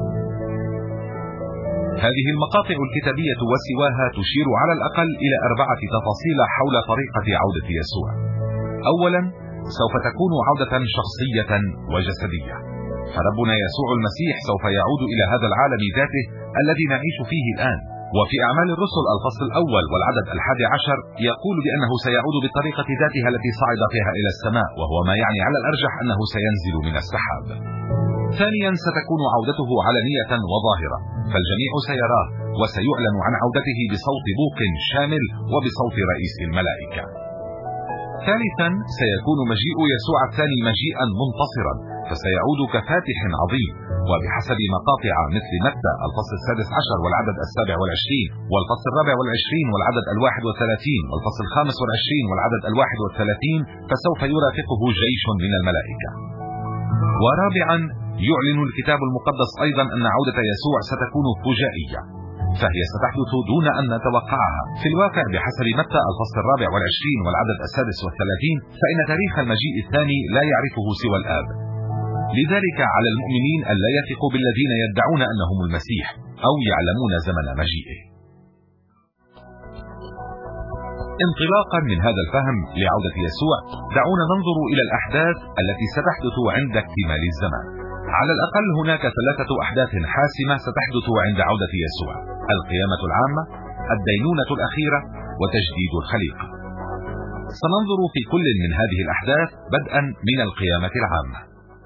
هذه المقاطع الكتابية وسواها تشير على الأقل إلى أربعة تفاصيل حول طريقة عودة يسوع. أولا، سوف تكون عودة شخصية وجسدية، فربنا يسوع المسيح سوف يعود إلى هذا العالم ذاته الذي نعيش فيه الآن. وفي أعمال الرسل الفصل الأول والعدد الحادي عشر يقول بأنه سيعود بالطريقة ذاتها التي صعد فيها إلى السماء، وهو ما يعني على الأرجح أنه سينزل من السحاب. ثانيا، ستكون عودته علنية وظاهرة، فالجميع سيراه وسيعلن عن عودته بصوت بوق شامل وبصوت رئيس الملائكة. ثالثا، سيكون مجيء يسوع الثاني مجيئا منتصرا، فسيعود كفاتح عظيم، وبحسب مقاطع مثل متى الفصل السادس عشر والعدد السابع والعشرين والفصل الرابع والعشرين والعدد الواحد والثلاثين والفصل الخامس والعشرين والعدد الواحد والثلاثين، فسوف يرافقه جيش من الملائكة. ورابعا، يعلن الكتاب المقدس أيضا أن عودة يسوع ستكون فجائية، فهي ستحدث دون أن نتوقعها. في الواقع بحسب متى الفصل الرابع والعشرين والعدد السادس والثلاثين، فإن تاريخ المجيء الثاني لا يعرفه سوى الآب، لذلك على المؤمنين أن لا يثقوا بالذين يدعون أنهم المسيح أو يعلمون زمن مجيئه. انطلاقا من هذا الفهم لعودة يسوع، دعونا ننظر إلى الأحداث التي ستحدث عند اكتمال الزمان. على الأقل هناك ثلاثة أحداث حاسمة ستحدث عند عودة يسوع: القيامة العامة، الدينونة الأخيرة، وتجديد الخليقة. سننظر في كل من هذه الأحداث بدءا من القيامة العامة.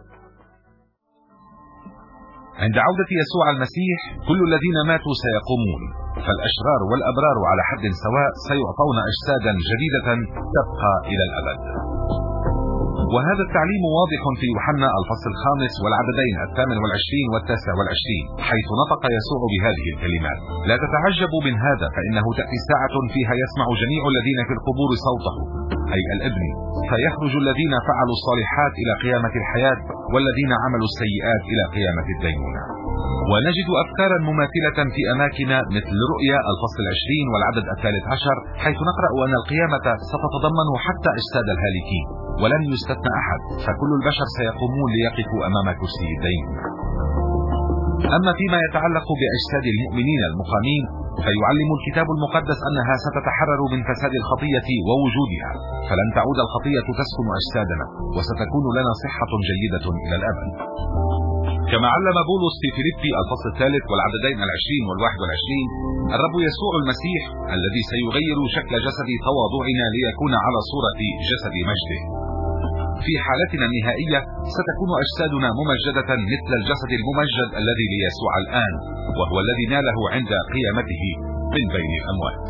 عند عودة يسوع المسيح كل الذين ماتوا سيقومون، فالأشرار والأبرار على حد سواء سيعطون أجسادا جديدة تبقى إلى الأبد. وهذا التعليم واضح في يوحنا الفصل الخامس والعددين الثامن والعشرين والتاسع والعشرين، حيث نطق يسوع بهذه الكلمات: لا تتعجبوا من هذا، فإنه تأتي ساعة فيها يسمع جميع الذين في القبور صوته، أي الابن، فيخرج الذين فعلوا الصالحات إلى قيامة الحياة، والذين عملوا السيئات إلى قيامة الدينونة. ونجد أفكارا مماثلة في أماكن مثل رؤيا الفصل العشرين والعدد الثالث عشر، حيث نقرأ أن القيامة ستتضمن حتى أجساد الهالكين، ولن يستثنى أحد، فكل البشر سيقومون ليقفوا أمام كرسي الدينونة. أما فيما يتعلق بأجساد المؤمنين المقامين، فيعلم الكتاب المقدس أنها ستتحرر من فساد الخطية ووجودها، فلن تعود الخطية تسكن أجسادنا، وستكون لنا صحة جيدة إلى الأبد. كما علم بولس في فيليبي الفصل الثالث والعددين العشرين والواحد والعشرين: الرب يسوع المسيح الذي سيغير شكل جسد تواضعنا ليكون على صورة جسد مجده. في حالتنا النهائية ستكون أجسادنا ممجدة مثل الجسد الممجد الذي ليسوع الآن، وهو الذي ناله عند قيامته من بين الأموات.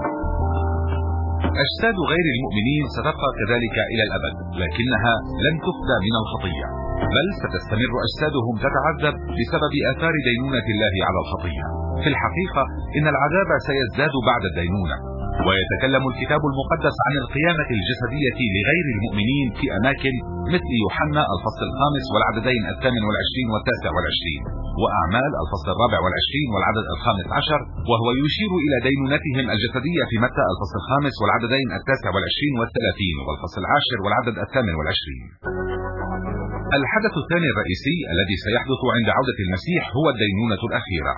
أجساد غير المؤمنين ستبقى كذلك إلى الأبد، لكنها لن تفدى من الخطية، بل ستستمر أجسادهم تتعذب بسبب آثار دينونة الله على الخطية. في الحقيقة إن العذاب سيزداد بعد الدينونة. ويتكلم الكتاب المقدس عن القيامة الجسدية لغير المؤمنين في أماكن مثل يوحنا الفصل الخامس والعددين الثامن والعشرين والتاسع والعشرين، وأعمال الفصل الرابع والعشرين والعدد الخامس عشر، وهو يشير إلى دينونتهم الجسدية في متى الفصل الخامس والعددين التاسع والعشرين والثلاثين والفصل العاشر والعدد الثامن والعشرين. الحدث الثاني الرئيسي الذي سيحدث عند عودة المسيح هو الدينونة الأخيرة.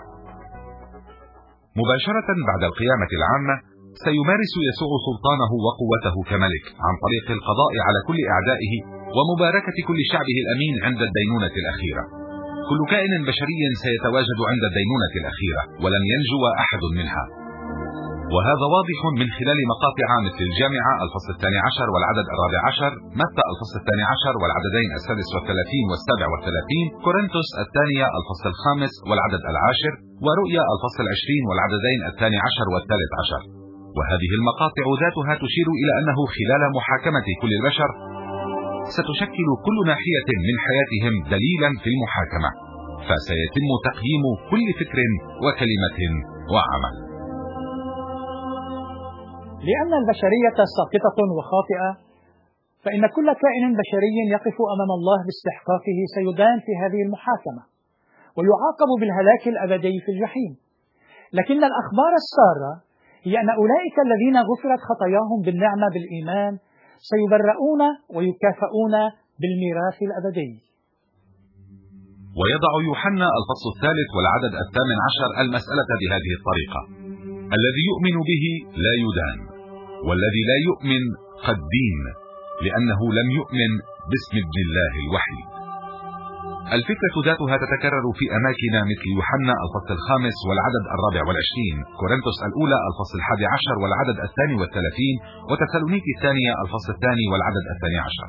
مباشرة بعد القيامة العامة سيمارس يسوع سلطانه وقوته كملك عن طريق القضاء على كل أعدائه ومباركة كل شعبه الأمين عند الدينونة الأخيرة. كل كائن بشري سيتواجد عند الدينونة الأخيرة، ولن ينجو أحد منها، وهذا واضح من خلال مقاطع مثل الجامعة الفصل الثاني عشر والعدد الرابع عشر، متى الفصل الثاني عشر والعددين السادس والثلاثين والسابع والثلاثين، كورنثوس الثانية الفصل الخامس والعدد العاشر، ورؤيا الفصل العشرين والعددين الثاني عشر والثالث عشر. وهذه المقاطع ذاتها تشير إلى أنه خلال محاكمة كل البشر ستشكل كل ناحية من حياتهم دليلا في المحاكمة، فسيتم تقييم كل فكر وكلمة وعمل. لأن البشرية ساقطة وخاطئة، فإن كل كائن بشري يقف أمام الله باستحقاقه سيدان في هذه المحاكمة، ويعاقب بالهلاك الأبدي في الجحيم. لكن الأخبار السارة هي أن أولئك الذين غفرت خطاياهم بالنعمة بالإيمان سيبرؤون ويكافئون بالميراث الأبدي. ويضع يوحنا الفصل الثالث والعدد الثامن عشر المسألة بهذه الطريقة: الذي يؤمن به لا يدان، والذي لا يؤمن قد دين، لأنه لم يؤمن باسم ابن الله الوحيد. الفكرة ذاتها تتكرر في أماكن مثل يوحنا الفصل الخامس والعدد الرابع والعشرين، كورنثوس الأولى الفصل الحادي عشر والعدد الثاني والثلاثين، وتسالونيكي الثانية الفصل الثاني والعدد الثاني عشر.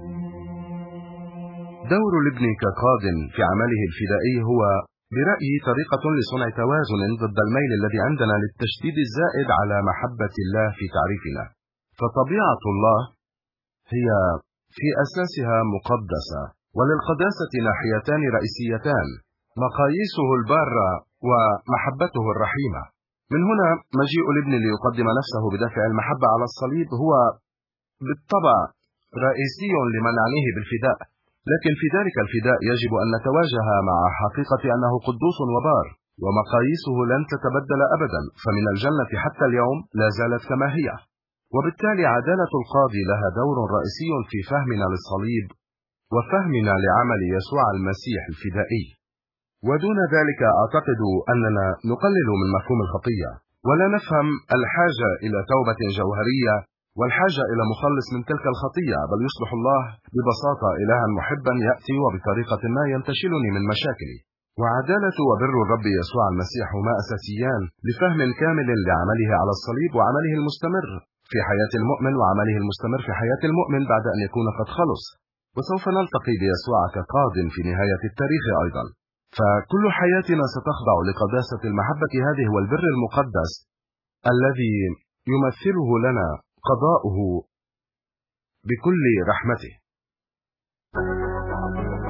دور الابن كقاض في عمله الفدائي هو برأيي طريقة لصنع توازن ضد الميل الذي عندنا للتشديد الزائد على محبة الله في تعريفنا. فطبيعة الله هي في أساسها مقدسة، وللقداسة ناحيتان رئيسيتان: مقاييسه البارة ومحبته الرحيمة. من هنا مجيء الابن ليقدم نفسه بدافع المحبة على الصليب هو بالطبع رئيسي لما نعنيه بالفداء، لكن في ذلك الفداء يجب أن نتواجه مع حقيقة أنه قدوس وبار، ومقاييسه لن تتبدل أبدا، فمن الجنة حتى اليوم لا زالت كما هي. وبالتالي عدالة القاضي لها دور رئيسي في فهمنا للصليب وفهمنا لعمل يسوع المسيح الفدائي. ودون ذلك أعتقد أننا نقلل من مفهوم الخطية، ولا نفهم الحاجة إلى توبة جوهرية والحاجة إلى مخلص من تلك الخطية، بل يصبح الله ببساطة إلها محبا يأتي وبطريقة ما ينتشلني من مشاكلي. وعدالة وبر الرب يسوع المسيح هما أساسيان لفهم كامل لعمله على الصليب وعمله المستمر في حياة المؤمن وعمله المستمر في حياة المؤمن بعد أن يكون قد خلص. وسوف نلتقي بيسوع كقاض في نهاية التاريخ أيضا، فكل حياتنا ستخضع لقداسة المحبة. هذه هو البر المقدس الذي يمثله لنا قضاؤه بكل رحمته.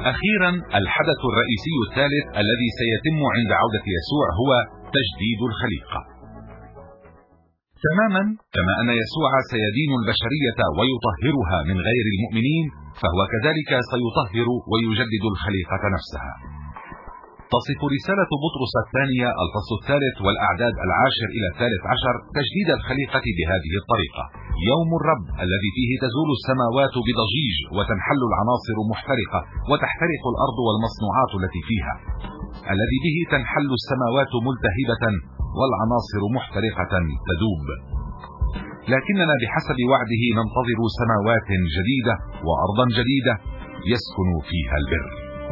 أخيرا، الحدث الرئيسي الثالث الذي سيتم عند عودة يسوع هو تجديد الخليقة. تماما كما أن يسوع سيدين البشرية ويطهرها من غير المؤمنين، فهو كذلك سيطهر ويجدد الخليقة نفسها. تصف رسالة بطرس الثانية الفصل الثالث والأعداد العاشر إلى الثالث عشر تجديد الخليقة بهذه الطريقة: يوم الرب الذي فيه تزول السماوات بضجيج وتنحل العناصر محترقة وتحترق الأرض والمصنوعات التي فيها، الذي به تنحل السماوات ملتهبة والعناصر محترقة تذوب. لكننا بحسب وعده ننتظر سماوات جديدة وأرضا جديدة يسكن فيها البر.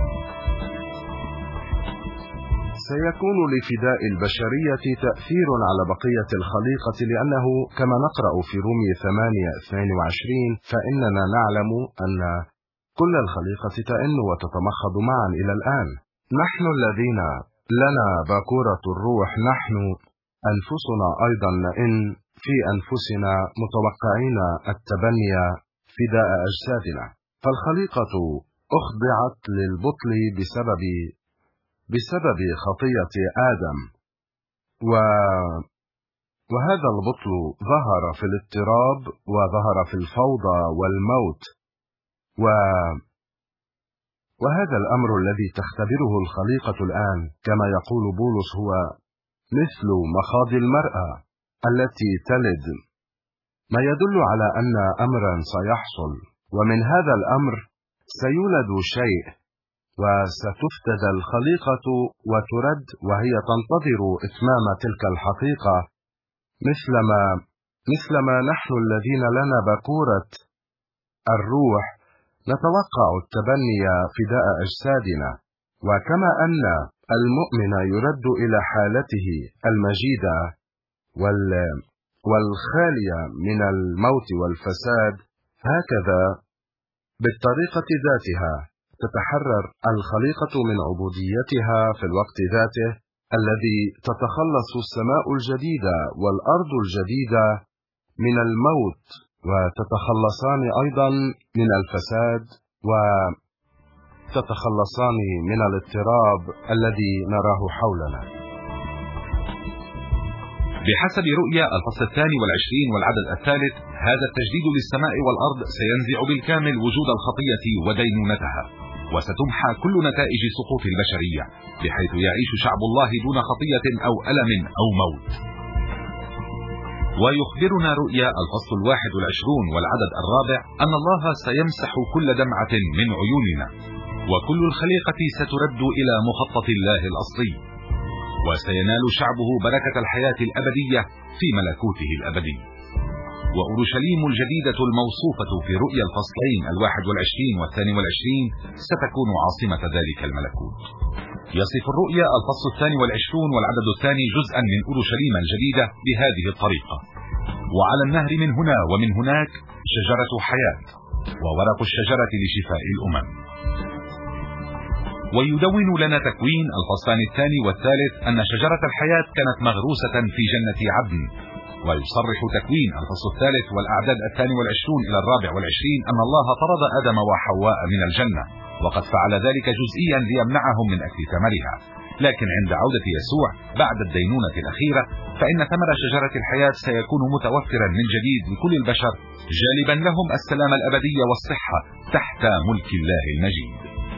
سيكون لفداء البشرية تأثير على بقية الخليقة، لأنه كما نقرأ في رومية ثمانية اثنين وعشرين: فإننا نعلم أن كل الخليقة تئن وتتمخض معا إلى الآن، نحن الذين لنا باكورة الروح، نحن أنفسنا أيضا نئن في أنفسنا متوقعين التبني فداء أجسادنا. فالخليقة أخضعت للبطل بسبب بسبب خطية آدم، و... وهذا البطل ظهر في الاضطراب وظهر في الفوضى والموت، و... وهذا الأمر الذي تختبره الخليقة الآن كما يقول بولس هو مثل مخاض المرأة التي تلد، ما يدل على أن أمرا سيحصل، ومن هذا الأمر سيولد شيء وستفتدى الخليقة وترد، وهي تنتظر إتمام تلك الحقيقة، مثلما مثلما نحن الذين لنا باكورة الروح نتوقع التبني فداء أجسادنا. وكما أن المؤمن يرد إلى حالته المجيدة والخالية من الموت والفساد، هكذا بالطريقة ذاتها تتحرر الخليقة من عبوديتها في الوقت ذاته الذي تتخلص السماء الجديدة والأرض الجديدة من الموت، وتتخلصان أيضا من الفساد، وتتخلصان من الاضطراب الذي نراه حولنا. بحسب رؤيا الفصل الثاني والعشرين والعدد الثالث، هذا التجديد للسماء والأرض سينزع بالكامل وجود الخطية ودينونتها، وستمحى كل نتائج سقوط البشرية، بحيث يعيش شعب الله دون خطية أو ألم أو موت. ويخبرنا رؤيا الفصل الواحد والعشرون والعدد الرابع أن الله سيمسح كل دمعة من عيوننا، وكل الخليقة سترد إلى مخطط الله الأصلي، وسينال شعبه بركة الحياة الأبدية في ملكوته الأبدي. وأورشليم الجديدة الموصوفة في رؤيا الفصلين الواحد والعشرين والثاني والعشرين ستكون عاصمة ذلك الملكوت. يصف الرؤيا الفصل الثاني والعشرون والعدد الثاني جزءا من أورشليم الجديدة بهذه الطريقة: وعلى النهر من هنا ومن هناك شجرة حياة، وورق الشجرة لشفاء الأمم. ويدون لنا تكوين الفصلان الثاني والثالث أن شجرة الحياة كانت مغروسة في جنة عدن. ويصرح تكوين الفصل الثالث والأعداد الثاني والعشرون إلى الرابع والعشرين أن الله طرد آدم وحواء من الجنة، وقد فعل ذلك جزئيا ليمنعهم من أكل ثمرها. لكن عند عودة يسوع بعد الدينونة الأخيرة، فإن ثمر شجرة الحياة سيكون متوفرا من جديد لكل البشر، جالبا لهم السلام الأبدي والصحة تحت ملك الله المجيد.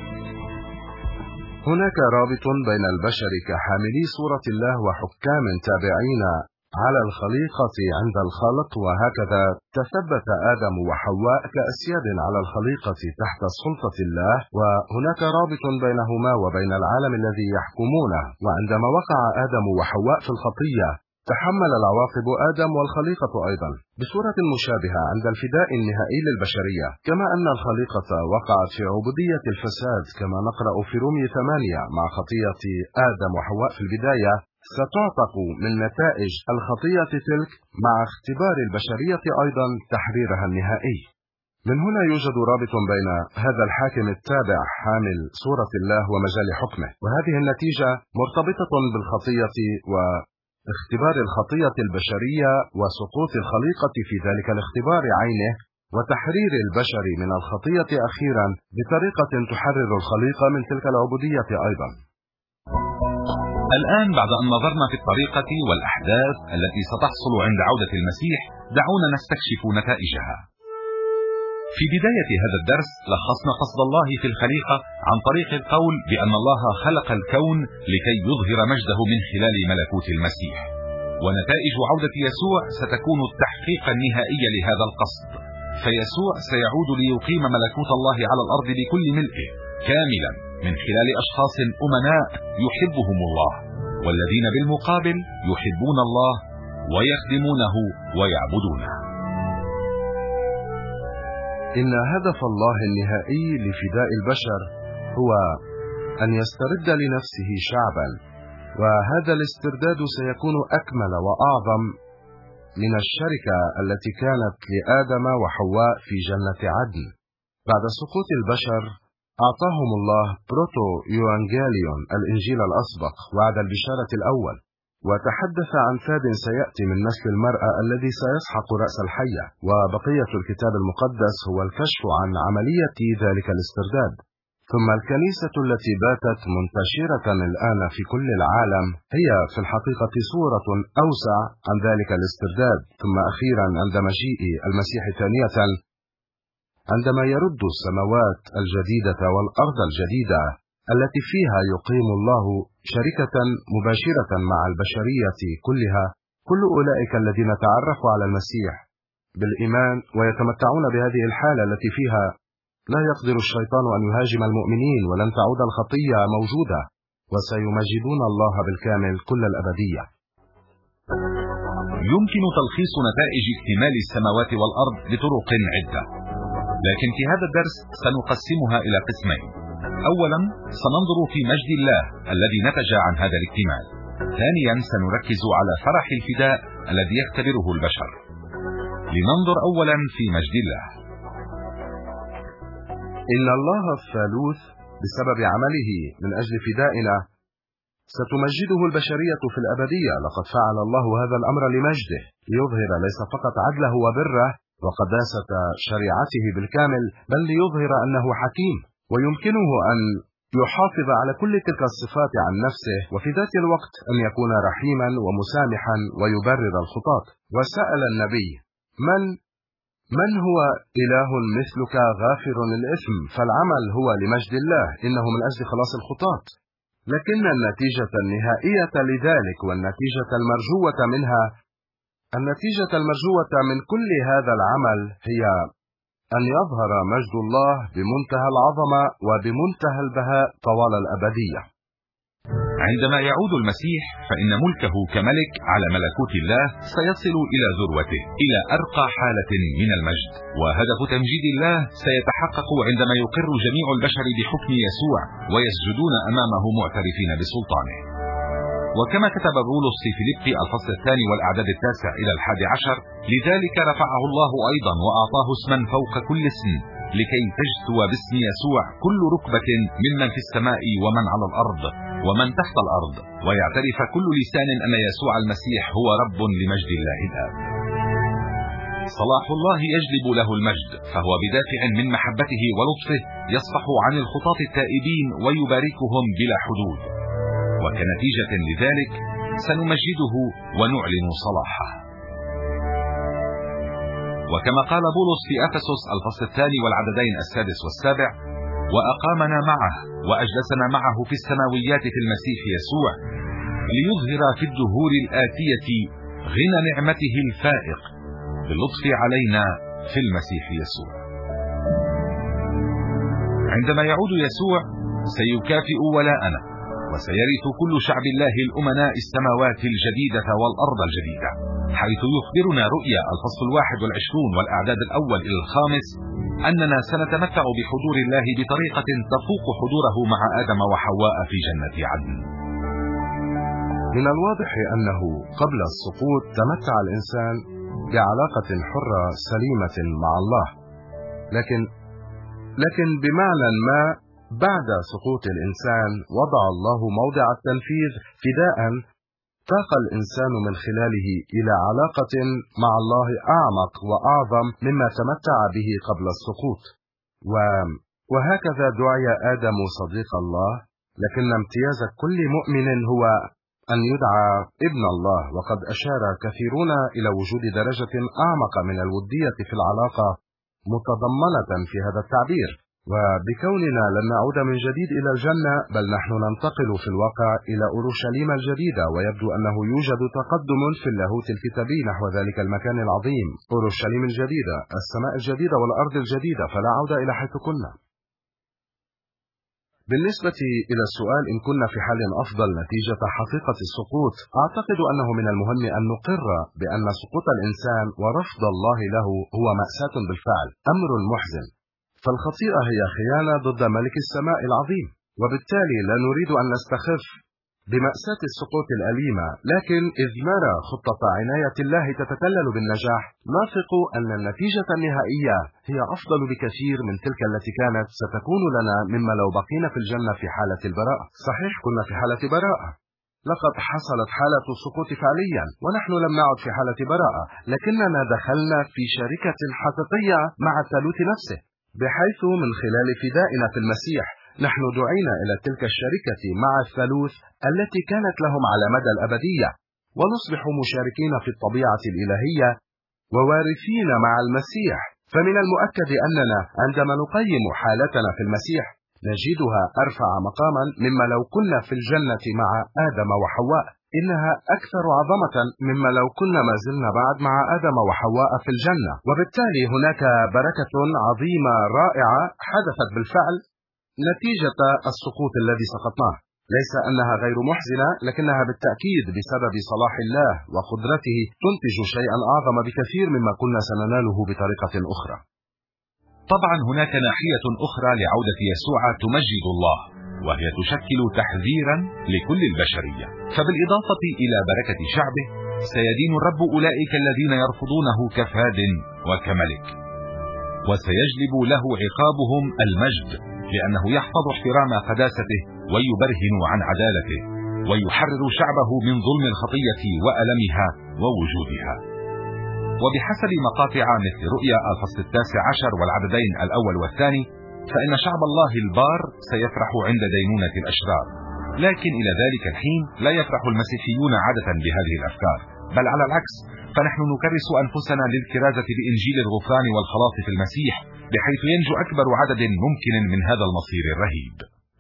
هناك رابط بين البشر كحاملي صورة الله وحكام تابعين على الخليقة عند الخلق، وهكذا تثبت آدم وحواء كأسياد على الخليقة تحت سلطة الله، وهناك رابط بينهما وبين العالم الذي يحكمونه. وعندما وقع آدم وحواء في الخطية تحمل العواقب آدم والخليقة أيضا بصورة مشابهة عند الفداء النهائي للبشرية. كما أن الخليقة وقعت في عبودية الفساد كما نقرأ في رومية ثمانية مع خطية آدم وحواء في البداية، ستعتق من نتائج الخطية تلك مع اختبار البشرية أيضا تحريرها النهائي. من هنا يوجد رابط بين هذا الحاكم التابع حامل صورة الله ومجال حكمه، وهذه النتيجة مرتبطة بالخطية واختبار الخطية البشرية وسقوط الخليقة في ذلك الاختبار عينه، وتحرير البشر من الخطية أخيرا بطريقة تحرر الخليقة من تلك العبودية أيضا. الآن بعد أن نظرنا في الطريقة والأحداث التي ستحصل عند عودة المسيح، دعونا نستكشف نتائجها. في بداية هذا الدرس لخصنا قصد الله في الخليقة عن طريق القول بأن الله خلق الكون لكي يظهر مجده من خلال ملكوت المسيح، ونتائج عودة يسوع ستكون التحقيق النهائي لهذا القصد، فيسوع سيعود ليقيم ملكوت الله على الأرض بكل ملئه كاملا من خلال أشخاص أمناء يحبهم الله، والذين بالمقابل يحبون الله ويخدمونه ويعبدونه. إن هدف الله النهائي لفداء البشر هو أن يسترد لنفسه شعبا، وهذا الاسترداد سيكون أكمل وأعظم من الشركة التي كانت لآدم وحواء في جنة عدن. بعد سقوط البشر أعطاهم الله بروتو يوانجيليون الإنجيل الأسبق، وعد البشارة الأول، وتحدث عن فاد سيأتي من نسل المرأة الذي سيسحق رأس الحية، وبقية الكتاب المقدس هو الكشف عن عملية ذلك الاسترداد. ثم الكنيسة التي باتت منتشرة الآن في كل العالم هي في الحقيقة صورة أوسع عن ذلك الاسترداد. ثم أخيرا عند مجيء المسيح ثانية، عندما يرد السماوات الجديدة والأرض الجديدة التي فيها يقيم الله شركة مباشرة مع البشرية كلها، كل أولئك الذين تعرفوا على المسيح بالإيمان ويتمتعون بهذه الحالة التي فيها لا يقدر الشيطان أن يهاجم المؤمنين، ولن تعود الخطية موجودة، وسيمجدون الله بالكامل كل الأبدية. يمكن تلخيص نتائج اكتمال السماوات والأرض بطرق عدة، لكن في هذا الدرس سنقسمها إلى قسمين. أولا سننظر في مجد الله الذي نتج عن هذا الاكتمال. ثانيا سنركز على فرح الفداء الذي يختبره البشر. لننظر أولا في مجد الله. إن الله الثالوث بسبب عمله من أجل فدائنا ستمجده البشرية في الأبدية. لقد فعل الله هذا الأمر لمجده، ليظهر ليس فقط عدله وبره وقداسة شريعته بالكامل، بل ليظهر أنه حكيم ويمكنه أن يحافظ على كل تلك الصفات عن نفسه، وفي ذات الوقت أن يكون رحيما ومسامحا ويبرر الخطاة. وسأل النبي: من من هو إله مثلك غافر الإثم؟ فالعمل هو لمجد الله، إنه من أجل خلاص الخطاة. لكن النتيجة النهائية لذلك والنتيجة المرجوة منها، النتيجة المرجوة من كل هذا العمل هي أن يظهر مجد الله بمنتهى العظمة وبمنتهى البهاء طوال الأبدية. عندما يعود المسيح فإن ملكه كملك على ملكوت الله سيصل إلى ذروته، إلى أرقى حالة من المجد، وهدف تمجيد الله سيتحقق عندما يقر جميع البشر بحكم يسوع ويسجدون أمامه معترفين بسلطانه. وكما كتب بولس في فيليبي الفصل الثاني والأعداد التاسع إلى الحادي عشر: لذلك رفعه الله أيضا وأعطاه اسما فوق كل اسم، لكي تجثو باسم يسوع كل ركبة ممن في السماء ومن على الأرض ومن تحت الأرض، ويعترف كل لسان أن يسوع المسيح هو رب لمجد الله الآب. صلاح الله يجلب له المجد، فهو بدافع من محبته ولطفه يصفح عن الخطاة التائبين ويباركهم بلا حدود، وكنتيجة لذلك سنمجده ونعلن صلاحه. وكما قال بولس في أفسس الفصل الثاني والعددين السادس والسابع: وأقامنا معه وأجلسنا معه في السماويات في المسيح يسوع، ليظهر في الدهور الآتية غنى نعمته الفائق باللطف علينا في المسيح يسوع. عندما يعود يسوع سيكافئ ولاءنا، وسيرث كل شعب الله الأمناء السماوات الجديدة والأرض الجديدة، حيث يخبرنا رؤيا الفصل الواحد والعشرون والأعداد الأول إلى الخامس أننا سنتمتع بحضور الله بطريقة تفوق حضوره مع آدم وحواء في جنة عدن. من الواضح أنه قبل السقوط تمتع الإنسان بعلاقة حرة سليمة مع الله، لكن لكن بمعنى ما بعد سقوط الإنسان وضع الله موضع التنفيذ فداء تاق الإنسان من خلاله إلى علاقة مع الله أعمق وأعظم مما تمتع به قبل السقوط. و... وهكذا دعي آدم صديق الله، لكن امتياز كل مؤمن هو أن يدعى ابن الله. وقد أشار كثيرون إلى وجود درجة أعمق من الودية في العلاقة متضمنة في هذا التعبير. وبكوننا لن نعود من جديد إلى الجنة، بل نحن ننتقل في الواقع إلى أورشليم الجديدة، ويبدو أنه يوجد تقدم في اللاهوت الكتابي نحو ذلك المكان العظيم، أورشليم الجديدة، السماء الجديدة والأرض الجديدة، فلا عودة إلى حيث كنا. بالنسبة إلى السؤال إن كنا في حال أفضل نتيجة حقيقة السقوط، أعتقد أنه من المهم أن نقر بأن سقوط الإنسان ورفض الله له هو مأساة بالفعل، أمر محزن. فالخطيئة هي خيانة ضد ملك السماء العظيم، وبالتالي لا نريد أن نستخف بمأساة السقوط الأليمة، لكن إذ نرى خطة عناية الله تتكلل بالنجاح، نثق أن النتيجة النهائية هي أفضل بكثير من تلك التي كانت ستكون لنا مما لو بقينا في الجنة في حالة البراءة. صحيح كنا في حالة براءة، لقد حصلت حالة السقوط فعليا ونحن لم نعد في حالة براءة، لكننا دخلنا في شركة حقيقية مع الثالوث نفسه، بحيث من خلال فدائنا في المسيح نحن دعينا إلى تلك الشركة مع الثالوث التي كانت لهم على مدى الأبدية، ونصبح مشاركين في الطبيعة الإلهية ووارثين مع المسيح. فمن المؤكد أننا عندما نقيم حالتنا في المسيح نجدها أرفع مقاما مما لو كنا في الجنة مع آدم وحواء، إنها أكثر عظمة مما لو كنا ما زلنا بعد مع آدم وحواء في الجنة. وبالتالي هناك بركة عظيمة رائعة حدثت بالفعل نتيجة السقوط الذي سقطناه. ليس أنها غير محزنة، لكنها بالتأكيد بسبب صلاح الله وقدرته تنتج شيئا أعظم بكثير مما كنا سنناله بطريقة أخرى. طبعا هناك ناحية أخرى لعودة يسوع تمجد الله، وهي تشكل تحذيرا لكل البشرية. فبالإضافة إلى بركة شعبه سيدين الرب أولئك الذين يرفضونه كفاد وكملك، وسيجلب له عقابهم المجد، لأنه يحفظ احترام قداسته ويبرهن عن عدالته ويحرر شعبه من ظلم الخطية وألمها ووجودها. وبحسب مقاطع مثل رؤيا الفصل التاسع عشر والعددين الأول والثاني، فإن شعب الله البار سيفرح عند دينونة الأشرار، لكن إلى ذلك الحين لا يفرح المسيحيون عادة بهذه الأفكار، بل على العكس، فنحن نكرس أنفسنا للكرازة بإنجيل الغفران والخلاص في المسيح، بحيث ينجو أكبر عدد ممكن من هذا المصير الرهيب.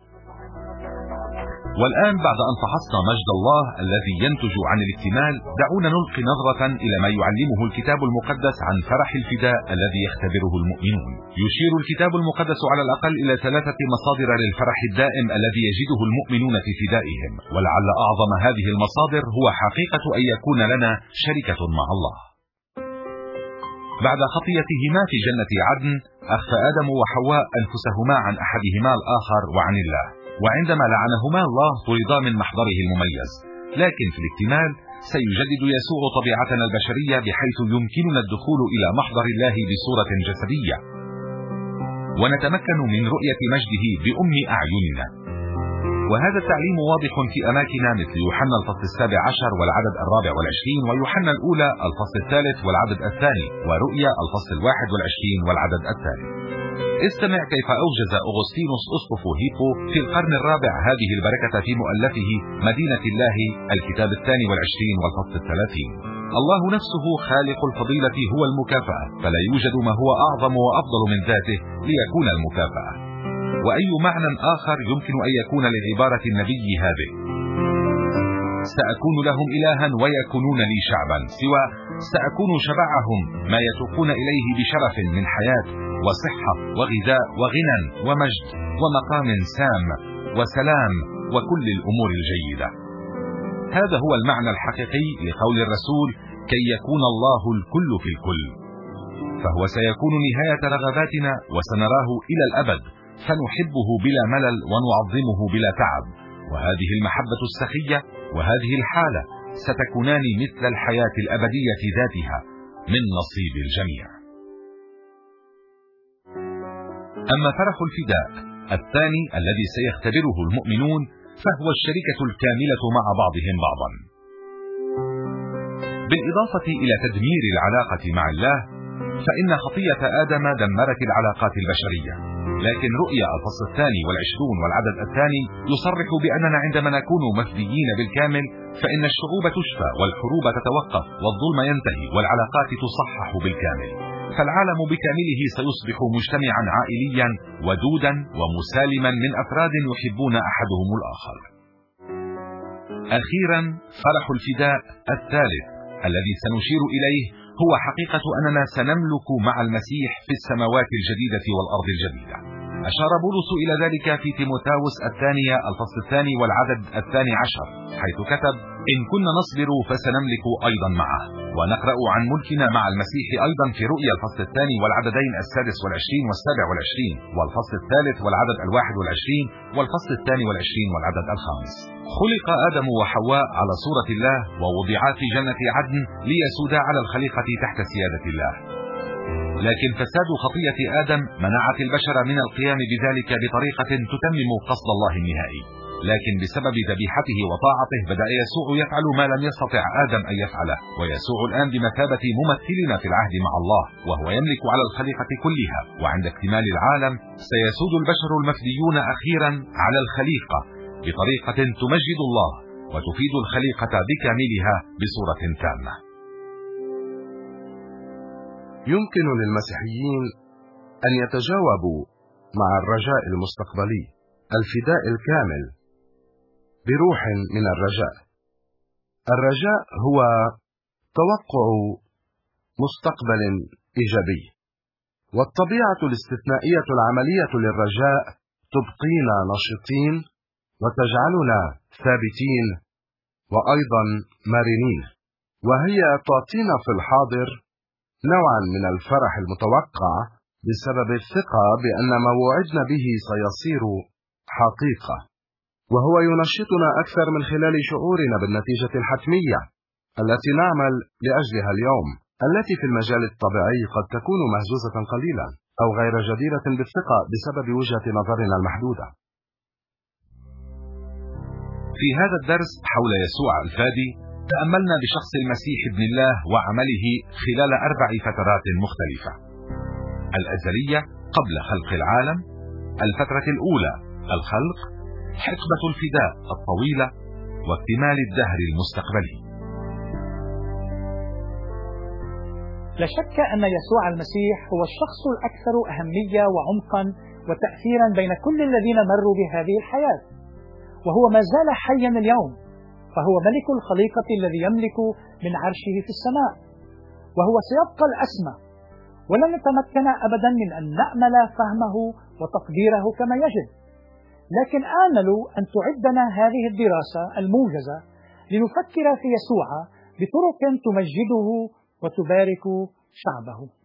والآن بعد أن فحصنا مجد الله الذي ينتج عن الاكتمال، دعونا نلقي نظرة إلى ما يعلمه الكتاب المقدس عن فرح الفداء الذي يختبره المؤمنون. يشير الكتاب المقدس على الأقل إلى ثلاثة مصادر للفرح الدائم الذي يجده المؤمنون في فدائهم، ولعل أعظم هذه المصادر هو حقيقة أن يكون لنا شركة مع الله. بعد خطيتهما في جنة عدن، أخفى آدم وحواء أنفسهما عن أحدهما الآخر وعن الله، وعندما لعنهما الله طردا من محضره المميز. لكن في الاكتمال سيجدد يسوع طبيعتنا البشرية، بحيث يمكننا الدخول إلى محضر الله بصورة جسدية، ونتمكن من رؤية مجده بأم أعيننا. وهذا التعليم واضح في أماكن مثل يوحنا الفصل السابع عشر والعدد الرابع والعشرين، ويوحنا الأولى الفصل الثالث والعدد الثاني، ورؤيا الفصل الواحد والعشرين والعدد الثاني. استمع كيف أوجز أغسطينوس أسقف هيبو في القرن الرابع هذه البركة في مؤلفه مدينة الله الكتاب الثاني والعشرين والفصل الثلاثين: الله نفسه خالق الفضيلة هو المكافأة، فلا يوجد ما هو أعظم وأفضل من ذاته ليكون المكافأة. وأي معنى آخر يمكن أن يكون لعبارة النبي هذه: سأكون لهم إلها ويكونون لي شعبا، سوى سأكون شبعهم ما يتوقون إليه بشرف من حياة وصحة وغذاء وغنى ومجد ومقام سام وسلام وكل الأمور الجيدة. هذا هو المعنى الحقيقي لقول الرسول: كي يكون الله الكل في الكل. فهو سيكون نهاية رغباتنا، وسنراه إلى الأبد، فنحبه بلا ملل ونعظمه بلا تعب. وهذه المحبة السخية وهذه الحالة ستكونان مثل الحياة الأبدية ذاتها من نصيب الجميع. أما فرح الفداء الثاني الذي سيختبره المؤمنون، فهو الشركة الكاملة مع بعضهم بعضا. بالإضافة إلى تدمير العلاقة مع الله، فإن خطية آدم دمرت العلاقات البشرية. لكن رؤيا الفصل الثاني والعشرون والعدد الثاني يصرح بأننا عندما نكون مفديين بالكامل فإن الشعوب تشفى والحروب تتوقف والظلم ينتهي والعلاقات تصحح بالكامل، فالعالم بكامله سيصبح مجتمعا عائليا ودودا ومسالما من أفراد يحبون أحدهم الآخر. أخيرا، فرح الفداء الثالث الذي سنشير إليه هو حقيقة أننا سنملك مع المسيح في السماوات الجديدة والأرض الجديدة. أشار بولس إلى ذلك في تيموثاوس الثانية الفصل الثاني والعدد الثاني عشر، حيث كتب: إن كنا نصبر فسنملك أيضا معه. ونقرأ عن ملكنا مع المسيح أيضا في رؤيا الفصل الثاني والعددين السادس والعشرين والسابع والعشرين والفصل الثالث والعدد الواحد والعشرين والفصل الثاني والعشرين والعدد الخامس. خلق آدم وحواء على صورة الله ووضعا في جنة عدن ليسودا على الخليقة تحت سيادة الله، لكن فساد خطية آدم منعت البشر من القيام بذلك بطريقة تتمم قصد الله النهائي. لكن بسبب ذبيحته وطاعته بدأ يسوع يفعل ما لم يستطع آدم أن يفعله، ويسوع الآن بمثابة ممثلنا في العهد مع الله، وهو يملك على الخليقة كلها. وعند اكتمال العالم سيسود البشر المفديون أخيرا على الخليقة بطريقة تمجد الله وتفيد الخليقة بكاملها بصورة تامة. يمكن للمسيحيين أن يتجاوبوا مع الرجاء المستقبلي الفداء الكامل بروح من الرجاء. الرجاء هو توقع مستقبل إيجابي، والطبيعة الاستثنائية العملية للرجاء تبقينا نشطين وتجعلنا ثابتين وأيضا مرنين، وهي تعطينا في الحاضر نوعا من الفرح المتوقع بسبب الثقة بأن ما وعدنا به سيصير حقيقة، وهو ينشطنا أكثر من خلال شعورنا بالنتيجة الحتمية التي نعمل لأجلها اليوم، التي في المجال الطبيعي قد تكون مهزوزة قليلا أو غير جديرة بالثقة بسبب وجهة نظرنا المحدودة. في هذا الدرس حول يسوع الفادي تأملنا بشخص المسيح ابن الله وعمله خلال أربع فترات مختلفة: الأزلية قبل خلق العالم، الفترة الأولى الخلق، حقبة الفداء الطويلة، واكتمال الدهر المستقبلي. لا شك أن يسوع المسيح هو الشخص الأكثر أهمية وعمقا وتأثيرا بين كل الذين مروا بهذه الحياة، وهو ما زال حيا اليوم، فهو ملك الخليقة الذي يملك من عرشه في السماء، وهو سيبقى الأسمى، ولن نتمكن أبدا من أن نأمل فهمه وتقديره كما يجب. لكن آمل أن تعدنا هذه الدراسة الموجزة لنفكر في يسوع بطرق تمجده وتبارك شعبه.